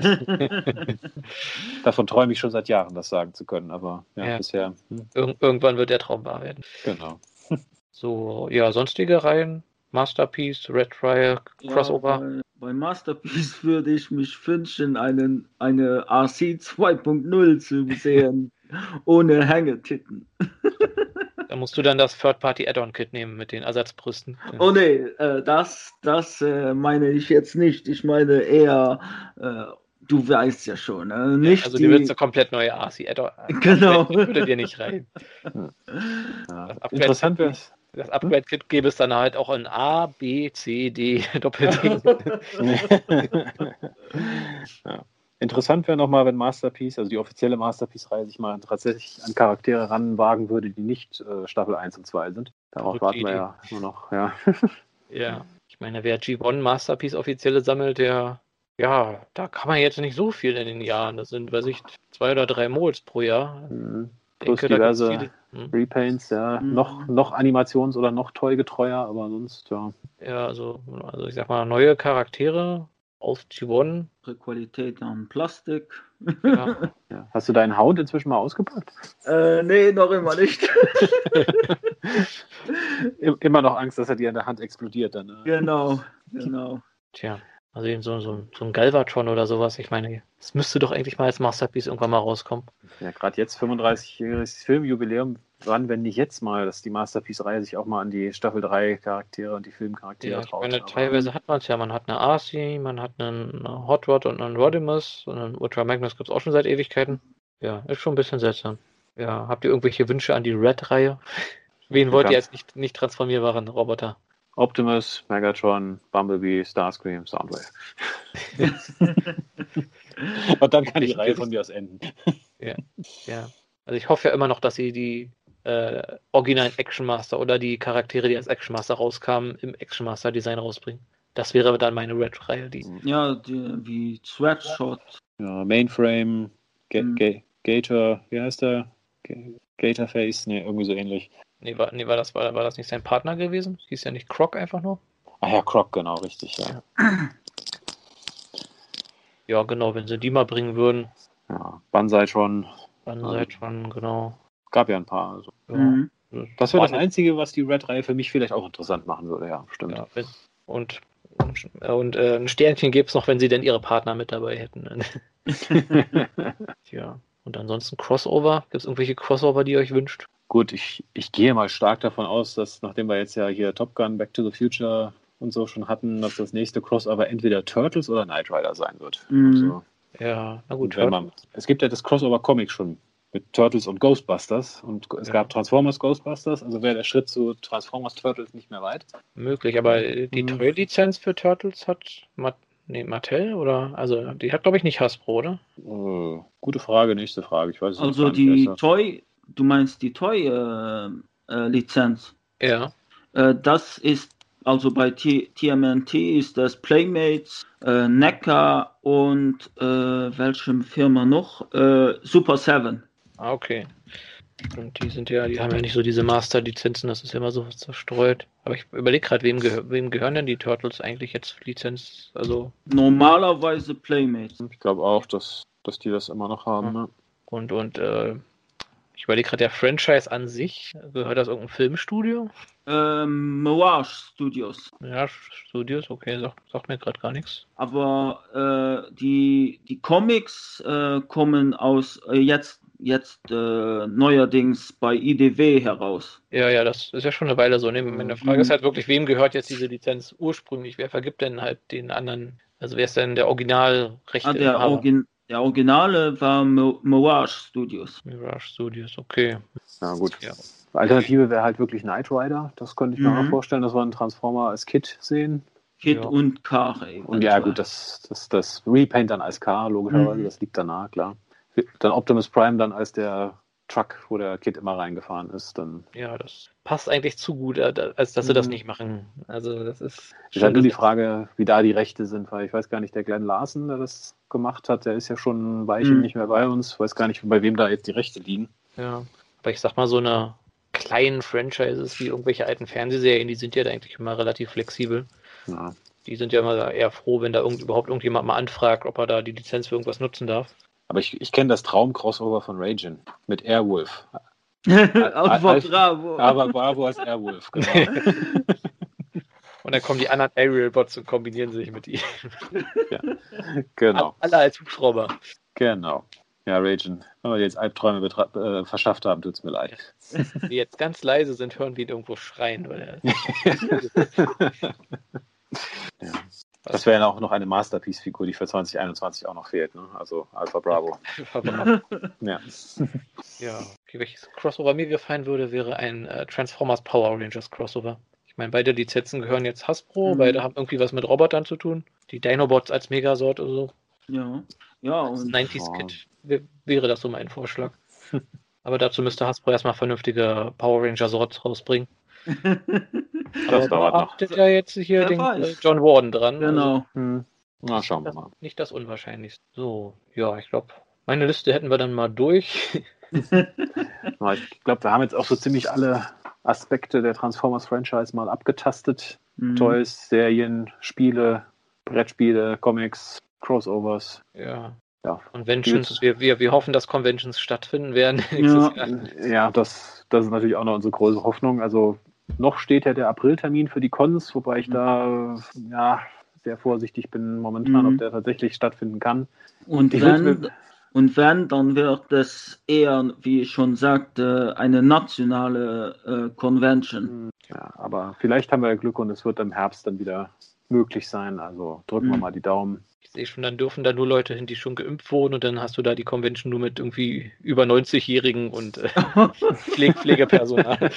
Davon träume ich schon seit Jahren, das sagen zu können, aber ja, Ja. bisher. Hm. Ir- irgendwann wird der Traum wahr werden. Genau. So, ja, sonstige Reihen, Masterpiece, Red Trial, Crossover. Ja, bei, bei Masterpiece würde ich mich wünschen, einen, eine R C zwei Punkt null zu sehen, ohne Hängetitten. Da musst du dann das Third-Party-Add-on-Kit nehmen mit den Ersatzbrüsten. Oh nee, äh, das, das äh, meine ich jetzt nicht. Ich meine eher, äh, du weißt ja schon, äh, nicht Also die... du willst eine komplett neue R C Add-on. Genau. Das würde dir nicht rein. Ja. Das Interessant wäre es. Das Upgrade-Kit gäbe es dann halt auch in A, B, C, D, Doppel-D. Ja. Interessant wäre nochmal, wenn Masterpiece, also die offizielle Masterpiece-Reihe, sich mal tatsächlich an Charaktere ranwagen würde, die nicht äh, Staffel eins und zwei sind. Darauf Verrückte warten wir Idee. ja nur noch. Ja. Ja, ich meine, wer G eins Masterpiece offizielle sammelt, der, ja, da kann man jetzt nicht so viel in den Jahren. Das sind, weiß ich, zwei oder drei Mods pro Jahr. Mhm. Ich Plus denke, da gibt's diverse viele- hm. Repaints, ja. Mhm. Noch, noch Animations- oder noch toygetreuer, aber sonst, ja. Ja, also, also ich sag mal, neue Charaktere auf G eins. Qualität an Plastik. Ja. Ja. Hast du deinen Hound inzwischen mal ausgepackt? Äh, nee, noch immer nicht. Immer noch Angst, dass er dir in der Hand explodiert dann. Ne? Genau, genau. Tja, also eben so, so, so ein Galvatron oder sowas. Ich meine, es müsste doch eigentlich mal als Masterpiece irgendwann mal rauskommen. Ja, gerade jetzt fünfunddreißigjähriges Filmjubiläum. Wann, wenn nicht jetzt mal, dass die Masterpiece-Reihe sich auch mal an die Staffel drei Charaktere und die Filmcharaktere Ja, ich traut. meine, Aber- teilweise hat man es ja. Man hat eine R C, man hat einen Hot Rod und einen Rodimus und einen Ultra Magnus gibt es auch schon seit Ewigkeiten. Ja, ist schon ein bisschen seltsam. Ja, habt ihr irgendwelche Wünsche an die Red-Reihe? Wen wollt ihr als nicht, nicht transformierbaren Roboter? Optimus, Megatron, Bumblebee, Starscream, Soundwave. Und dann kann die Ich- Reihe von mir aus enden. Ja, also ich hoffe ja immer noch, dass sie die äh, originalen Action Master oder die Charaktere, die als Action Master rauskamen, im Action Master Design rausbringen. Das wäre dann meine Red-Reihe. Die Ja, die, wie Sweatshot. Ja, Mainframe, Ga Mhm. Ga Gator, wie heißt der? Ga Gatorface? Ne, irgendwie so ähnlich. nee, war, nee, war, das, war, war das nicht sein Partner gewesen? Hieß ja nicht Croc einfach nur? Ach ja, Croc, genau, richtig, ja. Ja, genau, wenn sie die mal bringen würden, Ja, Banzai-Tron, dann Ja. seid schon, genau. gab ja ein paar. Also. Ja. Mhm. Das wäre das War- Einzige, was die Red-Reihe für mich vielleicht auch interessant machen würde, ja, stimmt. Ja, wenn, und und äh, ein Sternchen gäbe es noch, wenn sie denn ihre Partner mit dabei hätten. Ja. Und ansonsten Crossover? Gibt es irgendwelche Crossover, die ihr euch wünscht? Gut, ich, ich gehe mal stark davon aus, dass nachdem wir jetzt ja hier Top Gun, Back to the Future und so schon hatten, dass das nächste Crossover entweder Turtles oder Knight Rider sein wird. Mhm. Also, Ja, na gut. und wenn man, es gibt ja das Crossover-Comic schon mit Turtles und Ghostbusters und es Ja. gab Transformers Ghostbusters, also wäre der Schritt zu Transformers Turtles nicht mehr weit. Möglich, aber äh, die Mhm. Toy-Lizenz für Turtles hat Mat nee, Mattel oder? Also die hat, glaube ich, nicht Hasbro, oder? Äh, gute Frage, nächste Frage. Ich weiß es Also gar nicht, die wer ist Toy, du meinst die Toy-Lizenz. Ja. Äh, das ist, also bei T M N T ist das Playmates, äh, Neckar und äh, welchem Firma noch? Äh, Super Seven. Ah, okay. Und die sind ja, die haben ja nicht so diese Master-Lizenzen, das ist ja immer so zerstreut. Aber ich überlege gerade, wem, gehör, wem gehören denn die Turtles eigentlich jetzt Lizenz? Also, Normalerweise Playmates. das? Ich glaube auch, dass, dass die das immer noch haben. Ja. Ne? und, und, äh, ich überlege gerade, der Franchise an sich, gehört das irgendein Filmstudio? Ähm, Mirage Studios. Ja, Studios, okay, sagt, sagt mir gerade gar nichts. Aber äh, die, die Comics äh, kommen aus äh, jetzt, jetzt äh, neuerdings bei I D W heraus. Ja, ja, das ist ja schon eine Weile so. Ne? Meine Frage Mhm. ist halt wirklich, wem gehört jetzt diese Lizenz ursprünglich? Wer vergibt denn halt den anderen? Also wer ist denn der Originalrechte? Ah, der, Origin, der Originale war Mi- Mirage Studios. Mirage Studios, okay. Ja, gut. Ja. Alternative wäre halt wirklich Knight Rider. Das könnte ich mir Mhm. auch vorstellen, dass wir einen Transformer als Kit sehen. Kid Ja. und Kare. Und ja, gut, das, das, das Repaint dann als K, logischerweise, Mhm. das liegt danach, klar. Dann Optimus Prime dann als der Truck, wo der Kid immer reingefahren ist. Dann Ja, das passt eigentlich zu gut, äh, als dass sie das Mhm. nicht machen. Also das ist ist halt nur die gesetzt. Frage, wie da die Rechte sind, weil ich weiß gar nicht, der Glenn Larson, der das gemacht hat, der ist ja schon ein Weilchen Mhm. nicht mehr bei uns. Ich weiß gar nicht, bei wem da jetzt die Rechte liegen. Ja, aber ich sag mal, so eine kleinen Franchises wie irgendwelche alten Fernsehserien, die sind ja da eigentlich immer relativ flexibel. Ja. Die sind ja immer eher froh, wenn da irgend, überhaupt irgendjemand mal anfragt, ob er da die Lizenz für irgendwas nutzen darf. Aber ich, ich kenne das Traum-Crossover von Raging mit Airwolf. Alpha Alf- Bravo. Aber Bravo als Airwolf, genau. Und dann kommen die anderen Aerial-Bots und kombinieren sich mit ihm. Genau, Alle als Hubschrauber. genau. Ja, Raging. Wenn wir dir jetzt Albträume betra- äh, verschafft haben, tut's mir leid. Die jetzt ganz leise sind, hören wir ihn irgendwo schreien. Oder? Ja. Das wäre ja auch noch eine Masterpiece-Figur, die für zwanzig einundzwanzig auch noch fehlt. Ne? Also Alpha Bravo. Ja. Ja, okay, welches Crossover mir gefallen würde, wäre ein äh, Transformers Power Rangers Crossover. Ich meine, beide Lizenzen gehören jetzt Hasbro, Mhm. beide haben irgendwie was mit Robotern zu tun. Die Dinobots als Megasort oder so. Ja, ja, Als und neunziger Kid wär- wäre das so mein Vorschlag. Aber dazu müsste Hasbro erstmal vernünftige Power Ranger Sorts rausbringen. Das Aber dauert da noch. arbeitet ja jetzt hier Wer den weiß. äh, John Warden dran. Also genau. Hm. Na, schauen wir das, mal. nicht das Unwahrscheinlichste. So, ja, ich glaube, meine Liste hätten wir dann mal durch. Ja, ich glaube, wir haben jetzt auch so ziemlich alle Aspekte der Transformers-Franchise mal abgetastet. Mhm. Toys, Serien, Spiele, Brettspiele, Comics, Crossovers. Ja. Ja, Conventions, wir, wir, wir hoffen, dass Conventions stattfinden werden nächstes Ja. Jahr. ja das, das ist natürlich auch noch unsere große Hoffnung. Also noch steht ja der Apriltermin für die Cons, wobei ich Mhm. da ja, sehr vorsichtig bin momentan, Mhm. ob der tatsächlich stattfinden kann. Und Ich wenn, würd mir- und wenn, dann wird es eher, wie ich schon sagte, eine nationale äh, Convention. Ja, aber vielleicht haben wir ja Glück und es wird im Herbst dann wieder möglich sein. Also drücken wir Mhm. mal die Daumen. Ich sehe schon, dann dürfen da nur Leute hin, die schon geimpft wurden und dann hast du da die Convention nur mit irgendwie über neunzig-Jährigen und äh, Pfleg Pflegepersonal.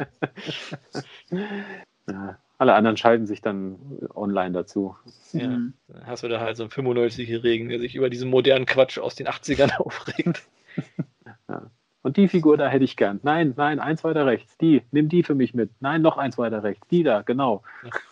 Ja, alle anderen schalten sich dann online dazu. Ja, Mhm. dann hast du da halt so einen fünfundneunzig-Jährigen, der sich über diesen modernen Quatsch aus den achtzigern aufregt. Ja. Und die Figur da hätte ich gern. Nein, nein, eins weiter rechts. Die, nimm die für mich mit. Nein, noch eins weiter rechts. Die da, genau.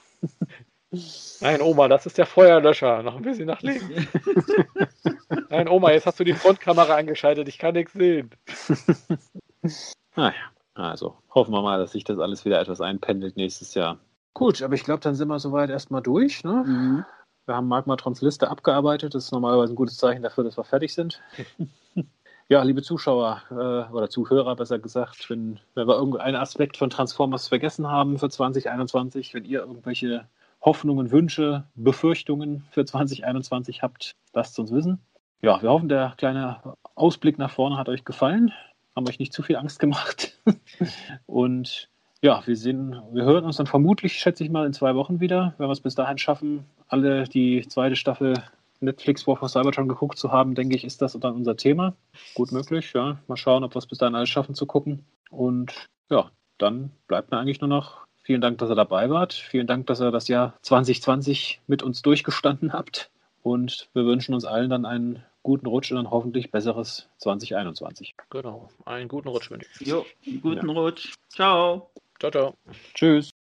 Nein, Oma, das ist der Feuerlöscher. Noch ein bisschen nach links. Nein, Oma, jetzt hast du die Frontkamera angeschaltet. Ich kann nichts sehen. Naja, also hoffen wir mal, dass sich das alles wieder etwas einpendelt nächstes Jahr. Gut, aber ich glaube, dann sind wir soweit erstmal durch. Ne? Mhm. Wir haben Magmatrons Liste abgearbeitet. Das ist normalerweise ein gutes Zeichen dafür, dass wir fertig sind. Ja, liebe Zuschauer äh, oder Zuhörer, besser gesagt, wenn, wenn wir irgendeinen Aspekt von Transformers vergessen haben für zwanzig einundzwanzig, wenn ihr irgendwelche Hoffnungen, Wünsche, Befürchtungen für zwanzig einundzwanzig habt, lasst es uns wissen. Ja, wir hoffen, der kleine Ausblick nach vorne hat euch gefallen. Haben euch nicht zu viel Angst gemacht. Und ja, wir sehen, wir hören uns dann vermutlich, schätze ich mal, in zwei Wochen wieder, wenn wir es bis dahin schaffen, alle die zweite Staffel Netflix War for Cybertron geguckt zu haben, denke ich, ist das dann unser Thema. Gut möglich, ja. Mal schauen, ob wir es bis dahin alles schaffen zu gucken. Und ja, dann bleibt mir eigentlich nur noch vielen Dank, dass ihr dabei wart. Vielen Dank, dass ihr das Jahr zwanzig zwanzig mit uns durchgestanden habt. Und wir wünschen uns allen dann einen guten Rutsch und ein hoffentlich besseres zwanzig einundzwanzig. Genau, einen guten Rutsch wünsche ich. Jo, guten Rutsch. Ciao. Ciao, ciao. Tschüss.